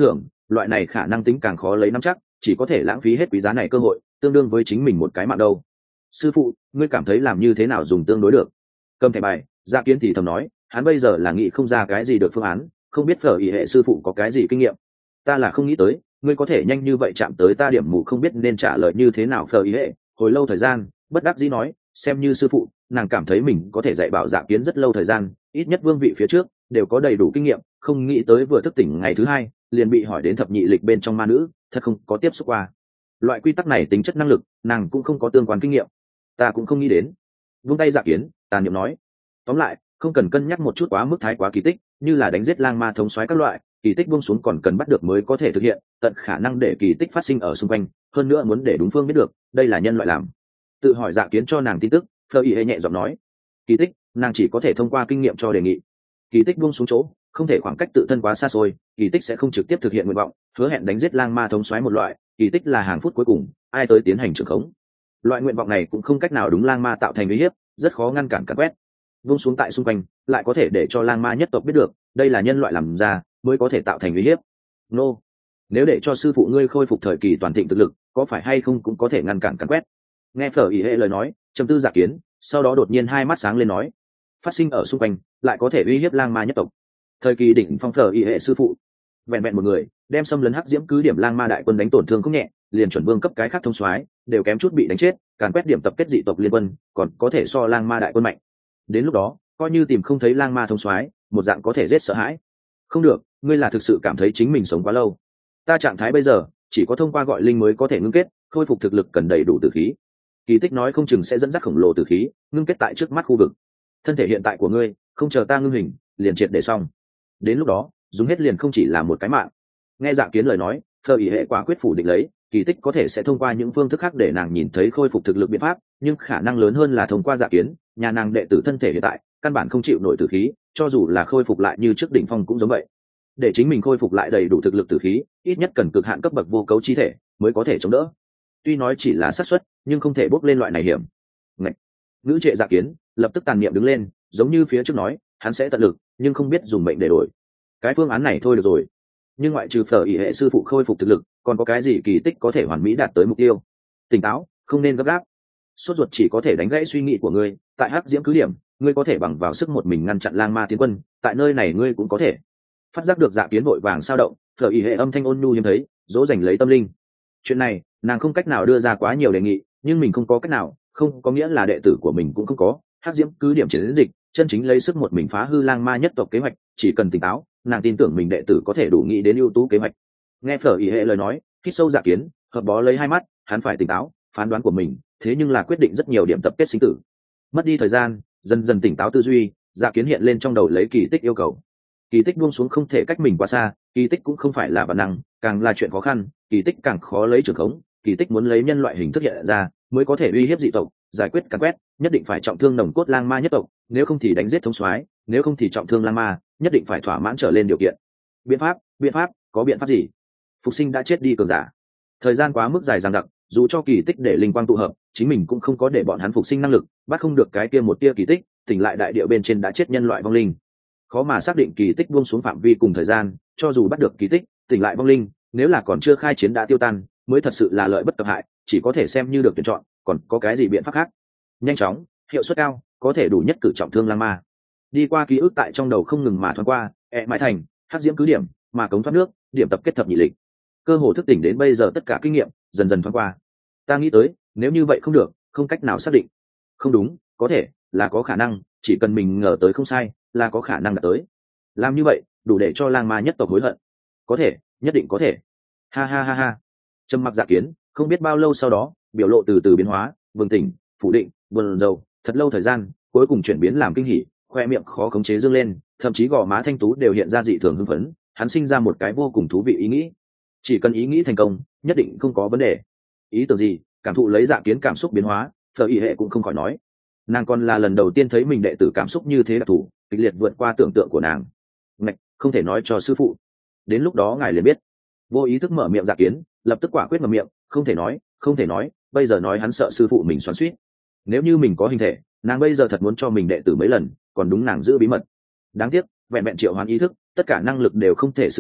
loại này khả năng tính càng khó lấy nắm chắc, chỉ có thể lãng phí hết quý giá này cơ hội, tương đương với chính mình một cái mạng đâu. Sư phụ, ngươi cảm thấy làm như thế nào dùng tương đối được? Cầm thẻ bài, Dạ Kiến thì thầm nói, hắn bây giờ là nghĩ không ra cái gì được phương án, không biết phở ý hệ sư phụ có cái gì kinh nghiệm. Ta là không nghĩ tới ngươi có thể nhanh như vậy chạm tới ta điểm mù, không biết nên trả lời như thế nào. Phở ý hệ hồi lâu thời gian bất đắc dĩ nói, xem như sư phụ nàng cảm thấy mình có thể dạy bảo Dạ Kiến rất lâu thời gian, ít nhất vương vị phía trước đều có đầy đủ kinh nghiệm, không nghĩ tới vừa thức tỉnh ngày thứ hai liền bị hỏi đến thập nhị lịch bên trong ma nữ, thật không có tiếp xúc qua loại quy tắc này tính chất năng lực, nàng cũng không có tương quan kinh nghiệm. Ta cũng không nghĩ đến. Vung tay Dạ Kiến tàn niệm nói, tóm lại không cần cân nhắc một chút quá mức thái quá kỳ tích, như là đánh giết lang ma thống soái các loại kỳ tích buông xuống còn cần bắt được mới có thể thực hiện, tận khả năng để kỳ tích phát sinh ở xung quanh, hơn nữa muốn để đúng phương biết được đây là nhân loại làm. Tự hỏi Dạ Kiến cho nàng tin tức, Phơ Y hệ nhẹ giọng nói, kỳ tích nàng chỉ có thể thông qua kinh nghiệm cho đề nghị. Kỳ tích buông xuống chỗ không thể khoảng cách tự thân quá xa xôi, kỳ tích sẽ không trực tiếp thực hiện nguyện vọng, hứa hẹn đánh giết lang ma thống soái một loại, kỳ tích là hàng phút cuối cùng ai tới tiến hành trưởng khống. Loại nguyện vọng này cũng không cách nào đúng lang ma tạo thành uy hiếp, rất khó ngăn cản càn quét. Buông xuống tại xung quanh lại có thể để cho lang ma nhất tộc biết được đây là nhân loại làm ra, mới có thể tạo thành uy hiếp. Nô, nếu để cho sư phụ ngươi khôi phục thời kỳ toàn thịnh thực lực, có phải hay không cũng có thể ngăn cản càn quét. Nghe Phở ý hệ lời nói, trầm tư Dạ Kiến, sau đó đột nhiên hai mắt sáng lên nói, phát sinh ở xung quanh lại có thể uy hiếp lang ma nhất tộc. Thời kỳ đỉnh phong Phở ý hệ sư phụ vẹn vẹn một người đem xâm lấn hắc diễm cứ điểm lang ma đại quân đánh tổn thương không nhẹ, liền chuẩn vương cấp cái khác thông soái đều kém chút bị đánh chết, càn quét điểm tập kết dị tộc liên quân còn có thể so lang ma đại quân mạnh. Đến lúc đó coi như tìm không thấy lang ma thông soái, một dạng có thể giết sợ hãi. Không được, ngươi là thực sự cảm thấy chính mình sống quá lâu. Ta trạng thái bây giờ chỉ có thông qua gọi linh mới có thể ngưng kết, khôi phục thực lực cần đầy đủ tử khí. Kỳ tích nói không chừng sẽ dẫn dắt khổng lồ tử khí ngưng kết tại trước mắt khu vực. Thân thể hiện tại của ngươi không chờ ta ngưng hình liền triệt để xong, đến lúc đó dùng hết liền không chỉ là một cái mạng. Nghe Dạ Kiến lời nói, Phơ ý hệ quả quyết phủ định lấy, kỳ tích có thể sẽ thông qua những phương thức khác để nàng nhìn thấy khôi phục thực lực biện pháp, nhưng khả năng lớn hơn là thông qua Dạ Kiến, nhà nàng đệ tử thân thể hiện tại căn bản không chịu nổi tử khí, cho dù là khôi phục lại như trước đỉnh phong cũng giống vậy. Để chính mình khôi phục lại đầy đủ thực lực tử khí, ít nhất cần cực hạn cấp bậc vô cấu chi thể mới có thể chống đỡ. Tuy nói chỉ là xác suất, nhưng không thể bốc lên loại này hiểm. Ngạch. Ngữ trệ Dạ Kiến lập tức tàn niệm đứng lên, giống như phía trước nói, hắn sẽ tận lực, nhưng không biết dùng mệnh để đổi. Cái phương án này thôi được rồi. Nhưng ngoại trừ Phở ý hệ sư phụ khôi phục thực lực, còn có cái gì kỳ tích có thể hoàn mỹ đạt tới mục tiêu? Tỉnh táo, không nên gấp gáp. Sốt ruột chỉ có thể đánh gãy suy nghĩ của ngươi. Tại hắc diễm cứ điểm, ngươi có thể bằng vào sức một mình ngăn chặn lang ma tiến quân, tại nơi này ngươi cũng có thể. Phát giác được Dạ Kiến vội vàng sao động, Phở ý hệ âm thanh ôn nhu hiếm thấy, dỗ dành lấy tâm linh. Chuyện này nàng không cách nào đưa ra quá nhiều đề nghị, nhưng mình không có cách nào không có nghĩa là đệ tử của mình cũng không có. Hắc diễm cứ điểm chiến dịch chân chính lấy sức một mình phá hư lang ma nhất tộc kế hoạch, chỉ cần tỉnh táo, nàng tin tưởng mình đệ tử có thể đủ nghĩ đến ưu tú kế hoạch. Nghe Phở ý hệ lời nói, hít sâu Dạ Kiến hợp bó lấy hai mắt, hắn phải tỉnh táo, phán đoán của mình thế nhưng là quyết định rất nhiều điểm tập kết sinh tử. Mất đi thời gian, dần dần tỉnh táo tư duy, Dạ Kiến hiện lên trong đầu lấy kỳ tích yêu cầu. Kỳ tích buông xuống không thể cách mình quá xa, kỳ tích cũng không phải là bản năng, càng là chuyện khó khăn, kỳ tích càng khó lấy trường khống, kỳ tích muốn lấy nhân loại hình thức hiện ra mới có thể uy hiếp dị tộc, giải quyết càn quét, nhất định phải trọng thương nồng cốt lang ma nhất tộc, nếu không thì đánh giết thống soái, nếu không thì trọng thương lang ma, nhất định phải thỏa mãn trở lên điều kiện. Biện pháp, biện pháp, có biện pháp gì? Phục sinh đã chết đi cường giả. Thời gian quá mức dài dằng dặc, dù cho kỳ tích để linh quang tụ hợp, chính mình cũng không có để bọn hắn phục sinh năng lực, bắt không được cái kia một tia kỳ tích, tỉnh lại đại địa bên trên đã chết nhân loại vong linh. Khó mà xác định kỳ tích buông xuống phạm vi cùng thời gian, cho dù bắt được kỳ tích, tỉnh lại vong linh, nếu là còn chưa khai chiến đã tiêu tan, mới thật sự là lợi bất cập hại, chỉ có thể xem như được tuyển chọn, còn có cái gì biện pháp khác? Nhanh chóng, hiệu suất cao, có thể đủ nhất cử trọng thương lang ma. Đi qua ký ức tại trong đầu không ngừng mà thoáng qua, ẹ mãi thành, hắc diễm cứ điểm, mà cống thoát nước, điểm tập kết thập nhị lịch. Cơ hồ thức tỉnh đến bây giờ tất cả kinh nghiệm dần dần thoáng qua. Ta nghĩ tới, nếu như vậy không được, không cách nào xác định. Không đúng, có thể là có khả năng, chỉ cần mình ngờ tới không sai, là có khả năng đạt tới. Làm như vậy, đủ để cho lang ma nhất tộc hối hận. Có thể, nhất định có thể. Ha ha ha ha. Trầm mặc Dạ Kiến, không biết bao lâu sau đó, biểu lộ từ từ biến hóa, bừng tỉnh, phủ định, buồn rầu, thật lâu thời gian, cuối cùng chuyển biến làm kinh hỉ, khoe miệng khó khống chế dương lên, thậm chí gò má thanh tú đều hiện ra dị thường hưng phấn, hắn sinh ra một cái vô cùng thú vị ý nghĩ. Chỉ cần ý nghĩ thành công, nhất định không có vấn đề. Ý tưởng gì? Cảm thụ lấy Dạ Kiến cảm xúc biến hóa, Phở ý hệ cũng không khỏi nói. Nàng còn là lần đầu tiên thấy mình đệ tử cảm xúc như thế đặc thù, kịch liệt vượt qua tưởng tượng của nàng. Ngạch, không thể nói cho sư phụ. Đến lúc đó ngài liền biết. Vô ý thức mở miệng Dạ Kiến, lập tức quả quyết ngậm miệng, không thể nói, không thể nói, bây giờ nói hắn sợ sư phụ mình xoắn xuýt. Nếu như mình có hình thể, nàng bây giờ thật muốn cho mình đệ tử mấy lần, còn đúng nàng giữ bí mật. Đáng tiếc, vẹn vẹn triệu hoán ý thức, tất cả năng lực đều không thể sử dụng,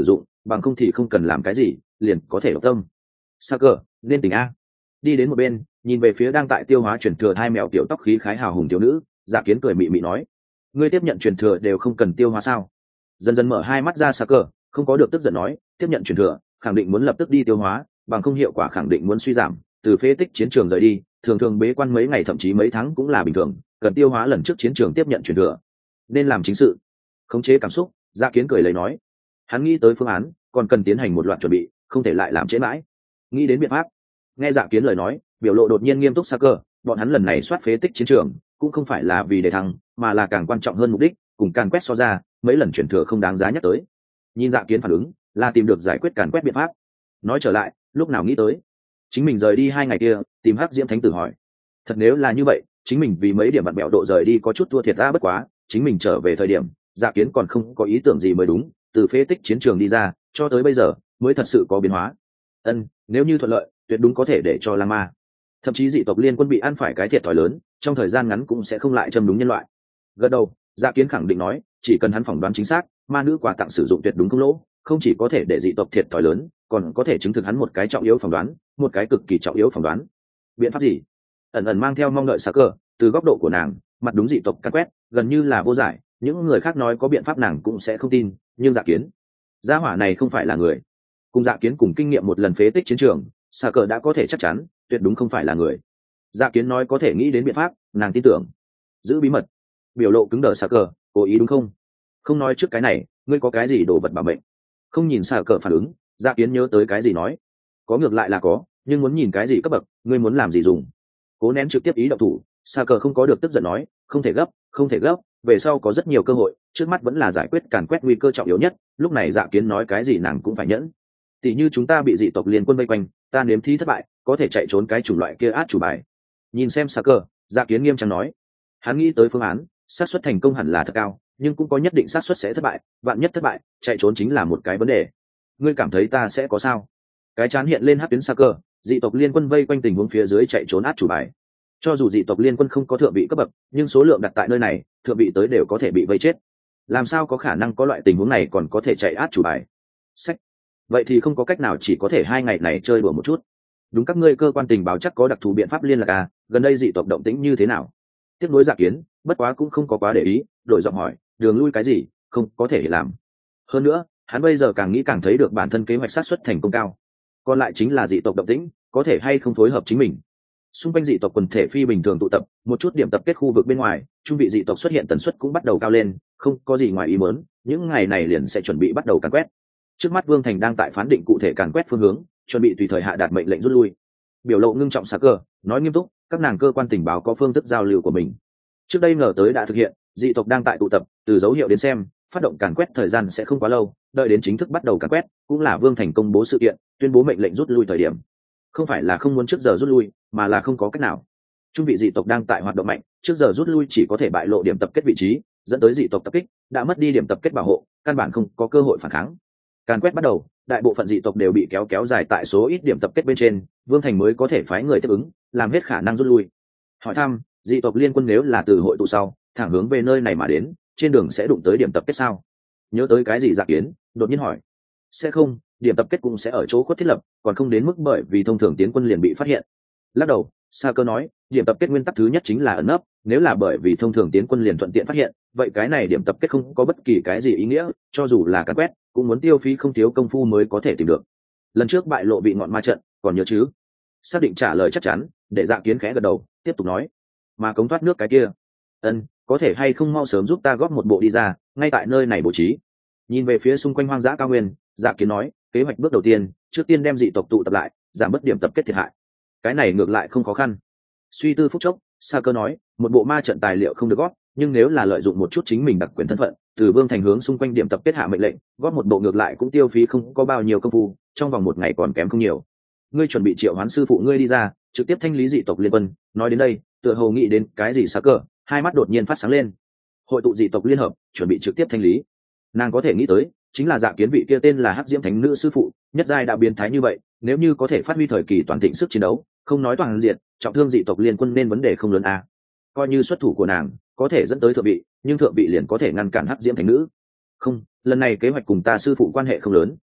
bằng không thì không cần làm cái gì liền có thể độc tâm. Sa cờ nên tỉnh a. Đi đến một bên nhìn về phía đang tại tiêu hóa truyền thừa hai mèo tiểu tóc khí khái hào hùng thiếu nữ, Dạ Kiến cười mị mị nói, ngươi tiếp nhận truyền thừa đều không cần tiêu hóa sao? Dần dần mở hai mắt ra Sa cờ không có được tức giận nói, tiếp nhận truyền thừa khẳng định muốn lập tức đi tiêu hóa, bằng không hiệu quả khẳng định muốn suy giảm, từ phế tích chiến trường rời đi thường thường bế quan mấy ngày thậm chí mấy tháng cũng là bình thường, cần tiêu hóa lần trước chiến trường tiếp nhận truyền thừa. Nên làm chính sự, khống chế cảm xúc. Dạ Kiến cười lấy nói, hắn nghĩ tới phương án còn cần tiến hành một loạt chuẩn bị, không thể lại làm trễ mãi. Nghĩ đến biện pháp. Nghe Dạ Kiến lời nói, biểu lộ đột nhiên nghiêm túc. Sa cơ bọn hắn lần này soát phế tích chiến trường cũng không phải là vì để thắng, mà là càng quan trọng hơn mục đích, cùng càn quét so ra mấy lần chuyển thừa không đáng giá nhắc tới. Nhìn Dạ Kiến phản ứng là tìm được giải quyết càn quét biện pháp. Nói trở lại, lúc nào nghĩ tới chính mình rời đi hai ngày kia tìm Hắc Diễm Thánh Tử hỏi, thật nếu là như vậy chính mình vì mấy điểm bạn bèo độ rời đi có chút thua thiệt ra. Bất quá chính mình trở về thời điểm Dạ Kiến còn không có ý tưởng gì mới đúng, từ phế tích chiến trường đi ra cho tới bây giờ mới thật sự có biến hóa. Ân, nếu như thuận lợi tuyệt đúng có thể để cho lang ma thậm chí dị tộc liên quân bị ăn phải cái thiệt thòi lớn, trong thời gian ngắn cũng sẽ không lại châm đúng nhân loại. Gật đầu, Dạ Kiến khẳng định nói, chỉ cần hắn phỏng đoán chính xác, ma nữ quà tặng sử dụng tuyệt đúng không lỗ, không chỉ có thể để dị tộc thiệt thòi lớn, còn có thể chứng thực hắn một cái trọng yếu phỏng đoán, một cái cực kỳ trọng yếu phỏng đoán. Biện pháp gì? Ẩn ẩn mang theo mong đợi Sa cờ, từ góc độ của nàng, mặt đúng dị tộc càn quét gần như là vô giải, những người khác nói có biện pháp nàng cũng sẽ không tin, nhưng Dạ Kiến, gia hỏa này không phải là người. Cùng Dạ Kiến cùng kinh nghiệm một lần phế tích chiến trường, Sa cờ đã có thể chắc chắn tuyệt đúng không phải là người. Dạ Kiến nói có thể nghĩ đến biện pháp, nàng tin tưởng. Giữ bí mật. Biểu lộ cứng đờ Sa cờ, cố ý đúng không? Không nói trước cái này, ngươi có cái gì đồ vật bảo mệnh? Không nhìn Sa cờ phản ứng, Dạ Kiến nhớ tới cái gì nói, có ngược lại là có, nhưng muốn nhìn cái gì cấp bậc, ngươi muốn làm gì dùng. Cố nén trực tiếp ý động thủ, Sa cờ không có được tức giận nói, không thể gấp, không thể gấp, về sau có rất nhiều cơ hội, trước mắt vẫn là giải quyết càn quét nguy cơ trọng yếu nhất. Lúc này Dạ Kiến nói cái gì nàng cũng phải nhẫn. Tỷ như chúng ta bị dị tộc liên quân vây quanh, ta nếm thí thất bại, có thể chạy trốn cái chủng loại kia át chủ bài. Nhìn xem Sa cờ, Dạ Kiến nghiêm trang nói, hắn nghĩ tới phương án, xác suất thành công hẳn là thật cao, nhưng cũng có nhất định xác suất sẽ thất bại, vạn nhất thất bại, chạy trốn chính là một cái vấn đề. Ngươi cảm thấy ta sẽ có sao? Cái chán hiện lên hắc tuyến Sa cờ, dị tộc liên quân vây quanh tình huống phía dưới chạy trốn át chủ bài. Cho dù dị tộc liên quân không có thượng vị cấp bậc, nhưng số lượng đặt tại nơi này, thượng vị tới đều có thể bị vây chết. Làm sao có khả năng có loại tình huống này còn có thể chạy át chủ bài? Sách. Vậy thì không có cách nào, chỉ có thể hai ngày này chơi đùa một chút. Đúng, các ngươi cơ quan tình báo chắc có đặc thù biện pháp liên lạc à, gần đây dị tộc động tĩnh như thế nào? Tiếp nối Dạ Kiến, bất quá cũng không có quá để ý, đổi giọng hỏi, đường lui cái gì, không có thể làm. Hơn nữa, hắn bây giờ càng nghĩ càng thấy được bản thân kế hoạch sát xuất thành công cao. Còn lại chính là dị tộc động tĩnh, có thể hay không phối hợp chính mình. Xung quanh dị tộc quần thể phi bình thường tụ tập, một chút điểm tập kết khu vực bên ngoài, trung vị dị tộc xuất hiện tần suất cũng bắt đầu cao lên, không có gì ngoài ý muốn, những ngày này liền sẽ chuẩn bị bắt đầu càn quét. Trước mắt Vương Thành đang tại phán định cụ thể càn quét phương hướng, chuẩn bị tùy thời hạ đạt mệnh lệnh rút lui. Biểu lộ ngưng trọng Sa cờ, nói nghiêm túc, các nàng cơ quan tình báo có phương thức giao lưu của mình. Trước đây ngờ tới đã thực hiện, dị tộc đang tại tụ tập, từ dấu hiệu đến xem, phát động càn quét thời gian sẽ không quá lâu, đợi đến chính thức bắt đầu càn quét, cũng là Vương Thành công bố sự kiện, tuyên bố mệnh lệnh rút lui thời điểm. Không phải là không muốn trước giờ rút lui, mà là không có cách nào. Trung vị dị tộc đang tại hoạt động mạnh, trước giờ rút lui chỉ có thể bại lộ điểm tập kết vị trí, dẫn tới dị tộc tập kích, đã mất đi điểm tập kết bảo hộ, căn bản không có cơ hội phản kháng. Càn quét bắt đầu, đại bộ phận dị tộc đều bị kéo kéo dài tại số ít điểm tập kết bên trên, Vương Thành mới có thể phái người tiếp ứng, làm hết khả năng rút lui. Hỏi thăm, dị tộc liên quân nếu là từ hội tụ sau, thẳng hướng về nơi này mà đến, trên đường sẽ đụng tới điểm tập kết sao? Nhớ tới cái gì Dạ Kiến, đột nhiên hỏi. Sẽ không, điểm tập kết cũng sẽ ở chỗ khuất thiết lập, còn không đến mức bởi vì thông thường tiến quân liền bị phát hiện. Lắc đầu, Sa cơ nói, điểm tập kết nguyên tắc thứ nhất chính là ẩn nấp, nếu là bởi vì thông thường tiến quân liền thuận tiện phát hiện, vậy cái này điểm tập kết không có bất kỳ cái gì ý nghĩa, cho dù là càn quét, cũng muốn tiêu phí không thiếu công phu mới có thể tìm được. Lần trước bại lộ bị ngọn ma trận, còn nhớ chứ? Xác định trả lời chắc chắn, để Dạ Kiến khẽ gật đầu, tiếp tục nói, mà cống thoát nước cái kia, ân, có thể hay không mau sớm giúp ta góp một bộ đi ra, ngay tại nơi này bố trí. Nhìn về phía xung quanh hoang dã cao nguyên, Dạ Kiến nói, kế hoạch bước đầu tiên, trước tiên đem dị tộc tụ tập lại, giảm bớt điểm tập kết thiệt hại. Cái này ngược lại không khó khăn. Suy tư phút chốc, Sa cơ nói, một bộ ma trận tài liệu không được góp, nhưng nếu là lợi dụng một chút chính mình đặc quyền thân phận, từ Vương Thành hướng xung quanh điểm tập kết hạ mệnh lệnh, góp một bộ ngược lại cũng tiêu phí không có bao nhiêu công phu, trong vòng một ngày còn kém không nhiều. Ngươi chuẩn bị triệu hoán sư phụ ngươi đi ra, trực tiếp thanh lý dị tộc liên quân. Nói đến đây, tựa hồ nghĩ đến cái gì Sa cơ, hai mắt đột nhiên phát sáng lên. Hội tụ dị tộc liên hợp, chuẩn bị trực tiếp thanh lý. Nàng có thể nghĩ tới, chính là Dạ Kiến vị kia tên là Hắc Diễm Thánh Nữ sư phụ, nhất giai đã biến thái như vậy, nếu như có thể phát huy thời kỳ toàn thịnh sức chiến đấu, không nói toàn diện, trọng thương dị tộc liên quân nên vấn đề không lớn a. Coi như xuất thủ của nàng có thể dẫn tới thượng vị, nhưng thượng vị liền có thể ngăn cản Hắc Diễm Thánh Nữ. Không, lần này kế hoạch cùng ta sư phụ quan hệ không lớn,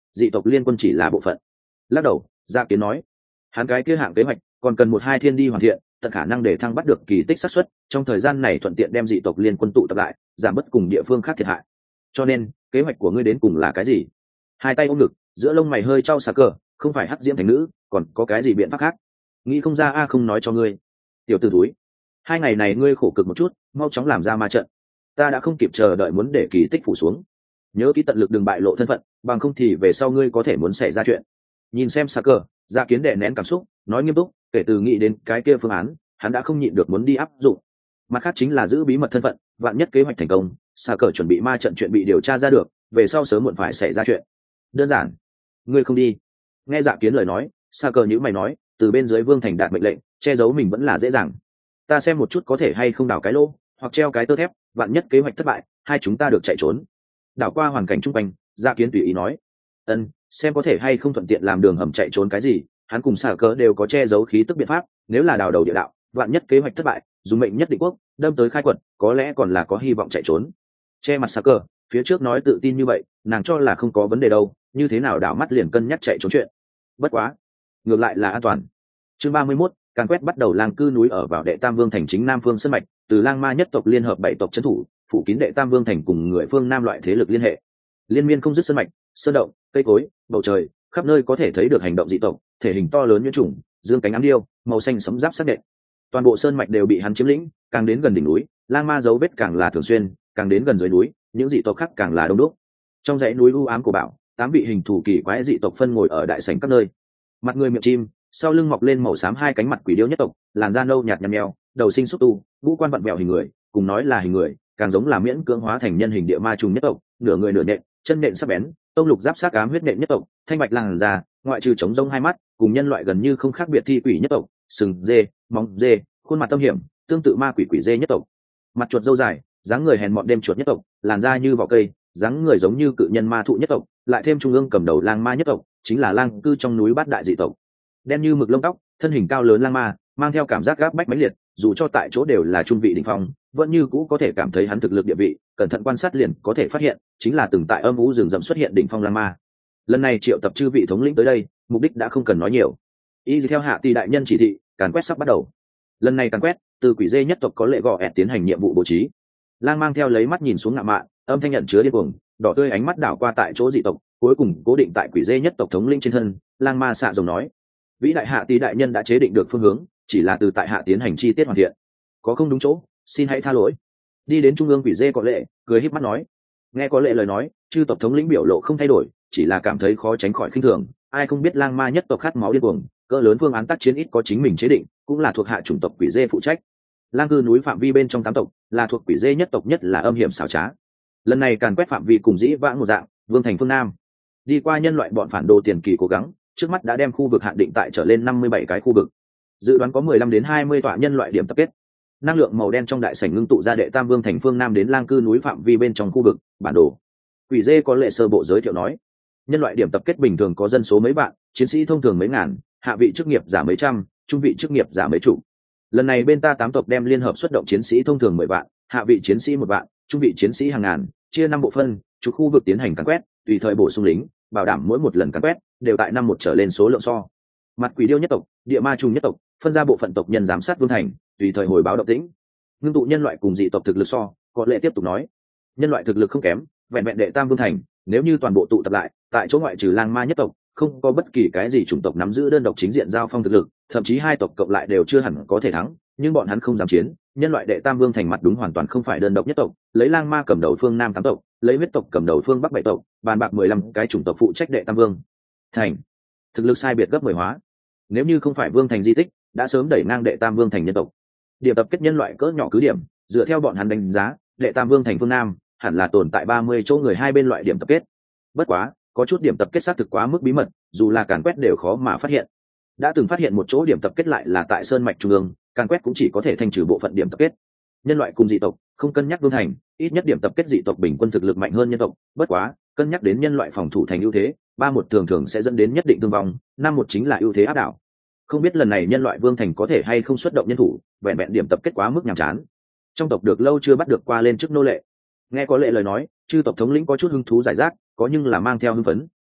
dị tộc liên quân chỉ là bộ phận. Lắc đầu, Dạ Kiến nói, hắn cái kia hạng kế hoạch còn cần một hai thiên đi hoàn thiện, tận khả năng để thăng bắt được kỳ tích xác suất, trong thời gian này thuận tiện đem dị tộc liên quân tụ tập lại, giảm bớt cùng địa phương khác thiệt hại. Cho nên, kế hoạch của ngươi đến cùng là cái gì? Hai tay ôm ngực, giữa lông mày hơi trao xà cờ, không phải hắc diễm thành nữ, còn có cái gì biện pháp khác? Nghĩ không ra a không nói cho ngươi. Tiểu tử túi, hai ngày này ngươi khổ cực một chút, mau chóng làm ra ma trận. Ta đã không kịp chờ đợi muốn để kỳ tích phủ xuống. Nhớ kỹ tận lực đừng bại lộ thân phận, bằng không thì về sau ngươi có thể muốn xảy ra chuyện. Nhìn xem xà cờ, Dạ Kiến đè nén cảm xúc, nói nghiêm túc, kể từ nghĩ đến cái kia phương án, hắn đã không nhịn được muốn đi áp dụng. Mặt khác chính là giữ bí mật thân phận, vạn nhất kế hoạch thành công, xà cờ chuẩn bị ma trận chuyện bị điều tra ra được, về sau sớm muộn phải xảy ra chuyện. Đơn giản, ngươi không đi. Nghe Dạ Kiến lời nói, xà cờ nhíu mày nói, từ bên dưới vương thành đạt mệnh lệnh, che giấu mình vẫn là dễ dàng. Ta xem một chút có thể hay không đào cái lỗ, hoặc treo cái tơ thép, vạn nhất kế hoạch thất bại, hai chúng ta được chạy trốn. Đảo qua hoàn cảnh chung quanh, Dạ Kiến tùy ý nói, ân, xem có thể hay không thuận tiện làm đường hầm chạy trốn cái gì. Hắn cùng xà cờ đều có che giấu khí tức biện pháp, nếu là đào đầu địa đạo, vạn nhất kế hoạch thất bại, dùng mệnh nhất định quốc đâm tới khai quật, có lẽ còn là có hy vọng chạy trốn. Che mặt xà cờ, phía trước nói tự tin như vậy, nàng cho là không có vấn đề đâu, như thế nào đảo mắt liền cân nhắc chạy trốn chuyện. Bất quá, ngược lại là an toàn. Chương ba mươi mốt, càn quét bắt đầu lang cư núi ở vào đệ tam vương thành chính nam phương sơn mạch, từ lang ma nhất tộc liên hợp bảy tộc trấn thủ, phủ kín đệ tam vương thành cùng người phương nam loại thế lực liên hệ, liên miên không dứt sơn mạch, sơn động, cây cối, bầu trời, khắp nơi có thể thấy được hành động dị tộc, thể hình to lớn như trùng, dương cánh ám điêu, màu xanh sẫm giáp sắc đệm. Toàn bộ sơn mạch đều bị hắn chiếm lĩnh, càng đến gần đỉnh núi, lang ma dấu vết càng là thường xuyên, càng đến gần dưới núi, những dị tộc khác càng là đông đúc. Trong dãy núi u ám của bảo, tám vị hình thù kỳ quái dị tộc phân ngồi ở đại sảnh các nơi. Mặt người miệng chim, sau lưng mọc lên màu xám hai cánh mặt quỷ điêu nhất tộc, làn da nâu nhạt nhăn nheo, đầu sinh xúc tu, ngũ quan vặn vẹo hình người, cùng nói là hình người, càng giống là miễn cưỡng hóa thành nhân hình địa ma trùng nhất tộc, nửa người nửa nện, chân nện sắc bén, tông lục giáp sát ám huyết nện nhất tộc, thanh bạch làn da, ngoại trừ trống rông hai mắt, cùng nhân loại gần như không khác biệt thi quỷ nhất tộc, sừng dê, móng dê, khuôn mặt tâm hiểm, tương tự ma quỷ quỷ dê nhất tộc. Mặt chuột râu dài, dáng người hèn mọn đêm chuột nhất tộc, làn da như vỏ cây, dáng người giống như cự nhân ma thụ nhất tộc, lại thêm trung ương cầm đầu lang ma nhất tộc, chính là lang cư trong núi bát đại dị tộc. Đen như mực lông tóc, thân hình cao lớn lang ma, mang theo cảm giác gáp bách mãnh liệt, dù cho tại chỗ đều là trung vị đỉnh phong, vẫn như cũ có thể cảm thấy hắn thực lực địa vị, cẩn thận quan sát liền có thể phát hiện, chính là từng tại âm u rừng rậm xuất hiện đỉnh phong lang ma. Lần này triệu tập chư vị thống lĩnh tới đây, mục đích đã không cần nói nhiều. Y theo hạ tỷ đại nhân chỉ thị, càn quét sắp bắt đầu. Lần này càn quét, từ quỷ dê nhất tộc có lệ gọ ẹt tiến hành nhiệm vụ bố trí. Lang mang theo lấy mắt nhìn xuống ngạ mạn, âm thanh nhận chứa điên cuồng, đỏ tươi ánh mắt đảo qua tại chỗ dị tộc, cuối cùng cố định tại quỷ dê nhất tộc thống lĩnh trên thân. Lang ma xạ rồng nói, vĩ đại hạ tỷ đại nhân đã chế định được phương hướng, chỉ là từ tại hạ tiến hành chi tiết hoàn thiện, có không đúng chỗ xin hãy tha lỗi. Đi đến trung ương quỷ dê có lệ, cười híp mắt nói. Nghe có lệ lời nói, chư tộc thống lĩnh biểu lộ không thay đổi, chỉ là cảm thấy khó tránh khỏi khinh thường. Ai không biết lang ma nhất tộc khát máu điên cuồng, cỡ lớn phương án tác chiến ít có chính mình chế định, cũng là thuộc hạ chủng tộc quỷ dê phụ trách. Lang cư núi phạm vi bên trong tám tộc, là thuộc quỷ dê nhất tộc nhất là âm hiểm xảo trá. Lần này càn quét phạm vi cùng dĩ vãng một dạng, vương thành phương nam. Đi qua nhân loại bọn phản đồ tiền kỳ cố gắng, trước mắt đã đem khu vực hạn định tại trở lên năm mươi bảy cái khu vực. Dự đoán có mười lăm đến hai mươi tọa nhân loại điểm tập kết. Năng lượng màu đen trong đại sảnh ngưng tụ ra đệ tam vương thành phương nam đến lang cư núi phạm vi bên trong khu vực, bản đồ. Quỷ dê có lệ sơ bộ giới thiệu nói, nhân loại điểm tập kết bình thường có dân số mấy vạn, chiến sĩ thông thường mấy ngàn, hạ vị chức nghiệp giả mấy trăm, trung vị chức nghiệp giả mấy chục. Lần này bên ta tám tộc đem liên hợp xuất động chiến sĩ thông thường mười vạn, hạ vị chiến sĩ một vạn, trung vị chiến sĩ hàng ngàn, chia năm bộ phân, chục khu vực tiến hành càn quét, tùy thời bổ sung lính, bảo đảm mỗi một lần càn quét đều tại năm một trở lên số lượng so. Mặt quỷ điêu nhất tộc, địa ma trùng nhất tộc, phân ra bộ phận tộc nhân giám sát vương thành, tùy thời hồi báo động tĩnh. Ngưng tụ nhân loại cùng dị tộc thực lực so, có lệ tiếp tục nói, nhân loại thực lực không kém, vẹn vẹn đệ tam vương thành, nếu như toàn bộ tụ tập lại, tại chỗ ngoại trừ lang ma nhất tộc, không có bất kỳ cái gì chủng tộc nắm giữ đơn độc chính diện giao phong thực lực, thậm chí hai tộc cộng lại đều chưa hẳn có thể thắng, nhưng bọn hắn không dám chiến. Nhân loại đệ tam vương thành mặt đúng hoàn toàn không phải đơn độc nhất tộc, lấy lang ma cầm đầu phương nam tám tộc, lấy huyết tộc cầm đầu phương bắc bảy tộc, bàn bạc mười lăm cái chủng tộc phụ trách đệ tam vương thành, thực lực sai biệt gấp mười hóa. Nếu như không phải vương thành di tích, đã sớm đẩy ngang đệ tam vương thành nhân tộc. Điểm tập kết nhân loại cỡ nhỏ cứ điểm, dựa theo bọn hắn đánh giá, đệ tam vương thành phương nam hẳn là tồn tại ba mươi chỗ người hai bên loại điểm tập kết. Bất quá, có chút điểm tập kết xác thực quá mức bí mật, dù là càn quét đều khó mà phát hiện. Đã từng phát hiện một chỗ điểm tập kết lại là tại sơn mạch trung ương, càn quét cũng chỉ có thể thanh trừ bộ phận điểm tập kết. Nhân loại cùng dị tộc không cân nhắc vương thành, ít nhất điểm tập kết dị tộc bình quân thực lực mạnh hơn nhân tộc. Bất quá, cân nhắc đến nhân loại phòng thủ thành ưu thế, ba một thường thường sẽ dẫn đến nhất định thương vong, năm một chính là ưu thế áp đảo. Không biết lần này nhân loại vương thành có thể hay không xuất động nhân thủ, vẹn vẹn điểm tập kết quá mức nhàm chán. Trong tộc được lâu chưa bắt được qua lên chức nô lệ. Nghe có lệ lời nói, chư tộc thống lĩnh có chút hứng thú giải rác, có nhưng là mang theo hưng phấn,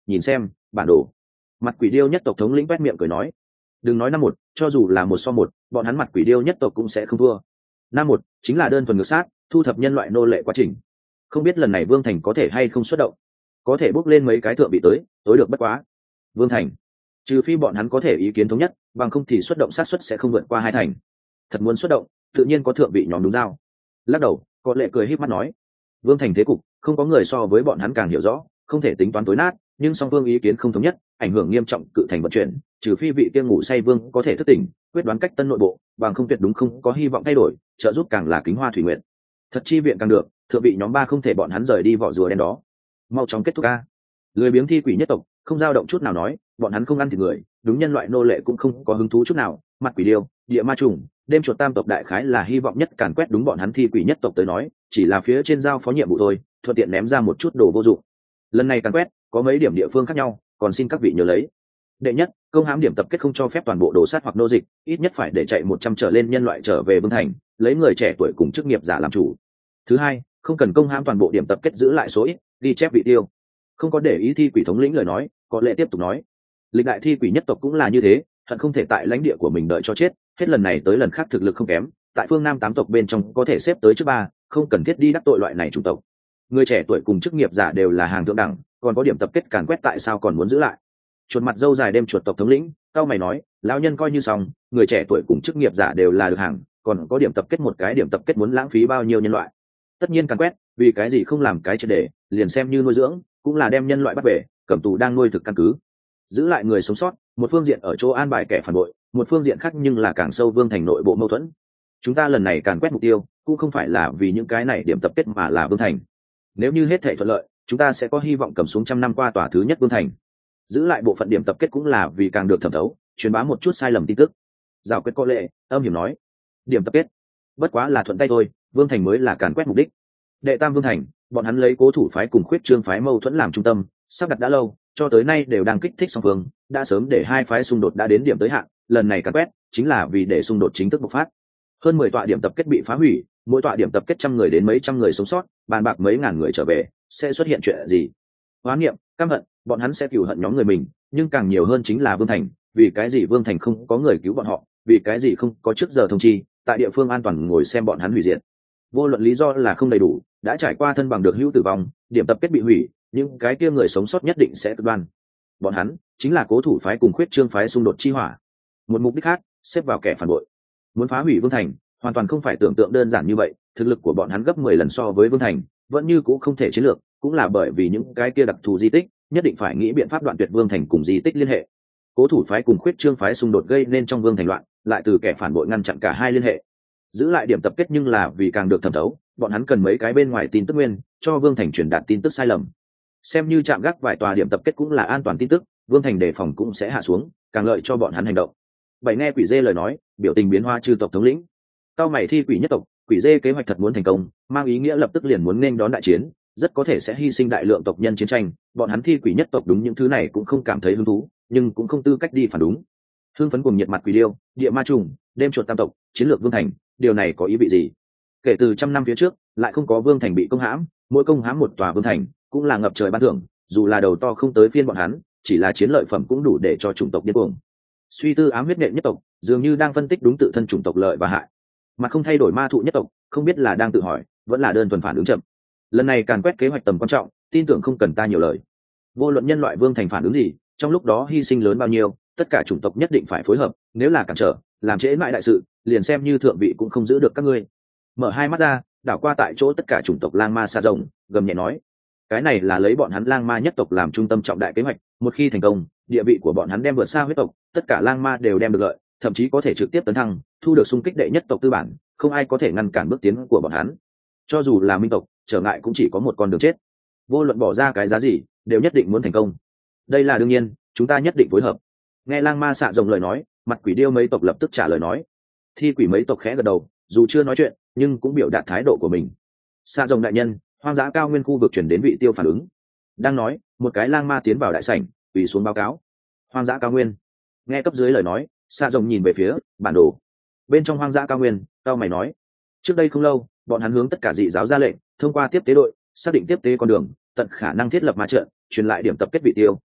nhìn xem bản đồ. Mặt quỷ điêu nhất tộc thống lĩnh quét miệng cười nói, đừng nói năm một, cho dù là một so một, bọn hắn mặt quỷ điêu nhất tộc cũng sẽ không thua. Năm một chính là đơn thuần ngược sát, thu thập nhân loại nô lệ quá trình. Không biết lần này Vương Thành có thể hay không xuất động, có thể bốc lên mấy cái thượng vị tới, tối được bất quá. Vương Thành, trừ phi bọn hắn có thể ý kiến thống nhất, bằng không thì xuất động sát suất sẽ không vượt qua hai thành. Thật muốn xuất động, tự nhiên có thượng vị nhóm đúng giao. Lắc đầu, có lệ cười híp mắt nói, Vương Thành thế cục, không có người so với bọn hắn càng hiểu rõ, không thể tính toán tối nát, nhưng song phương ý kiến không thống nhất, ảnh hưởng nghiêm trọng cự thành vận chuyển, trừ phi vị kia ngủ say vương có thể thức tỉnh, quyết đoán cách tân nội bộ, bằng không tuyệt đúng không có hy vọng thay đổi, trợ giúp càng là kính hoa thủy nguyện. Thật chi viện càng được, thượng vị nhóm ba không thể bọn hắn rời đi vỏ rùa đen đó. Mau chóng kết thúc a. Lười biếng thi quỷ nhất tộc, không dao động chút nào nói, bọn hắn không ăn thịt người, đúng nhân loại nô lệ cũng không có hứng thú chút nào, mặt quỷ điêu, địa ma trùng, đêm chuột tam tộc đại khái là hy vọng nhất càn quét đúng bọn hắn thi quỷ nhất tộc tới nói, chỉ là phía trên giao phó nhiệm vụ thôi, thuận tiện ném ra một chút đồ vô dụng. Lần này càn quét, có mấy điểm địa phương khác nhau, còn xin các vị nhớ lấy. Đệ nhất, công hãm điểm tập kết không cho phép toàn bộ đồ sát hoặc nô dịch, ít nhất phải để chạy một trăm trở lên nhân loại trở về Vương Thành, lấy người trẻ tuổi cùng chức nghiệp giả làm chủ. Thứ hai, không cần công hãm toàn bộ điểm tập kết, giữ lại số ít, ghi chép vị tiêu. Không có để ý thi quỷ thống lĩnh lời nói, có lẽ tiếp tục nói. Lịch đại thi quỷ nhất tộc cũng là như thế, hận không thể tại lãnh địa của mình đợi cho chết, hết lần này tới lần khác thực lực không kém, tại phương Nam tám tộc bên trong có thể xếp tới trước ba, không cần thiết đi đắc tội loại này chủng tộc. Người trẻ tuổi cùng chức nghiệp giả đều là hàng thượng đẳng, còn có điểm tập kết càn quét tại sao còn muốn giữ lại? Chuột mặt dâu dài đêm chuột tộc thống lĩnh, cao mày nói, lão nhân coi như xong, người trẻ tuổi cùng chức nghiệp giả đều là được hàng, còn có điểm tập kết một cái điểm tập kết muốn lãng phí bao nhiêu nhân loại? Tất nhiên càn quét, vì cái gì không làm cái triệt để, liền xem như nuôi dưỡng, cũng là đem nhân loại bắt về, cầm tù đang nuôi thực căn cứ. Giữ lại người sống sót, một phương diện ở chỗ an bài kẻ phản bội, một phương diện khác nhưng là càng sâu Vương Thành nội bộ mâu thuẫn. Chúng ta lần này càn quét mục tiêu, cũng không phải là vì những cái này điểm tập kết mà là Vương Thành. Nếu như hết thảy thuận lợi, chúng ta sẽ có hy vọng cầm xuống trăm năm qua tòa thứ nhất Vương Thành. Giữ lại bộ phận điểm tập kết cũng là vì càng được thẩm thấu, truyền bá một chút sai lầm tin tức. Giảo quyết có lệ, âm hiểm nói, điểm tập kết bất quá là thuận tay thôi, Vương Thành mới là càn quét mục đích. Đệ tam Vương Thành, bọn hắn lấy cố thủ phái cùng khuyết trương phái mâu thuẫn làm trung tâm, sắp đặt đã lâu, cho tới nay đều đang kích thích song phương, đã sớm để hai phái xung đột đã đến điểm tới hạn, lần này càn quét chính là vì để xung đột chính thức bộc phát. Hơn mười tọa điểm tập kết bị phá hủy, mỗi tọa điểm tập kết trăm người đến mấy trăm người sống sót, bàn bạc mấy ngàn người trở về, sẽ xuất hiện chuyện gì? Hoán niệm, căm hận, bọn hắn sẽ cừu hận nhóm người mình, nhưng càng nhiều hơn chính là Vương Thành, vì cái gì Vương Thành không có người cứu bọn họ, vì cái gì không có trước giờ thông chi, tại địa phương an toàn ngồi xem bọn hắn hủy diệt. Vô luận lý do là không đầy đủ, đã trải qua thân bằng được hữu tử vong, điểm tập kết bị hủy, nhưng cái kia người sống sót nhất định sẽ cực đoan. Bọn hắn chính là cố thủ phái cùng khuyết trương phái xung đột chi hỏa. Một mục đích khác, xếp vào kẻ phản bội. Muốn phá hủy Vương Thành, hoàn toàn không phải tưởng tượng đơn giản như vậy, thực lực của bọn hắn gấp mười lần so với Vương Thành, vẫn như cũ không thể chiến lược, cũng là bởi vì những cái kia đặc thù di tích, nhất định phải nghĩ biện pháp đoạn tuyệt Vương Thành cùng di tích liên hệ. Cố thủ phái cùng khuyết trương phái xung đột gây nên trong Vương Thành loạn, lại từ kẻ phản bội ngăn chặn cả hai liên hệ. Giữ lại điểm tập kết nhưng là vì càng được thẩm thấu, bọn hắn cần mấy cái bên ngoài tin tức nguyên, cho Vương Thành truyền đạt tin tức sai lầm. Xem như chạm gác vài tòa điểm tập kết cũng là an toàn tin tức, Vương Thành đề phòng cũng sẽ hạ xuống, càng lợi cho bọn hắn hành động. Bảy nghe quỷ dê lời nói, biểu tình biến hoa chư tộc thống lĩnh. Cao mày thi quỷ nhất tộc, quỷ dê kế hoạch thật muốn thành công, mang ý nghĩa lập tức liền muốn nên đón đại chiến, rất có thể sẽ hy sinh đại lượng tộc nhân chiến tranh, bọn hắn thi quỷ nhất tộc đúng những thứ này cũng không cảm thấy hứng thú, nhưng cũng không tư cách đi phản đúng. Hương phấn cùng nhiệt mặt quỷ điêu, địa ma trùng, đêm chuột tam tộc, chiến lược Vương Thành, điều này có ý vị gì? Kể từ trăm năm phía trước, lại không có Vương Thành bị công hãm, mỗi công hãm một tòa Vương Thành, cũng là ngập trời ban thưởng, dù là đầu to không tới phiên bọn hắn, chỉ là chiến lợi phẩm cũng đủ để cho chủng tộc điên cuồng. Suy tư ám huyết nện nhất tộc, dường như đang phân tích đúng tự thân chủng tộc lợi và hại. Mà không thay đổi ma thụ nhất tộc, không biết là đang tự hỏi, vẫn là đơn thuần phản ứng chậm. Lần này càn quét kế hoạch tầm quan trọng, tin tưởng không cần ta nhiều lời. Vô luận nhân loại Vương Thành phản ứng gì, trong lúc đó hy sinh lớn bao nhiêu, tất cả chủng tộc nhất định phải phối hợp, nếu là cản trở, làm trễ mãi đại sự, liền xem như thượng vị cũng không giữ được các ngươi. Mở hai mắt ra, đảo qua tại chỗ tất cả chủng tộc lang ma xa rồng, gầm nhẹ nói, cái này là lấy bọn hắn lang ma nhất tộc làm trung tâm trọng đại kế hoạch, một khi thành công, địa vị của bọn hắn đem vượt xa huyết tộc, tất cả lang ma đều đem được lợi, thậm chí có thể trực tiếp tấn thăng, thu được xung kích đệ nhất tộc tư bản, không ai có thể ngăn cản bước tiến của bọn hắn. Cho dù là minh tộc, trở ngại cũng chỉ có một con đường chết. Vô luận bỏ ra cái giá gì, đều nhất định muốn thành công. Đây là đương nhiên, chúng ta nhất định phối hợp. Nghe lang ma xạ rồng lời nói, mặt quỷ điêu mấy tộc lập tức trả lời nói. Thi quỷ mấy tộc khẽ gật đầu, dù chưa nói chuyện, nhưng cũng biểu đạt thái độ của mình. Xạ rồng đại nhân, hoang dã cao nguyên khu vực chuyển đến vị tiêu phản ứng. Đang nói, một cái lang ma tiến vào đại sảnh, quỳ xuống báo cáo. Hoang dã cao nguyên. Nghe cấp dưới lời nói, xạ rồng nhìn về phía bản đồ. Bên trong hoang dã cao nguyên, cao mày nói, trước đây không lâu, bọn hắn hướng tất cả dị giáo ra lệnh, thông qua tiếp tế đội, xác định tiếp tế con đường, tận khả năng thiết lập ma trận, truyền lại điểm tập kết vị tiêu,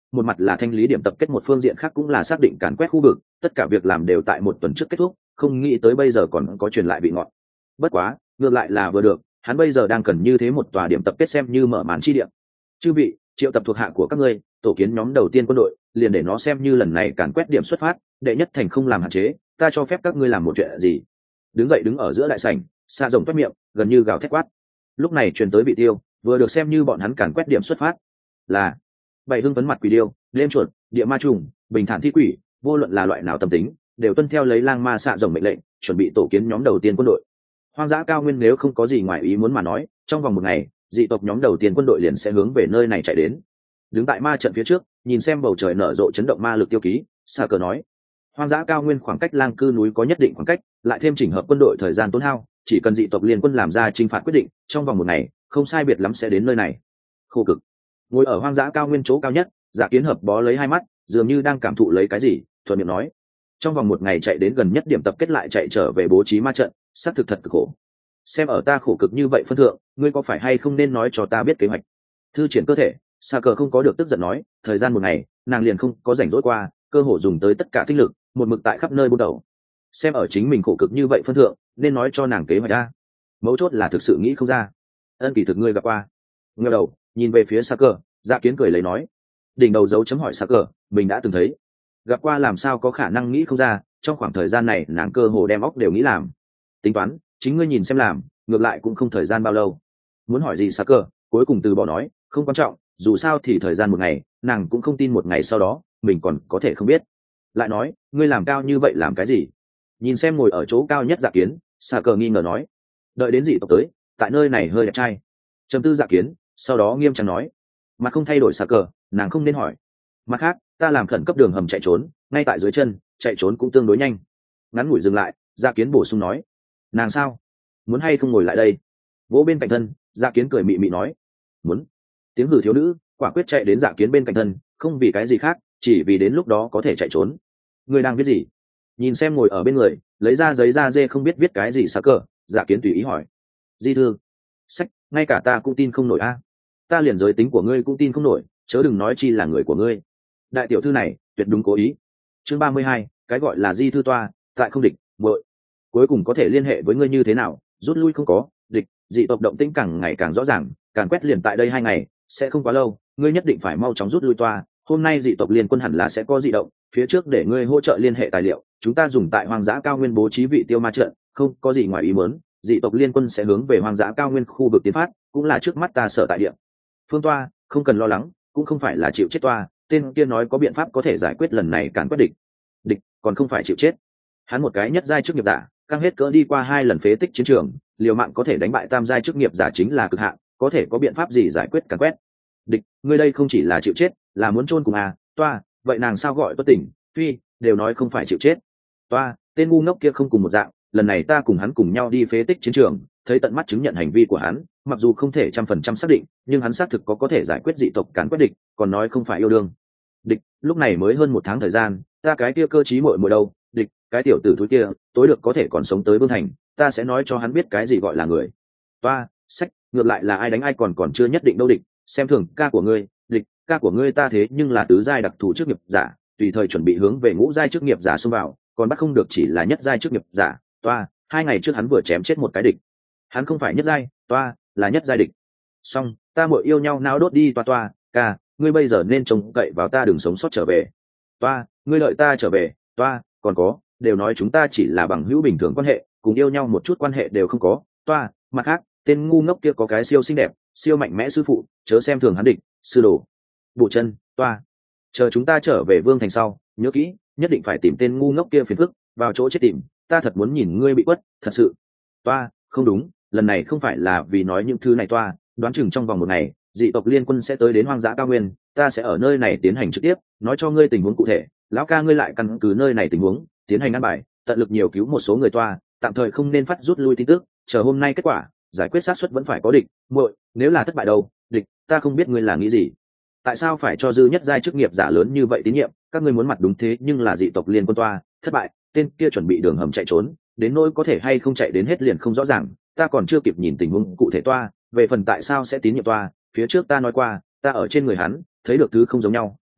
một mặt là thanh lý điểm tập kết, một phương diện khác cũng là xác định càn quét khu vực, tất cả việc làm đều tại một tuần trước kết thúc, không nghĩ tới bây giờ còn có truyền lại vị ngọt. Bất quá ngược lại là vừa được, hắn bây giờ đang cần như thế một tòa điểm tập kết xem như mở màn chi điểm. Chư vị, triệu tập thuộc hạ của các ngươi, tổ kiến nhóm đầu tiên quân đội, liền để nó xem như lần này càn quét điểm xuất phát, đệ nhất thành không làm hạn chế, ta cho phép các ngươi làm một chuyện gì. Đứng dậy đứng ở giữa đại sảnh, xa rồng toét miệng, gần như gào thét quát. Lúc này truyền tới bị tiêu, vừa được xem như bọn hắn càn quét điểm xuất phát. Là bảy hưng phấn mặt quỷ điêu, đêm chuột, địa ma trùng, bình thản thi quỷ, vô luận là loại nào tâm tính, đều tuân theo lấy lang ma xạ rồng mệnh lệnh, chuẩn bị tổ kiến nhóm đầu tiên quân đội. Hoang dã cao nguyên nếu không có gì ngoài ý muốn mà nói, trong vòng một ngày, dị tộc nhóm đầu tiên quân đội liền sẽ hướng về nơi này chạy đến. Đứng tại ma trận phía trước, nhìn xem bầu trời nở rộ chấn động ma lực tiêu ký, Sa Cờ nói: hoang dã cao nguyên khoảng cách lang cư núi có nhất định khoảng cách, lại thêm chỉnh hợp quân đội thời gian tốn hao, chỉ cần dị tộc liên quân làm ra chinh phạt quyết định, trong vòng một ngày, không sai biệt lắm sẽ đến nơi này. Khổ cực. Ngồi ở hoang dã cao nguyên chỗ cao nhất, Dạ Kiến Hợp bó lấy hai mắt, dường như đang cảm thụ lấy cái gì, thuận miệng nói: trong vòng một ngày chạy đến gần nhất điểm tập kết lại chạy trở về bố trí ma trận, xác thực thật cực khổ. Xem ở ta khổ cực như vậy phân thượng, ngươi có phải hay không nên nói cho ta biết kế hoạch. Thư triển cơ thể, Sa Cờ không có được tức giận nói, thời gian một ngày, nàng liền không có rảnh rỗi qua, cơ hội dùng tới tất cả tinh lực, một mực tại khắp nơi buôn đầu. Xem ở chính mình khổ cực như vậy phân thượng, nên nói cho nàng kế hoạch ra. Mấu chốt là thực sự nghĩ không ra. Ân kỳ thực ngươi gặp qua. Ngẩng đầu, nhìn về phía Sa Cờ, Dạ Kiến cười lấy nói, đỉnh đầu dấu chấm hỏi Sa Cờ, mình đã từng thấy. Gặp qua làm sao có khả năng nghĩ không ra, trong khoảng thời gian này nàng cơ hồ đem óc đều nghĩ làm. Tính toán, chính ngươi nhìn xem làm, ngược lại cũng không thời gian bao lâu. Muốn hỏi gì Sa Cờ, cuối cùng từ bỏ nói, không quan trọng, dù sao thì thời gian một ngày, nàng cũng không tin một ngày sau đó mình còn có thể không biết. Lại nói, ngươi làm cao như vậy làm cái gì? Nhìn xem ngồi ở chỗ cao nhất Dạ Kiến, Sa Cờ nghi ngờ nói, đợi đến dị tộc tới, tại nơi này hơi đẹp trai. Trầm tư Dạ Kiến, sau đó nghiêm trang nói, mà không thay đổi Sa Cờ, nàng không nên hỏi. Mặt khác, ta làm khẩn cấp đường hầm chạy trốn, ngay tại dưới chân, chạy trốn cũng tương đối nhanh. Ngắn ngủi dừng lại, Dạ Kiến bổ sung nói, nàng sao? Muốn hay không ngồi lại đây? Vỗ bên cạnh thân, Dạ Kiến cười mị mị nói, muốn. Tiếng hử thiếu nữ quả quyết chạy đến Dạ Kiến bên cạnh thân, không vì cái gì khác, chỉ vì đến lúc đó có thể chạy trốn. Ngươi đang viết gì? Nhìn xem ngồi ở bên người, lấy ra giấy da dê không biết viết cái gì Sa Cờ, Dạ Kiến tùy ý hỏi. Di thư. Sách, ngay cả ta cũng tin không nổi a. Ta liền giới tính của ngươi cũng tin không nổi, chớ đừng nói chi là người của ngươi. Đại tiểu thư này tuyệt đúng cố ý. Chương ba mươi hai, cái gọi là di thư toa, tại không địch, vội. Cuối cùng có thể liên hệ với ngươi như thế nào, rút lui không có, địch, dị tộc động tĩnh càng ngày càng rõ ràng, càng quét liền tại đây hai ngày, sẽ không quá lâu, ngươi nhất định phải mau chóng rút lui toa. Hôm nay dị tộc liên quân hẳn là sẽ có dị động, phía trước để ngươi hỗ trợ liên hệ tài liệu, chúng ta dùng tại hoang dã cao nguyên bố trí vị tiêu ma trận, không có gì ngoài ý muốn, dị tộc liên quân sẽ hướng về hoang dã cao nguyên khu vực tiến phát, cũng là trước mắt ta sở tại địa. Phương toa, không cần lo lắng, cũng không phải là chịu chết toa, tên kia nói có biện pháp có thể giải quyết lần này càn quét địch. Địch, còn không phải chịu chết. Hắn một cái nhất giai chức nghiệp giả, căng hết cỡ đi qua hai lần phế tích chiến trường, liều mạng có thể đánh bại tam giai chức nghiệp giả chính là cực hạn, có thể có biện pháp gì giải quyết càn quét. Địch, ngươi đây không chỉ là chịu chết, là muốn chôn cùng à, toa, vậy nàng sao gọi Tuất Tỉnh, Phi, đều nói không phải chịu chết. Toa, tên ngu ngốc kia không cùng một dạng, lần này ta cùng hắn cùng nhau đi phế tích chiến trường, thấy tận mắt chứng nhận hành vi của hắn, mặc dù không thể trăm phần trăm xác định, nhưng hắn xác thực có có thể giải quyết dị tộc càn quét địch, còn nói không phải yêu đương. Địch, lúc này mới hơn một tháng thời gian, ta cái kia cơ trí muội muội đâu, địch, cái tiểu tử thúi kia, tối được có thể còn sống tới Vương Thành, ta sẽ nói cho hắn biết cái gì gọi là người. Toa, sách, ngược lại là ai đánh ai còn còn chưa nhất định đâu địch, xem thường ca của ngươi, địch, ca của ngươi ta thế nhưng là tứ giai đặc thù chức nghiệp giả, tùy thời chuẩn bị hướng về ngũ giai chức nghiệp giả xông vào, còn bắt không được chỉ là nhất giai chức nghiệp giả. Toa, hai ngày trước hắn vừa chém chết một cái địch, hắn không phải nhất giai, toa, là nhất giai địch. Xong, ta muội yêu nhau náo đốt đi toa toa, ca, ngươi bây giờ nên trông cậy vào ta đừng sống sót trở về. Toa, ngươi đợi ta trở về, toa, còn có, đều nói chúng ta chỉ là bằng hữu bình thường quan hệ, cùng yêu nhau một chút quan hệ đều không có. Toa, mặt khác, tên ngu ngốc kia có cái siêu xinh đẹp, siêu mạnh mẽ sư phụ, chớ xem thường hắn địch, sư đồ. Bộ chân, toa. Chờ chúng ta trở về Vương Thành sau, nhớ kỹ, nhất định phải tìm tên ngu ngốc kia phiền phức, vào chỗ chết tìm, ta thật muốn nhìn ngươi bị quất, thật sự. Toa, không đúng, lần này không phải là vì nói những thứ này toa, đoán chừng trong vòng một ngày, dị tộc liên quân sẽ tới đến hoang dã cao nguyên, ta sẽ ở nơi này tiến hành trực tiếp, nói cho ngươi tình huống cụ thể, lão ca ngươi lại căn cứ nơi này tình huống, tiến hành ăn bài, tận lực nhiều cứu một số người toa, tạm thời không nên phát rút lui tin tức, chờ hôm nay kết quả, giải quyết xác suất vẫn phải có địch, muội, nếu là thất bại đâu, địch, ta không biết ngươi là nghĩ gì. Tại sao phải cho dư nhất giai chức nghiệp giả lớn như vậy tín nhiệm, các ngươi muốn mặt đúng thế nhưng là dị tộc liên quân toa, thất bại, tên kia chuẩn bị đường hầm chạy trốn, đến nỗi có thể hay không chạy đến hết liền không rõ ràng, ta còn chưa kịp nhìn tình huống cụ thể toa, về phần tại sao sẽ tín nhiệm toa, phía trước ta nói qua, ta ở trên người hắn thấy được thứ không giống nhau,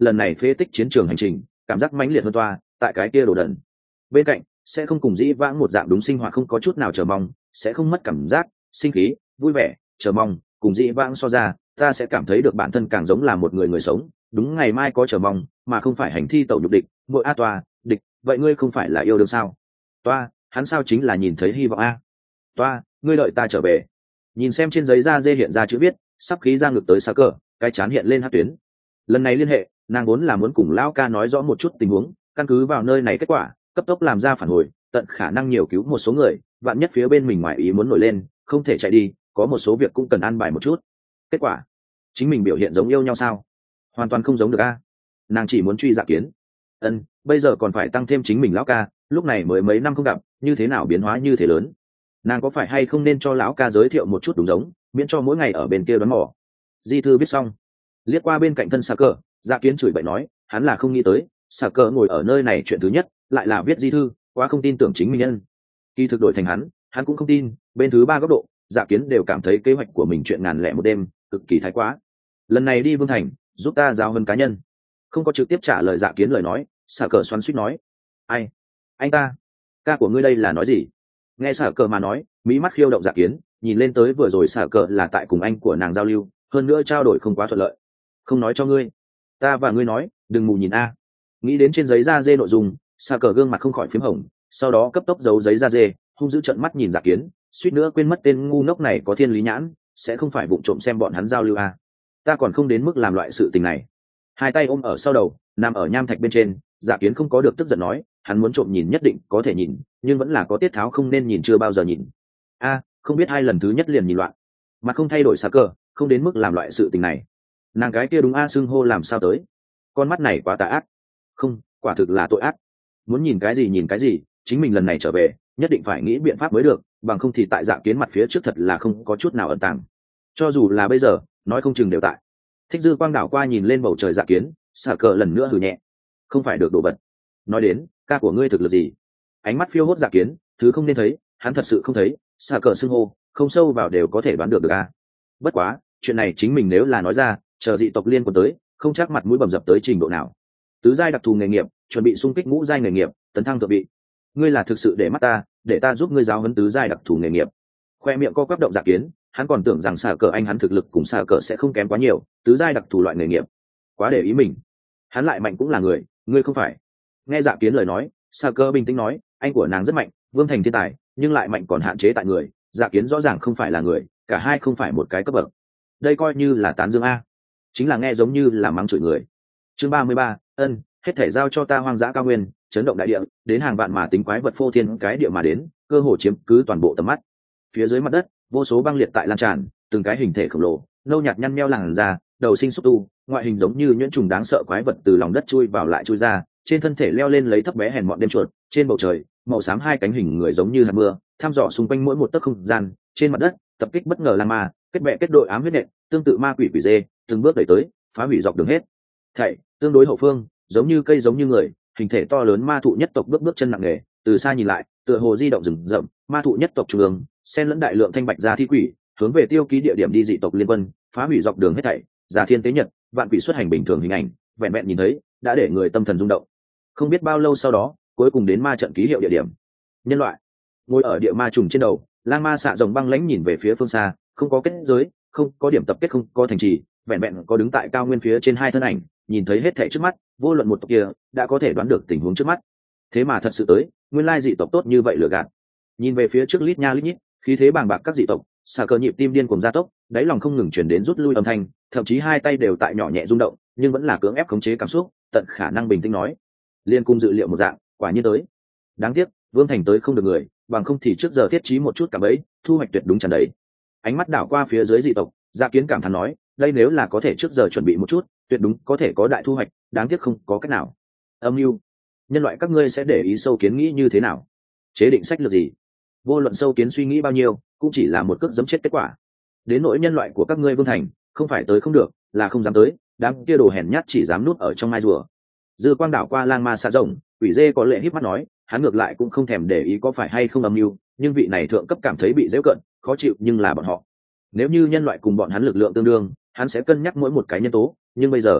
lần này phế tích chiến trường hành trình cảm giác mãnh liệt hơn toa tại cái kia đồ đần bên cạnh sẽ không cùng dĩ vãng một dạng đúng sinh hoạt không có chút nào chờ mong, sẽ không mất cảm giác sinh khí vui vẻ chờ mong, cùng dĩ vãng so ra ta sẽ cảm thấy được bản thân càng giống là một người người sống, đúng ngày mai có chờ mong mà không phải hành thi tẩu nhục địch. Mỗi a toa địch, vậy ngươi không phải là yêu đương sao? Toa, hắn sao chính là nhìn thấy hy vọng a. Toa, ngươi đợi ta trở về. Nhìn xem trên giấy da dê hiện ra chữ viết, sắp khí ra ngược tới xa cờ, cái chán hiện lên hát tuyến. Lần này liên hệ, nàng vốn là muốn cùng lão ca nói rõ một chút tình huống, căn cứ vào nơi này kết quả cấp tốc làm ra phản hồi, tận khả năng nhiều cứu một số người, vạn nhất phía bên mình ngoài ý muốn nổi lên không thể chạy đi, có một số việc cũng cần an bài một chút. Kết quả chính mình biểu hiện giống yêu nhau sao? Hoàn toàn không giống được a. Nàng chỉ muốn truy Dạ Kiến. Ân, bây giờ còn phải tăng thêm chính mình lão ca, lúc này mới mấy năm không gặp, như thế nào biến hóa như thế lớn? Nàng có phải hay không nên cho lão ca giới thiệu một chút đúng giống, miễn cho mỗi ngày ở bên kia đoán mò. Di thư viết xong, liếc qua bên cạnh thân Sa Cờ, Dạ Kiến chửi bậy nói, hắn là không nghĩ tới, Sa Cờ ngồi ở nơi này chuyện thứ nhất lại là viết di thư, quá không tin tưởng chính mình nhân. Kỳ thực đổi thành hắn, hắn cũng không tin. Bên thứ ba góc độ, Dạ Kiến đều cảm thấy kế hoạch của mình chuyện ngàn lẻ một đêm cực kỳ thái quá. Lần này đi Vương Thành, giúp ta giáo hơn cá nhân. Không có trực tiếp trả lời Dạ Kiến lời nói, Sa Cờ xoắn xuýt nói, ai? Anh ta? Ca của ngươi đây là nói gì? Nghe Sa Cờ mà nói, mỹ mắt khiêu động Dạ Kiến, nhìn lên tới vừa rồi Sa Cờ là tại cùng anh của nàng giao lưu, hơn nữa trao đổi không quá thuận lợi. Không nói cho ngươi, ta và ngươi nói, đừng mù nhìn a. Nghĩ đến trên giấy da dê nội dung, Sa Cờ gương mặt không khỏi phím hồng, sau đó cấp tốc giấu giấy da dê, hung dữ trợn mắt nhìn Dạ Kiến, suýt nữa quên mất tên ngu ngốc này có thiên lý nhãn, sẽ không phải vụng trộm xem bọn hắn giao lưu a. Ta còn không đến mức làm loại sự tình này. Hai tay ôm ở sau đầu, nằm ở nham thạch bên trên, Dạ Kiến không có được tức giận nói, hắn muốn trộm nhìn nhất định có thể nhìn, nhưng vẫn là có tiết tháo không nên nhìn chưa bao giờ nhìn. A, không biết hai lần thứ nhất liền nhìn loạn. Mặt không thay đổi Sa Cờ, không đến mức làm loại sự tình này. Nàng gái kia đúng a xưng hô làm sao tới? Con mắt này quá tà ác. Không, quả thực là tội ác. Muốn nhìn cái gì nhìn cái gì, chính mình lần này trở về, nhất định phải nghĩ biện pháp mới được, bằng không thì tại Dạ Kiến mặt phía trước thật là không có chút nào ẩn tàng. Cho dù là bây giờ, nói không chừng đều tại. Thích dư quang đảo qua nhìn lên bầu trời Dạ Kiến, Sa Cờ lần nữa hừ nhẹ. Không phải được đồ vật. Nói đến, ca của ngươi thực lực gì? Ánh mắt phiêu hốt Dạ Kiến, thứ không nên thấy, hắn thật sự không thấy. Sa Cờ xưng hô, không sâu vào đều có thể đoán được được a. Bất quá, chuyện này chính mình nếu là nói ra, chờ dị tộc liên quân tới, không chắc mặt mũi bầm dập tới trình độ nào. Tứ giai đặc thù nghề nghiệp, chuẩn bị xung kích ngũ giai nghề nghiệp, tấn thăng thượng vị. Ngươi là thực sự để mắt ta, để ta giúp ngươi giáo huấn tứ giai đặc thù nghề nghiệp. Khoe miệng co quắp động Dạ Kiến, hắn còn tưởng rằng Sa Cờ anh hắn thực lực cùng Sa Cờ sẽ không kém quá nhiều, tứ giai đặc thù loại nghề nghiệp. Quá để ý mình. Hắn lại mạnh cũng là người, ngươi không phải. Nghe Dạ Kiến lời nói, Sa Cờ bình tĩnh nói, anh của nàng rất mạnh, Vương Thành thiên tài, nhưng lại mạnh còn hạn chế tại người. Dạ Kiến rõ ràng không phải là người, cả hai không phải một cái cấp bậc. Đây coi như là tán dương a, chính là nghe giống như là mắng chửi người. Chương ba mươi ba, ân, hết thể giao cho ta hoang dã cao nguyên, chấn động đại địa, đến hàng vạn mà tính quái vật phô thiên cái địa mà đến, cơ hồ chiếm cứ toàn bộ tầm mắt. Phía dưới mặt đất, vô số băng liệt tại lan tràn, từng cái hình thể khổng lồ, nâu nhạt nhăn nheo làn ra, đầu sinh xúc tu, ngoại hình giống như nhuyễn trùng đáng sợ quái vật từ lòng đất chui vào lại chui ra, trên thân thể leo lên lấy thấp bé hèn mọn đêm chuột, trên bầu trời, màu xám hai cánh hình người giống như hạt mưa, thăm dò xung quanh mỗi một tấc không gian, trên mặt đất, tập kích bất ngờ lan ma, kết bè kết đội ám huyết nện, tương tự ma quỷ quỷ dê, từng bước đẩy tới, phá hủy dọc đường hết. Thảy, tương đối hậu phương, giống như cây giống như người, hình thể to lớn ma thụ nhất tộc bước bước chân nặng nề, từ xa nhìn lại, tựa hồ di động rừng rậm, ma thụ nhất tộc trung ương, xen lẫn đại lượng thanh bạch gia thi quỷ, hướng về tiêu ký địa điểm đi dị tộc liên quân, phá hủy dọc đường hết thảy, giả thiên tế nhật, vạn quỷ xuất hành bình thường hình ảnh, vẹn vẹn nhìn thấy, đã để người tâm thần rung động. Không biết bao lâu sau đó, cuối cùng đến ma trận ký hiệu địa điểm. Nhân loại ngồi ở địa ma trùng trên đầu, lang ma xạ rồng băng lãnh nhìn về phía phương xa, không có kết giới, không có điểm tập kết, không có thành trì, vẹn vẹn có đứng tại cao nguyên phía trên hai thân ảnh, nhìn thấy hết thảy trước mắt, vô luận một tộc kia đã có thể đoán được tình huống trước mắt. Thế mà thật sự tới, nguyên lai dị tộc tốt như vậy lừa gạt. Nhìn về phía trước lít nha lít nhít, khí thế bàng bạc các dị tộc, xà cờ nhịp tim điên cuồng gia tốc, đáy lòng không ngừng chuyển đến rút lui âm thanh, thậm chí hai tay đều tại nhỏ nhẹ rung động, nhưng vẫn là cưỡng ép khống chế cảm xúc, tận khả năng bình tĩnh nói, liên cung dự liệu một dạng, quả nhiên tới. Đáng tiếc, Vương Thành tới không được người, bằng không thì trước giờ thiết trí một chút cả bấy, thu hoạch tuyệt đúng tràn đầy. Ánh mắt đảo qua phía dưới dị tộc, Dạ Kiến cảm thán nói, đây nếu là có thể trước giờ chuẩn bị một chút, tuyệt đúng có thể có đại thu hoạch, đáng tiếc không có cách nào. Âm mưu, nhân loại các ngươi sẽ để ý sâu kiến nghĩ như thế nào, chế định sách lược gì? Vô luận sâu kiến suy nghĩ bao nhiêu, cũng chỉ là một cước giẫm chết kết quả. Đến nỗi nhân loại của các ngươi Vương Thành, không phải tới không được, là không dám tới, đám kia đồ hèn nhát chỉ dám nuốt ở trong mai rùa. Dư quang đảo qua lang ma xạ rồng, quỷ dê có lệ híp mắt nói, hắn ngược lại cũng không thèm để ý có phải hay không âm mưu, nhưng vị này thượng cấp cảm thấy bị giễu cận, khó chịu nhưng là bọn họ. Nếu như nhân loại cùng bọn hắn lực lượng tương đương, hắn sẽ cân nhắc mỗi một cái nhân tố, nhưng bây giờ,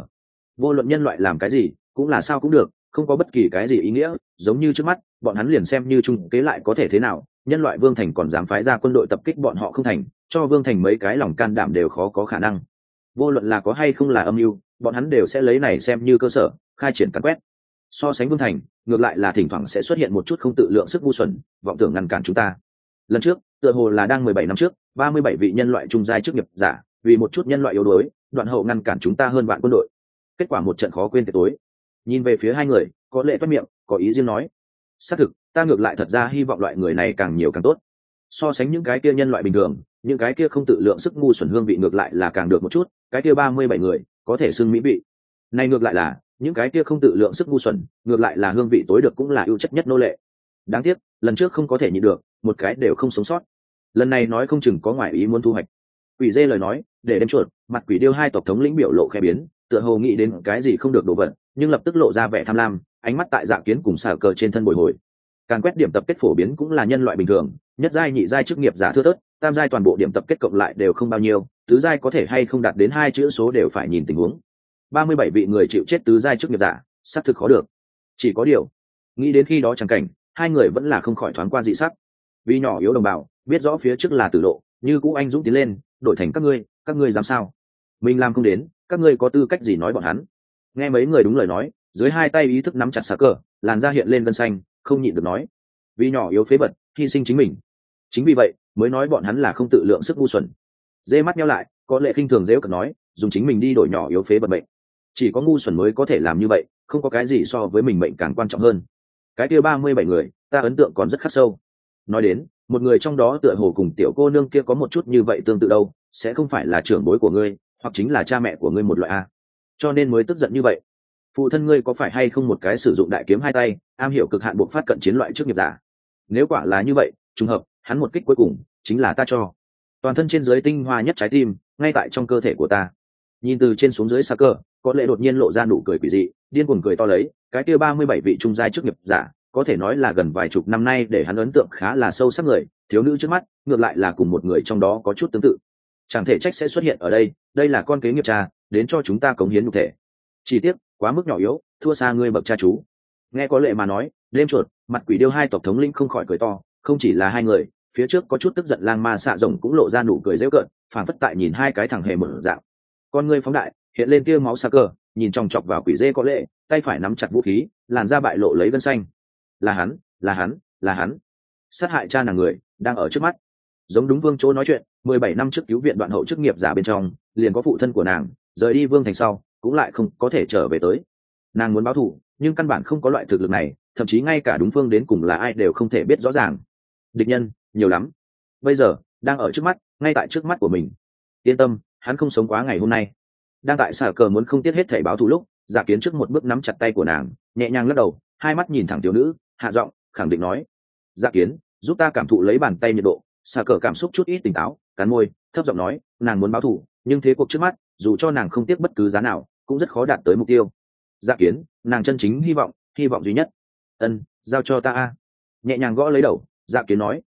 vô luận nhân loại làm cái gì cũng là sao cũng được, không có bất kỳ cái gì ý nghĩa, giống như trước mắt bọn hắn liền xem như trung kế lại có thể thế nào, nhân loại vương thành còn dám phái ra quân đội tập kích bọn họ không thành, cho vương thành mấy cái lòng can đảm đều khó có khả năng. Vô luận là có hay không là âm mưu, bọn hắn đều sẽ lấy này xem như cơ sở khai triển cắn quét. So sánh vương thành, ngược lại là thỉnh thoảng sẽ xuất hiện một chút không tự lượng sức ngu xuẩn, vọng tưởng ngăn cản chúng ta. Lần trước tựa hồ là đang mười bảy năm trước, ba mươi bảy vị nhân loại trung giai chức nghiệp giả vì một chút nhân loại yếu đuối đoạn hậu ngăn cản chúng ta hơn vạn quân đội, kết quả một trận khó quên tiệc tối. Nhìn về phía hai người, có lệ toát miệng có ý riêng nói, xác thực ta ngược lại thật ra hy vọng loại người này càng nhiều càng tốt. So sánh những cái kia nhân loại bình thường, những cái kia không tự lượng sức ngu xuẩn hương vị ngược lại là càng được một chút, cái kia ba mươi bảy người có thể xưng mỹ vị. Này ngược lại là những cái kia không tự lượng sức ngu xuẩn, ngược lại là hương vị tối được cũng là ưu chất nhất nô lệ. Đáng tiếc lần trước không có thể nhịn được, một cái đều không sống sót. Lần này nói không chừng có ngoại ý muốn thu hoạch. Quỷ dê lời nói để đem chuột, mặt quỷ điêu hai tộc thống lĩnh biểu lộ khẽ biến, tựa hồ nghĩ đến cái gì không được đổ vật, nhưng lập tức lộ ra vẻ tham lam, ánh mắt tại Dạ Kiến cùng xả cờ trên thân bồi hồi. Càn quét điểm tập kết phổ biến cũng là nhân loại bình thường, nhất giai nhị giai chức nghiệp giả thưa thớt, tam giai toàn bộ điểm tập kết cộng lại đều không bao nhiêu, tứ giai có thể hay không đạt đến hai chữ số đều phải nhìn tình huống. ba mươi bảy vị người chịu chết tứ giai chức nghiệp giả, xác thực khó được. Chỉ có điều, nghĩ đến khi đó chẳng cảnh, hai người vẫn là không khỏi thoáng qua dị sắc. Vì nhỏ yếu đồng bào, biết rõ phía trước là tử lộ, như cũ anh dũng tiến lên, đổi thành các ngươi, các ngươi dám sao? Mình làm không đến, các ngươi có tư cách gì nói bọn hắn? Nghe mấy người đúng lời nói, dưới hai tay ý thức nắm chặt xà cờ, làn da hiện lên gân xanh, không nhịn được nói, vì nhỏ yếu phế vật, hy sinh chính mình. Chính vì vậy, mới nói bọn hắn là không tự lượng sức ngu xuẩn. Dê mắt nhau lại, có lệ khinh thường dễu cợt nói, dùng chính mình đi đổi nhỏ yếu phế vật mệnh. Chỉ có ngu xuẩn mới có thể làm như vậy, không có cái gì so với mình mệnh càng quan trọng hơn. Cái kia ba mươi bảy người, ta ấn tượng còn rất khắc sâu. Nói đến, một người trong đó tựa hồ cùng tiểu cô nương kia có một chút như vậy tương tự đâu, sẽ không phải là trưởng bối của ngươi, hoặc chính là cha mẹ của ngươi một loại a. Cho nên mới tức giận như vậy. Phụ thân ngươi có phải hay không một cái sử dụng đại kiếm hai tay, am hiểu cực hạn buộc phát cận chiến loại chức nghiệp giả? Nếu quả là như vậy, trùng hợp, hắn một kích cuối cùng chính là ta cho. Toàn thân trên dưới tinh hoa nhất trái tim, ngay tại trong cơ thể của ta. Nhìn từ trên xuống dưới xa cơ, có lẽ đột nhiên lộ ra nụ cười quỷ dị, điên cuồng cười to lấy, cái kia ba mươi bảy vị trung giai chức nghiệp giả, có thể nói là gần vài chục năm nay để hắn ấn tượng khá là sâu sắc người, thiếu nữ trước mắt, ngược lại là cùng một người trong đó có chút tương tự. Chẳng thể trách sẽ xuất hiện ở đây, đây là con kế nghiệp cha, đến cho chúng ta cống hiến nhục thể. Chỉ tiếc, quá mức nhỏ yếu, thua xa ngươi bậc cha chú. Nghe có lệ mà nói, đêm chuột, mặt quỷ điêu hai tộc thống lĩnh không khỏi cười to, không chỉ là hai người, phía trước có chút tức giận lang ma xạ rồng cũng lộ ra nụ cười giễu cợt, phảng phất tại nhìn hai cái thằng hề mở dạng. Con ngươi phóng đại, hiện lên tia máu xa cờ, nhìn chòng chọc vào quỷ dê có lệ, tay phải nắm chặt vũ khí, làn da bại lộ lấy gân xanh. Là hắn, là hắn, là hắn. Sát hại cha nàng người, đang ở trước mắt. Giống đúng Vương Chỗ nói chuyện, mười bảy năm trước cứu viện đoạn hậu chức nghiệp giả bên trong, liền có phụ thân của nàng, rời đi Vương thành sau, cũng lại không có thể trở về tới. Nàng muốn báo thù, nhưng căn bản không có loại thực lực này, thậm chí ngay cả đúng phương đến cùng là ai đều không thể biết rõ ràng. Địch nhân nhiều lắm, bây giờ đang ở trước mắt, ngay tại trước mắt của mình. Yên tâm, hắn không sống quá ngày hôm nay. Đang tại xả cờ muốn không tiếc hết thảy báo thù lúc, Dạ Kiến trước một bước nắm chặt tay của nàng, nhẹ nhàng lắc đầu, hai mắt nhìn thẳng tiểu nữ, hạ giọng khẳng định nói, Dạ Kiến, giúp ta cảm thụ lấy bàn tay nhiệt độ. Xả cờ cảm xúc chút ít tỉnh táo, cắn môi, thấp giọng nói, nàng muốn báo thù, nhưng thế cuộc trước mắt, dù cho nàng không tiếc bất cứ giá nào, cũng rất khó đạt tới mục tiêu. Dạ Kiến, nàng chân chính hy vọng, hy vọng duy nhất. Ân, giao cho ta a. Nhẹ nhàng gõ lấy đầu, Dạ Kiến nói,